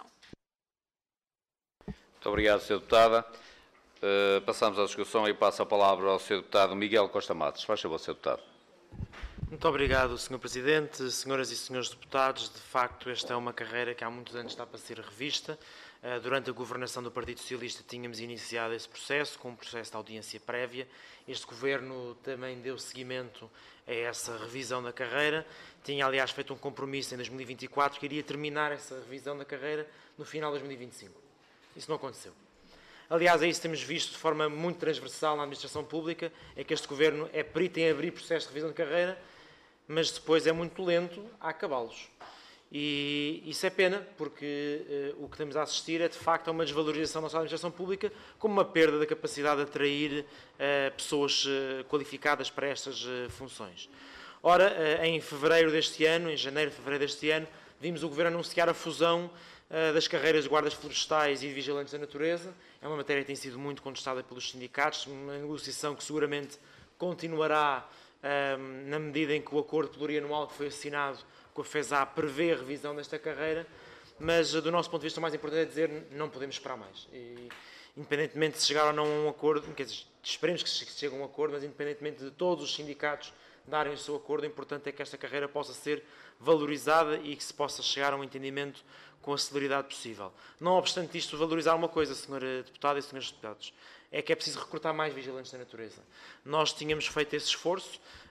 S1: Muito obrigado, senhora Deputada. Uh, passamos à discussão e passo a palavra ao senhor Deputado Miguel Costa Matos. Faz favor, senhor Deputado.
S16: Muito obrigado, senhor Presidente. Senhoras e senhores deputados, de facto, esta é uma carreira que há muitos anos está para ser revista. Durante a governação do Partido Socialista tínhamos iniciado esse processo, com um processo de audiência prévia. Este Governo também deu seguimento a essa revisão da carreira. Tinha, aliás, feito um compromisso em dois mil e vinte e quatro que iria terminar essa revisão da carreira no final de dois mil e vinte e cinco. Isso não aconteceu. Aliás, é isso que temos visto de forma muito transversal na administração pública, é que este Governo é perito em abrir processos de revisão de carreira, mas depois é muito lento a acabá-los. E isso é pena, porque uh, o que estamos a assistir é, de facto, a uma desvalorização da nossa administração pública, como uma perda da capacidade de atrair uh, pessoas uh, qualificadas para estas uh, funções. Ora, uh, em fevereiro deste ano, em janeiro, fevereiro deste ano, vimos o Governo anunciar a fusão uh, das carreiras de guardas florestais e de vigilantes da natureza. É uma matéria que tem sido muito contestada pelos sindicatos, uma negociação que seguramente continuará uh, na medida em que o acordo plurianual que foi assinado com a FESA prevê a revisão desta carreira, mas do nosso ponto de vista o mais importante é dizer não podemos esperar mais. E, independentemente de se chegar ou não a um acordo, quer dizer, esperemos que se chegue a um acordo, mas independentemente de todos os sindicatos darem o seu acordo, o importante é que esta carreira possa ser valorizada e que se possa chegar a um entendimento com a celeridade possível. Não obstante isto, valorizar uma coisa, senhora Deputada e senhores Deputados, é que é preciso recrutar mais vigilantes da natureza. Nós tínhamos feito esse esforço,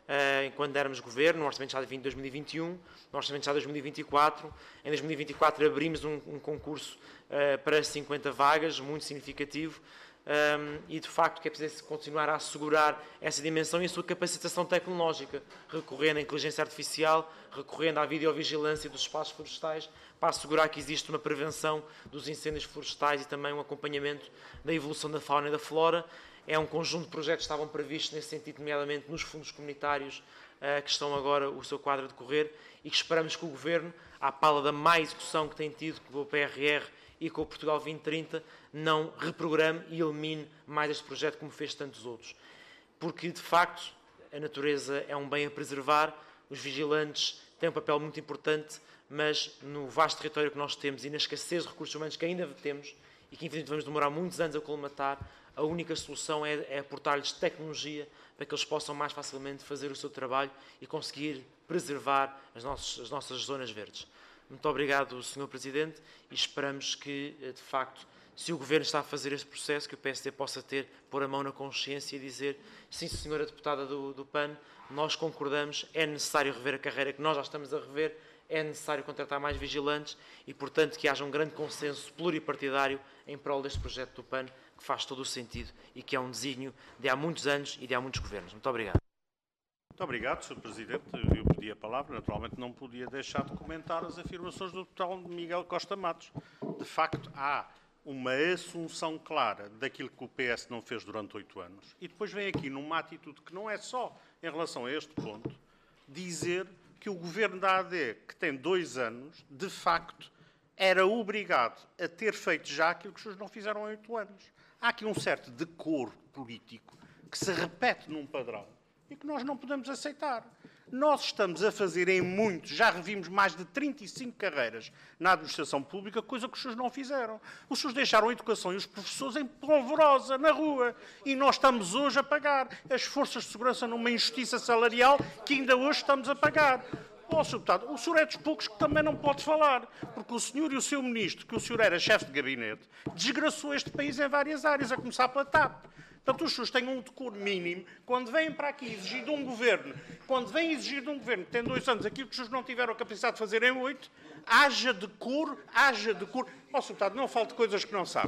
S16: enquanto éramos governo, no Orçamento de Estado de dois mil e vinte e um, no Orçamento de Estado de dois mil e vinte e quatro. Em dois mil e vinte e quatro abrimos um, um concurso uh, para cinquenta vagas, muito significativo, um, e de facto que é preciso continuar a assegurar essa dimensão e a sua capacitação tecnológica, recorrendo à inteligência artificial, recorrendo à videovigilância dos espaços florestais, para assegurar que existe uma prevenção dos incêndios florestais e também um acompanhamento da evolução da fauna e da flora. É um conjunto de projetos que estavam previstos nesse sentido, nomeadamente nos fundos comunitários, uh, que estão agora o seu quadro a decorrer, e que esperamos que o Governo, à pala da má execução que tem tido com o P R R e com o Portugal vinte trinta, não reprograme e elimine mais este projeto como fez tantos outros. Porque, de facto, a natureza é um bem a preservar, os vigilantes têm um papel muito importante, mas no vasto território que nós temos e na escassez de recursos humanos que ainda temos, e que infelizmente vamos demorar muitos anos a colmatar, a única solução é, é aportar-lhes tecnologia para que eles possam mais facilmente fazer o seu trabalho e conseguir preservar as nossas, as nossas zonas verdes. Muito obrigado, senhor Presidente, e esperamos que, de facto, se o Governo está a fazer este processo, que o P S D possa ter, pôr a mão na consciência e dizer, sim, senhora Deputada do, do P A N, nós concordamos, é necessário rever a carreira que nós já estamos a rever, é necessário contratar mais vigilantes e, portanto, que haja um grande consenso pluripartidário em prol deste projeto do P A N, que faz todo o sentido e que é um desígnio de há muitos anos e de há muitos governos. Muito obrigado.
S3: Muito obrigado, senhor Presidente. Eu pedi a palavra, naturalmente não podia deixar de comentar as afirmações do deputado Miguel Costa Matos. De facto, há uma assunção clara daquilo que o P S não fez durante oito anos e depois vem aqui numa atitude que não é só em relação a este ponto, dizer que o Governo da A D, que tem dois anos, de facto, era obrigado a ter feito já aquilo que os senhores não fizeram há oito anos. Há aqui um certo decoro político que se repete num padrão e que nós não podemos aceitar. Nós estamos a fazer em muitos, já revimos mais de trinta e cinco carreiras na administração pública, coisa que os senhores não fizeram. Os senhores deixaram a educação e os professores em polvorosa, na rua. E nós estamos hoje a pagar as forças de segurança numa injustiça salarial que ainda hoje estamos a pagar. Oh, senhor Deputado, o senhor é dos poucos que também não pode falar, porque o senhor e o seu ministro, que o senhor era chefe de gabinete, desgraçou este país em várias áreas, a começar pela T A P. Portanto, os senhores têm um decoro mínimo, quando vêm para aqui exigir de um governo, quando vêm exigir de um governo que tem dois anos aquilo que os senhores não tiveram a capacidade de fazer em oito, haja decoro, haja decoro. Oh, senhor Deputado, não falte coisas que não sabe.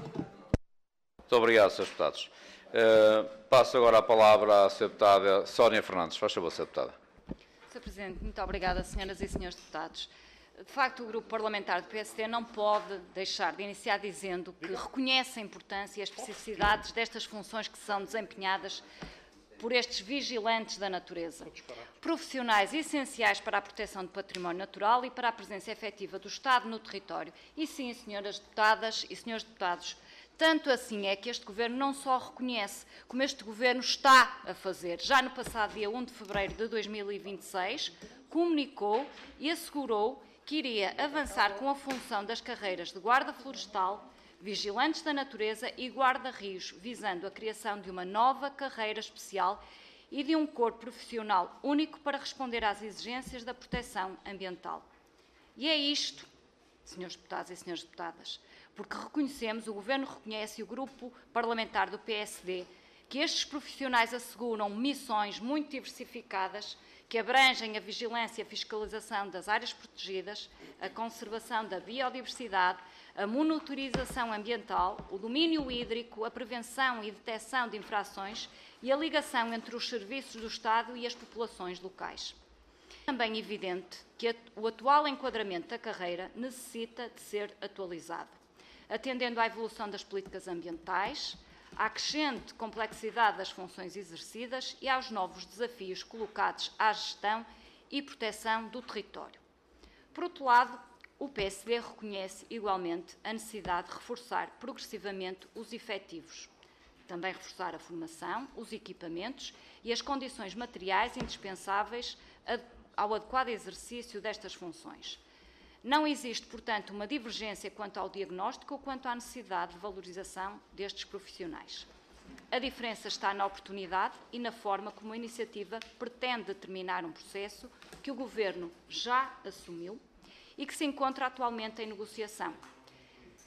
S1: Muito obrigado, senhores Deputados. Uh, passo agora a palavra à senhora Deputada Sónia Fernandes. Faz favor, senhora Deputada.
S9: senhor Presidente, muito obrigada, senhoras e senhores deputados. De facto, o Grupo Parlamentar do P S D não pode deixar de iniciar dizendo que reconhece a importância e as especificidades destas funções que são desempenhadas por estes vigilantes da natureza. Profissionais essenciais para a proteção do património natural e para a presença efetiva do Estado no território. E sim, senhoras deputadas e senhores deputados, tanto assim é que este Governo não só reconhece, como este Governo está a fazer. Já no passado dia um de fevereiro de dois mil e vinte e seis, comunicou e assegurou que iria avançar com a função das carreiras de guarda florestal, vigilantes da natureza e guarda-rios, visando a criação de uma nova carreira especial e de um corpo profissional único para responder às exigências da proteção ambiental. E é isto, senhores deputados e senhoras deputadas, porque reconhecemos, o Governo reconhece e o Grupo Parlamentar do P S D, que estes profissionais asseguram missões muito diversificadas que abrangem a vigilância e a fiscalização das áreas protegidas, a conservação da biodiversidade, a monitorização ambiental, o domínio hídrico, a prevenção e detecção de infrações e a ligação entre os serviços do Estado e as populações locais. É também evidente que o atual enquadramento da carreira necessita de ser atualizado, atendendo à evolução das políticas ambientais, à crescente complexidade das funções exercidas e aos novos desafios colocados à gestão e proteção do território. Por outro lado, o P S D reconhece igualmente a necessidade de reforçar progressivamente os efetivos, também reforçar a formação, os equipamentos e as condições materiais indispensáveis ao adequado exercício destas funções. Não existe, portanto, uma divergência quanto ao diagnóstico ou quanto à necessidade de valorização destes profissionais. A diferença está na oportunidade e na forma como a iniciativa pretende determinar um processo que o Governo já assumiu e que se encontra atualmente em negociação.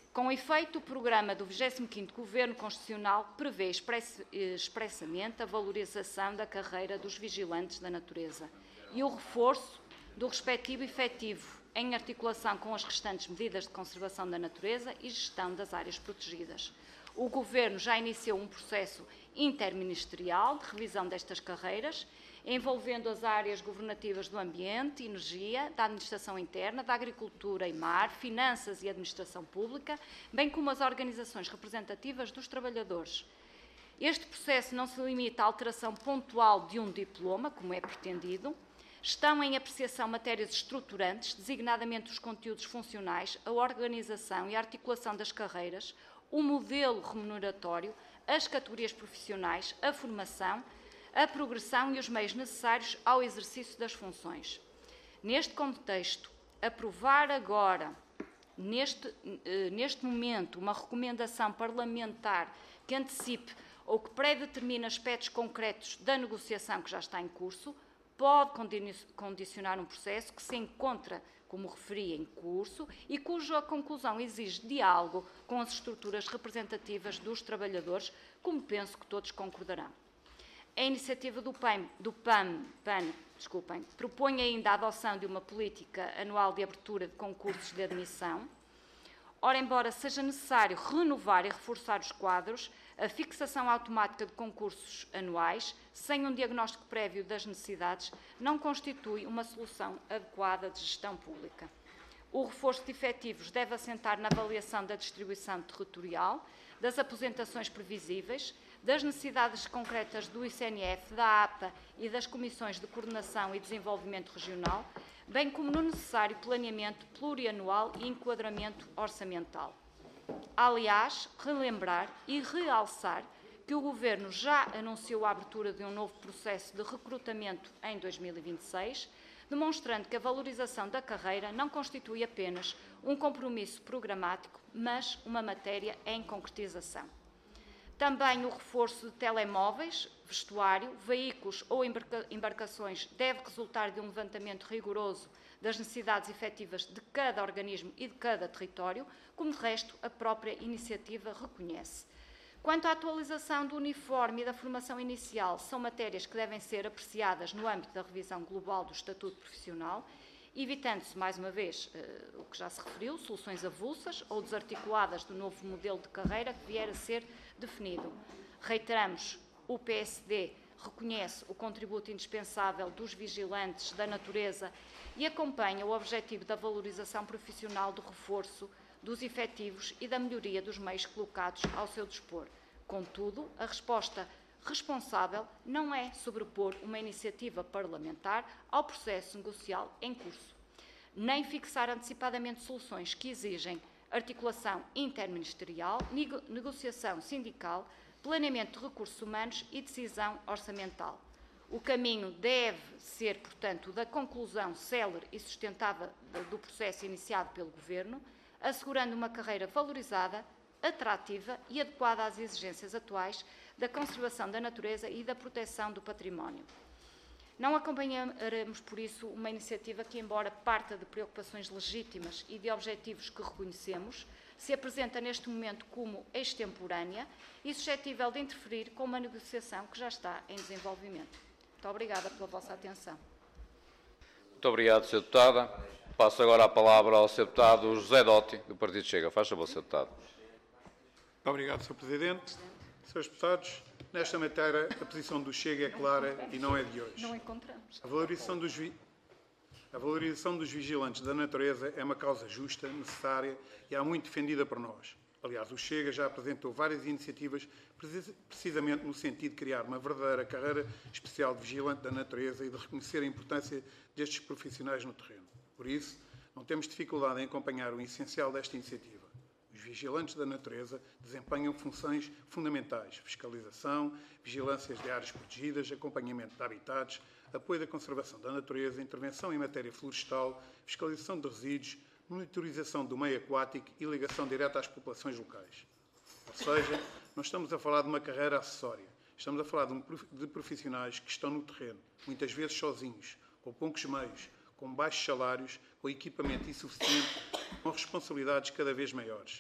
S9: Com efeito, o programa do vigésimo quinto Governo Constitucional prevê express, expressamente a valorização da carreira dos vigilantes da natureza e o reforço do respectivo efetivo em articulação com as restantes medidas de conservação da natureza e gestão das áreas protegidas. O Governo já iniciou um processo interministerial de revisão destas carreiras, envolvendo as áreas governativas do ambiente, energia, da administração interna, da agricultura e mar, finanças e administração pública, bem como as organizações representativas dos trabalhadores. Este processo não se limita à alteração pontual de um diploma, como é pretendido. Estão em apreciação matérias estruturantes, designadamente os conteúdos funcionais, a organização e a articulação das carreiras, o modelo remuneratório, as categorias profissionais, a formação, a progressão e os meios necessários ao exercício das funções. Neste contexto, aprovar agora, neste, neste momento, uma recomendação parlamentar que antecipe ou que predetermine aspectos concretos da negociação que já está em curso, pode condicionar um processo que se encontra, como referi, em curso e cuja conclusão exige diálogo com as estruturas representativas dos trabalhadores, como penso que todos concordarão. A iniciativa do P A M, do P A M, P A M desculpem, propõe ainda a adoção de uma política anual de abertura de concursos de admissão. Ora, embora seja necessário renovar e reforçar os quadros, a fixação automática de concursos anuais, sem um diagnóstico prévio das necessidades, não constitui uma solução adequada de gestão pública. O reforço de efetivos deve assentar na avaliação da distribuição territorial, das aposentações previsíveis, das necessidades concretas do I C N F, da A P A e das Comissões de Coordenação e Desenvolvimento Regional, bem como no necessário planeamento plurianual e enquadramento orçamental. Aliás, relembrar e realçar que o Governo já anunciou a abertura de um novo processo de recrutamento em dois mil e vinte e seis, demonstrando que a valorização da carreira não constitui apenas um compromisso programático, mas uma matéria em concretização. Também o reforço de telemóveis, vestuário, veículos ou embarca embarcações deve resultar de um levantamento rigoroso das necessidades efetivas de cada organismo e de cada território, como de resto a própria iniciativa reconhece. Quanto à atualização do uniforme e da formação inicial, são matérias que devem ser apreciadas no âmbito da revisão global do Estatuto Profissional, evitando-se, mais uma vez, eh, o que já se referiu, soluções avulsas ou desarticuladas do novo modelo de carreira que vier a ser definido. Reiteramos, o P S D reconhece o contributo indispensável dos vigilantes da natureza e acompanha o objetivo da valorização profissional, do reforço dos efetivos e da melhoria dos meios colocados ao seu dispor. Contudo, a resposta responsável não é sobrepor uma iniciativa parlamentar ao processo negocial em curso, nem fixar antecipadamente soluções que exigem articulação interministerial, nego negociação sindical, planeamento de recursos humanos e decisão orçamental. O caminho deve ser, portanto, o da conclusão célere e sustentável do processo iniciado pelo Governo, assegurando uma carreira valorizada, atrativa e adequada às exigências atuais da conservação da natureza e da proteção do património. Não acompanharemos, por isso, uma iniciativa que, embora parta de preocupações legítimas e de objetivos que reconhecemos, se apresenta neste momento como extemporânea e suscetível de interferir com uma negociação que já está em desenvolvimento. Muito obrigada pela vossa atenção.
S1: Muito obrigado, senhora Deputada. Passo agora a palavra ao senhor Deputado José Dotti, do Partido Chega. Faz favor, senhor Deputado.
S18: Muito obrigado, senhor Presidente. Senhores Deputados, nesta matéria a posição do Chega é clara e não é de hoje.
S9: Não encontramos.
S18: A valorização dos, vi... a valorização dos vigilantes da natureza é uma causa justa, necessária e há muito defendida por nós. Aliás, o Chega já apresentou várias iniciativas precisamente no sentido de criar uma verdadeira carreira especial de vigilante da natureza e de reconhecer a importância destes profissionais no terreno. Por isso, não temos dificuldade em acompanhar o essencial desta iniciativa. Os vigilantes da natureza desempenham funções fundamentais: fiscalização, vigilâncias de áreas protegidas, acompanhamento de habitats, apoio da conservação da natureza, intervenção em matéria florestal, fiscalização de resíduos, monitorização do meio aquático e ligação direta às populações locais. Ou seja, não estamos a falar de uma carreira acessória. Estamos a falar de profissionais que estão no terreno, muitas vezes sozinhos, com poucos meios, com baixos salários, com equipamento insuficiente, com responsabilidades cada vez maiores.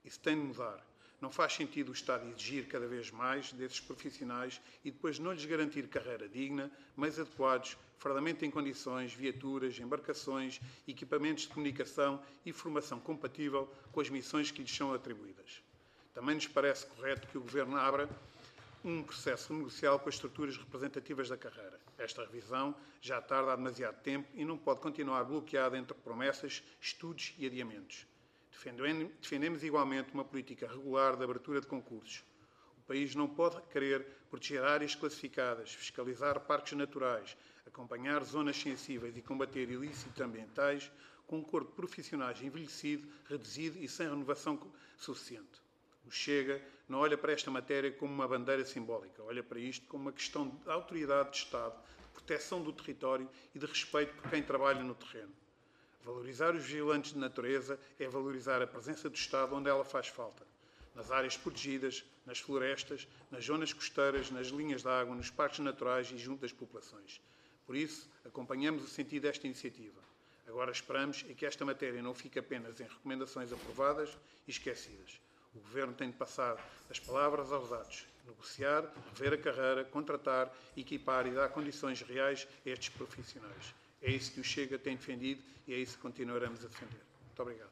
S18: Isso tem de mudar. Não faz sentido o Estado exigir cada vez mais desses profissionais e depois não lhes garantir carreira digna, meios adequados, fardamento em condições, viaturas, embarcações, equipamentos de comunicação e formação compatível com as missões que lhes são atribuídas. Também nos parece correto que o Governo abra um processo negocial com as estruturas representativas da carreira. Esta revisão já tarda há demasiado tempo e não pode continuar bloqueada entre promessas, estudos e adiamentos. Defendemos igualmente uma política regular de abertura de concursos. O país não pode querer proteger áreas classificadas, fiscalizar parques naturais, acompanhar zonas sensíveis e combater ilícitos ambientais com um corpo de profissionais envelhecido, reduzido e sem renovação suficiente. O Chega não olha para esta matéria como uma bandeira simbólica, olha para isto como uma questão de autoridade de Estado, de proteção do território e de respeito por quem trabalha no terreno. Valorizar os vigilantes de natureza é valorizar a presença do Estado onde ela faz falta. Nas áreas protegidas, nas florestas, nas zonas costeiras, nas linhas de água, nos parques naturais e junto das populações. Por isso, acompanhamos o sentido desta iniciativa. Agora esperamos é que esta matéria não fique apenas em recomendações aprovadas e esquecidas. O Governo tem de passar das palavras aos atos, negociar, rever a carreira, contratar, equipar e dar condições reais a estes profissionais. É isso que o Chega tem defendido e é isso que continuaremos a defender. Muito obrigado.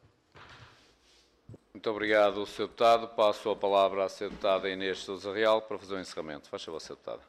S1: Muito obrigado, senhor Deputado. Passo a palavra à senhora Deputada Inês Sousa Real para fazer o encerramento. Faz favor, senhora Deputada.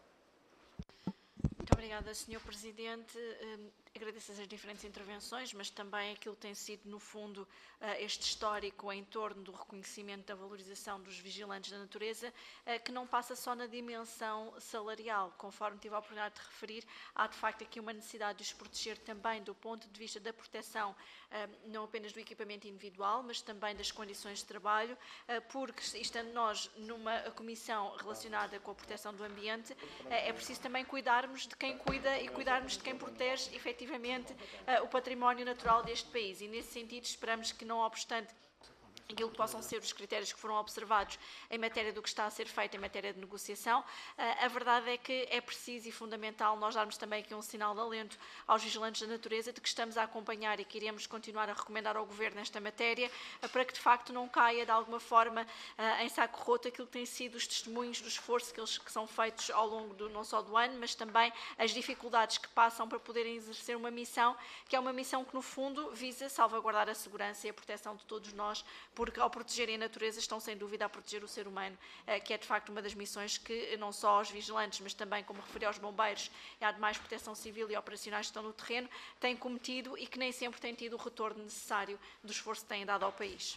S6: Muito obrigada, senhor Presidente. Agradeço as diferentes intervenções, mas também aquilo que tem sido, no fundo, este histórico em torno do reconhecimento da valorização dos vigilantes da natureza, que não passa só na dimensão salarial. Conforme tive a oportunidade de referir, há de facto aqui uma necessidade de os proteger também do ponto de vista da proteção, não apenas do equipamento individual, mas também das condições de trabalho, porque, estando nós numa comissão relacionada com a proteção do ambiente, é preciso também cuidarmos de quem cuida e cuidarmos de quem protege, efetivamente, o património natural deste país. E, nesse sentido, esperamos que, não obstante aquilo que possam ser os critérios que foram observados em matéria do que está a ser feito em matéria de negociação, a verdade é que é preciso e fundamental nós darmos também aqui um sinal de alento aos vigilantes da natureza de que estamos a acompanhar e que iremos continuar a recomendar ao Governo nesta matéria, para que de facto não caia de alguma forma em saco roto aquilo que têm sido os testemunhos do esforço que, eles, que são feitos ao longo do, não só do ano, mas também as dificuldades que passam para poderem exercer uma missão, que é uma missão que no fundo visa salvaguardar a segurança e a proteção de todos nós, porque ao protegerem a natureza estão sem dúvida a proteger o ser humano, que é de facto uma das missões que não só aos vigilantes, mas também, como referi aos bombeiros e à demais proteção civil e operacionais que estão no terreno, têm cometido e que nem sempre têm tido o retorno necessário do esforço que têm dado ao país.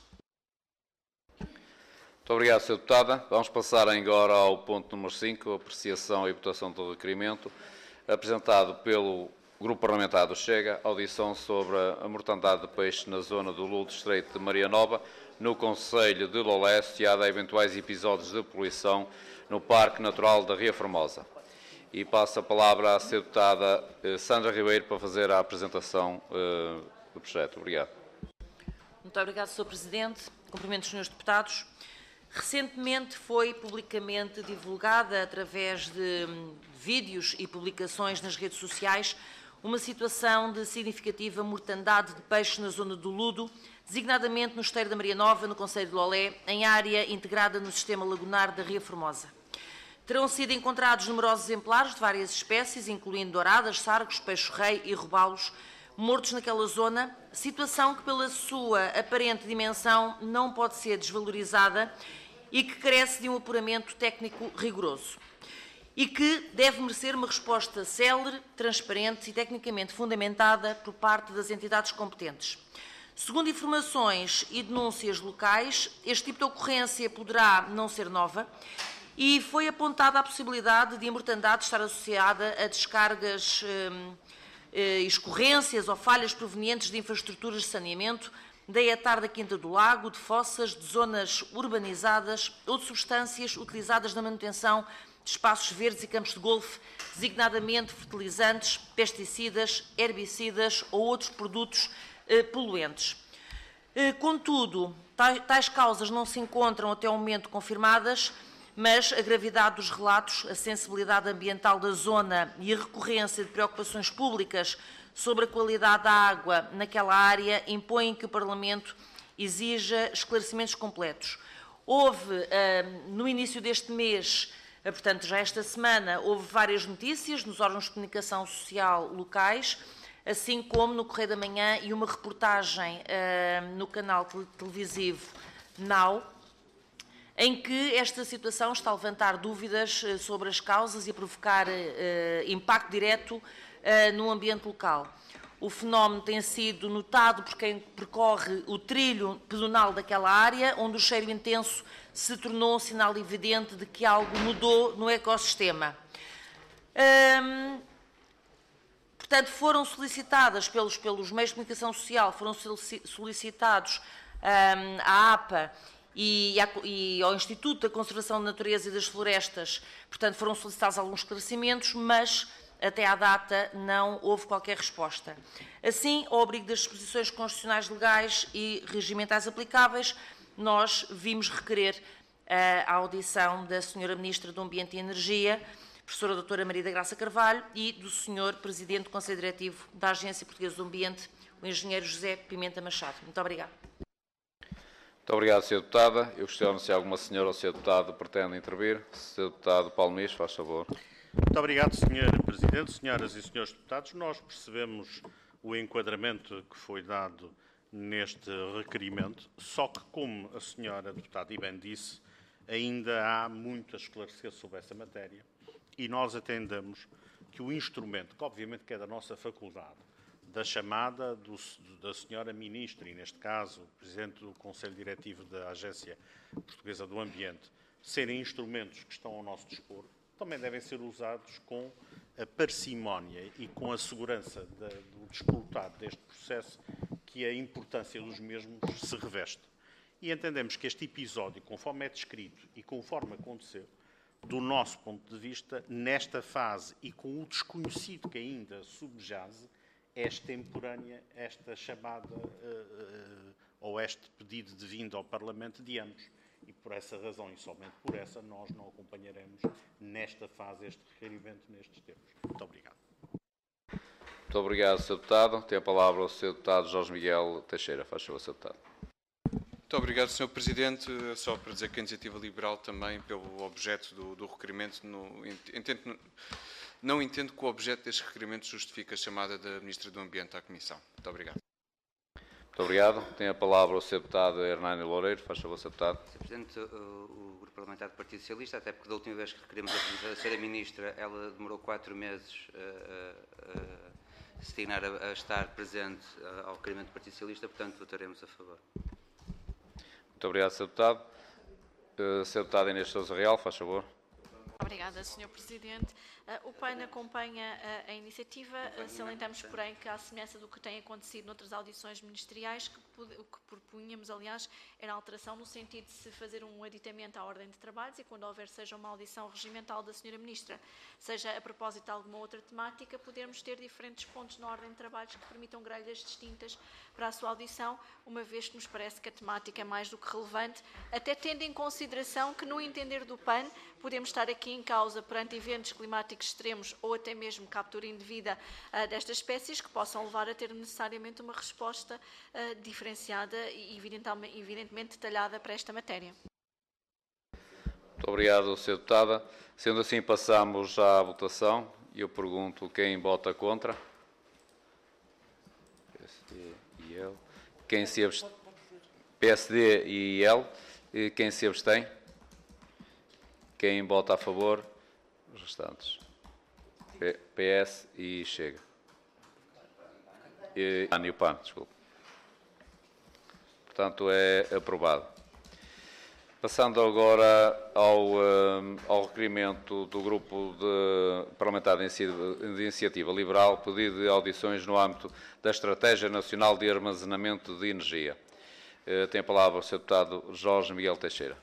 S1: Muito obrigado, senhora Deputada. Vamos passar agora ao ponto número cinco, apreciação e votação do requerimento, apresentado pelo Grupo Parlamentar do Chega, audição sobre a mortandade de peixe na zona do Lulo do Estreito de Maria Nova, no concelho de Lolé, associada a eventuais episódios de poluição no Parque Natural da Ria Formosa. E passo a palavra à senhora Deputada Sandra Ribeiro para fazer a apresentação uh, do projeto. Obrigado.
S19: Muito obrigado, senhor Presidente. Cumprimento os senhores deputados. Recentemente foi publicamente divulgada, através de vídeos e publicações nas redes sociais, uma situação de significativa mortandade de peixe na zona do Ludo, designadamente no Esteiro da Maria Nova, no concelho de Lolé, em área integrada no sistema lagunar da Ria Formosa. Terão sido encontrados numerosos exemplares de várias espécies, incluindo douradas, sargos, peixe-rei e robalos, mortos naquela zona, situação que, pela sua aparente dimensão, não pode ser desvalorizada e que carece de um apuramento técnico rigoroso. E que deve merecer uma resposta célere, transparente e tecnicamente fundamentada por parte das entidades competentes. Segundo informações e denúncias locais, este tipo de ocorrência poderá não ser nova e foi apontada a possibilidade de a mortandade estar associada a descargas, eh, escorrências ou falhas provenientes de infraestruturas de saneamento, da etar da Quinta do Lago, de fossas, de zonas urbanizadas ou de substâncias utilizadas na manutenção de espaços verdes e campos de golfe, designadamente fertilizantes, pesticidas, herbicidas ou outros produtos eh, poluentes. Eh, contudo, tais, tais causas não se encontram até o momento confirmadas, mas a gravidade dos relatos, a sensibilidade ambiental da zona e a recorrência de preocupações públicas sobre a qualidade da água naquela área impõem que o Parlamento exija esclarecimentos completos. Houve, no início deste mês, portanto, já esta semana, houve várias notícias nos órgãos de comunicação social locais, assim como no Correio da Manhã e uma reportagem no canal televisivo Now, em que esta situação está a levantar dúvidas sobre as causas e a provocar impacto direto no ambiente local. O fenómeno tem sido notado por quem percorre o trilho pedonal daquela área, onde o cheiro intenso se tornou um sinal evidente de que algo mudou no ecossistema. Hum, portanto, foram solicitadas pelos, pelos meios de comunicação social, foram solicitados hum, à A P A e, a, e ao Instituto da Conservação da Natureza e das Florestas, portanto, foram solicitados alguns esclarecimentos, mas até à data não houve qualquer resposta. Assim, ao abrigo das disposições constitucionais legais e regimentais aplicáveis, nós vimos requerer a audição da senhora Ministra do Ambiente e Energia, professora doutora Maria da Graça Carvalho, e do senhor Presidente do Conselho Diretivo da Agência Portuguesa do Ambiente, o engenheiro José Pimenta Machado. Muito obrigada.
S1: Muito obrigado, senhora Deputada. Eu questiono se alguma senhora ou senhor Deputado pretende intervir. senhor Deputado Paulo Mies, faz favor.
S3: Muito obrigado, senhor Presidente, senhoras e senhores deputados. Nós percebemos o enquadramento que foi dado neste requerimento, só que, como a senhora deputada e bem disse, ainda há muito a esclarecer sobre essa matéria e nós atendemos que o instrumento, que obviamente que é da nossa faculdade, da chamada do, da senhora Ministra, e neste caso o Presidente do Conselho Diretivo da Agência Portuguesa do Ambiente, serem instrumentos que estão ao nosso dispor, também devem ser usados com a parcimónia e com a segurança de, do despolutado deste processo que a importância dos mesmos se reveste. E entendemos que este episódio, conforme é descrito e conforme aconteceu, do nosso ponto de vista, nesta fase e com o desconhecido que ainda subjaz, é extemporânea esta chamada uh, uh, ou este pedido de vinda ao Parlamento de ambos. E por essa razão, e somente por essa, nós não acompanharemos nesta fase este requerimento nestes termos. Muito obrigado.
S1: Muito obrigado, senhor Deputado. Tem a palavra o senhor Deputado Jorge Miguel Teixeira. Faz favor, senhor Deputado.
S12: Muito obrigado, senhor Presidente. Só para dizer que a Iniciativa Liberal também, pelo objeto do, do requerimento, no, entendo, não entendo que o objeto deste requerimento justifique a chamada da Ministra do Ambiente à Comissão. Muito obrigado.
S1: Muito obrigado. Tem a palavra o senhor Deputado Hernani Loureiro. Faz favor, senhor Deputado.
S10: senhor Presidente, o, o Grupo Parlamentar do Partido Socialista, até porque da última vez que requerimos a senhora Ministra, ela demorou quatro meses a, a, a se dignar a, a estar presente ao requerimento do Partido Socialista, portanto, votaremos a favor.
S1: Muito obrigado, senhor Deputado. Uh, senhor Deputado Inês Sousa Real, faz favor.
S6: Obrigada, senhor Presidente. O P A N acompanha a iniciativa. Salientamos, porém, que, à semelhança do que tem acontecido noutras audições ministeriais, que, o que propunhamos, aliás, era a alteração no sentido de se fazer um aditamento à ordem de trabalhos e, quando houver seja uma audição regimental da senhora Ministra, seja a propósito de alguma outra temática, podermos ter diferentes pontos na ordem de trabalhos que permitam grelhas distintas para a sua audição, uma vez que nos parece que a temática é mais do que relevante, até tendo em consideração que, no entender do P A N, podemos estar aqui em causa perante eventos climáticos extremos ou até mesmo captura indevida uh, destas espécies que possam levar a ter necessariamente uma resposta uh, diferenciada e evidentemente, evidentemente detalhada para esta matéria.
S1: Muito obrigado, senhor Deputada. Sendo assim, passamos já à votação e eu pergunto quem vota contra. P S D e L. Quem se abstém? P S D e L. E quem se abstém? Quem vota a favor? Os restantes. P S e Chega. E, ah, e o P A N, desculpe. Portanto, é aprovado. Passando agora ao, um, ao requerimento do Grupo de Parlamentar de Iniciativa Liberal, pedido de audições no âmbito da Estratégia Nacional de Armazenamento de Energia. Uh, tem a palavra o senhor Deputado Jorge Miguel Teixeira.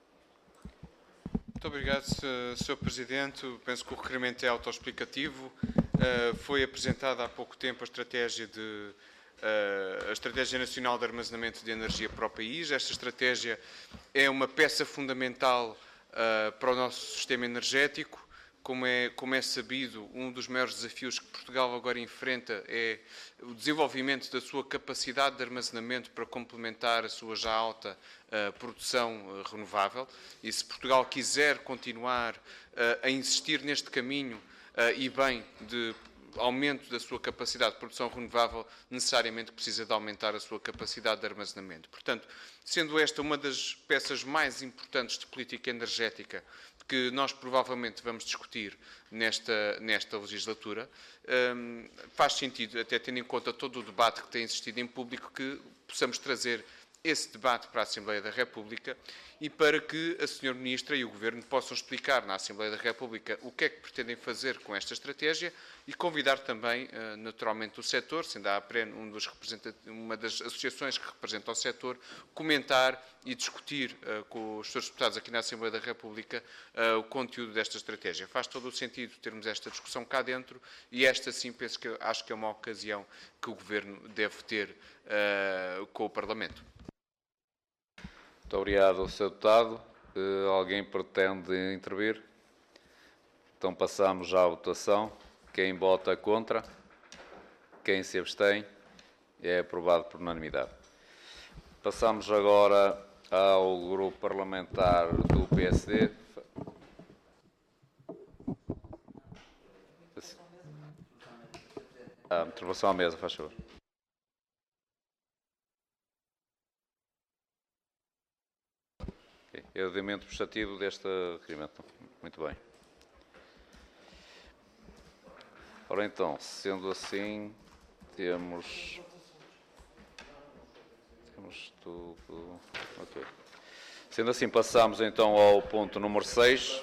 S12: Muito obrigado, senhor Presidente. Penso que o requerimento é autoexplicativo. Foi apresentada há pouco tempo a estratégia, de, a estratégia Nacional de Armazenamento de Energia para o país. Esta estratégia é uma peça fundamental para o nosso sistema energético, como é, como é sabido, um dos maiores desafios que Portugal agora enfrenta é o desenvolvimento da sua capacidade de armazenamento para complementar a sua já alta uh, produção uh, renovável. E se Portugal quiser continuar uh, a insistir neste caminho uh, e bem de aumento da sua capacidade de produção renovável, necessariamente precisa de aumentar a sua capacidade de armazenamento. Portanto, sendo esta uma das peças mais importantes de política energética que nós provavelmente vamos discutir nesta, nesta legislatura, um, faz sentido, até tendo em conta todo o debate que tem existido em público, que possamos trazer esse debate para a Assembleia da República e para que a senhora Ministra e o Governo possam explicar na Assembleia da República o que é que pretendem fazer com esta estratégia e convidar também, naturalmente, o setor, sendo a APREN um dos uma das associações que representa o setor, comentar e discutir uh, com os senhores deputados aqui na Assembleia da República uh, o conteúdo desta estratégia. Faz todo o sentido termos esta discussão cá dentro e esta, sim, penso que acho que é uma ocasião que o Governo deve ter uh, com o Parlamento.
S1: Muito obrigado, senhor Deputado. Uh, alguém pretende intervir? Então passamos já à votação. Quem vota contra? Quem se abstém? É aprovado por unanimidade. Passamos agora ao grupo parlamentar do P S D. Ah, intervenção à mesa, faz favor. É o elemento prestativo deste requerimento. Muito bem. Ora então, sendo assim, temos... Temos tudo... Ok. Sendo assim, passamos então ao ponto número seis.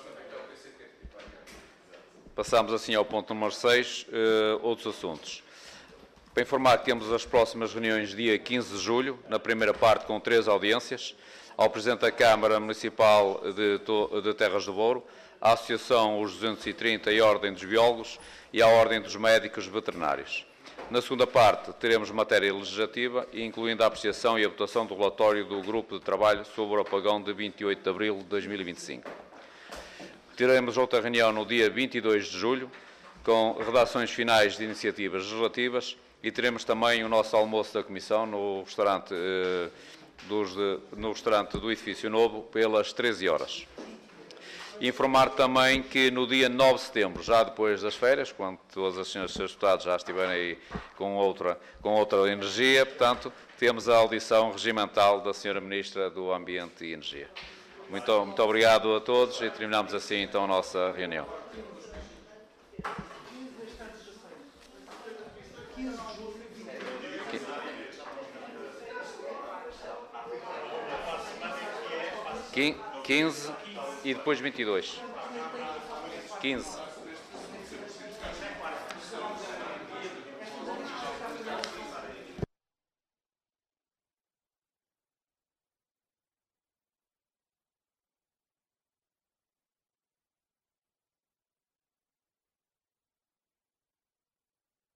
S1: Passamos assim ao ponto número seis, uh, outros assuntos. Para informar que temos as próximas reuniões dia quinze de julho, na primeira parte com três audiências, ao Presidente da Câmara Municipal de, de Terras do Douro, à Associação Os duzentos e trinta e à Ordem dos Biólogos e à Ordem dos Médicos Veterinários. Na segunda parte, teremos matéria legislativa, incluindo a apreciação e a votação do relatório do Grupo de Trabalho sobre o apagão de vinte e oito de abril de dois mil e vinte e cinco. Teremos outra reunião no dia vinte e dois de julho, com redações finais de iniciativas legislativas, e teremos também o nosso almoço da Comissão no restaurante, eh, dos de, no restaurante do Edifício Novo, pelas treze horas. Informar também que no dia nove de setembro, já depois das férias, quando todas as senhoras e senhores deputados já estiverem aí com outra, com outra energia, portanto, temos a audição regimental da senhora Ministra do Ambiente e Energia. Muito, muito obrigado a todos e terminamos assim então a nossa reunião. quinze e depois vinte e dois. quinze.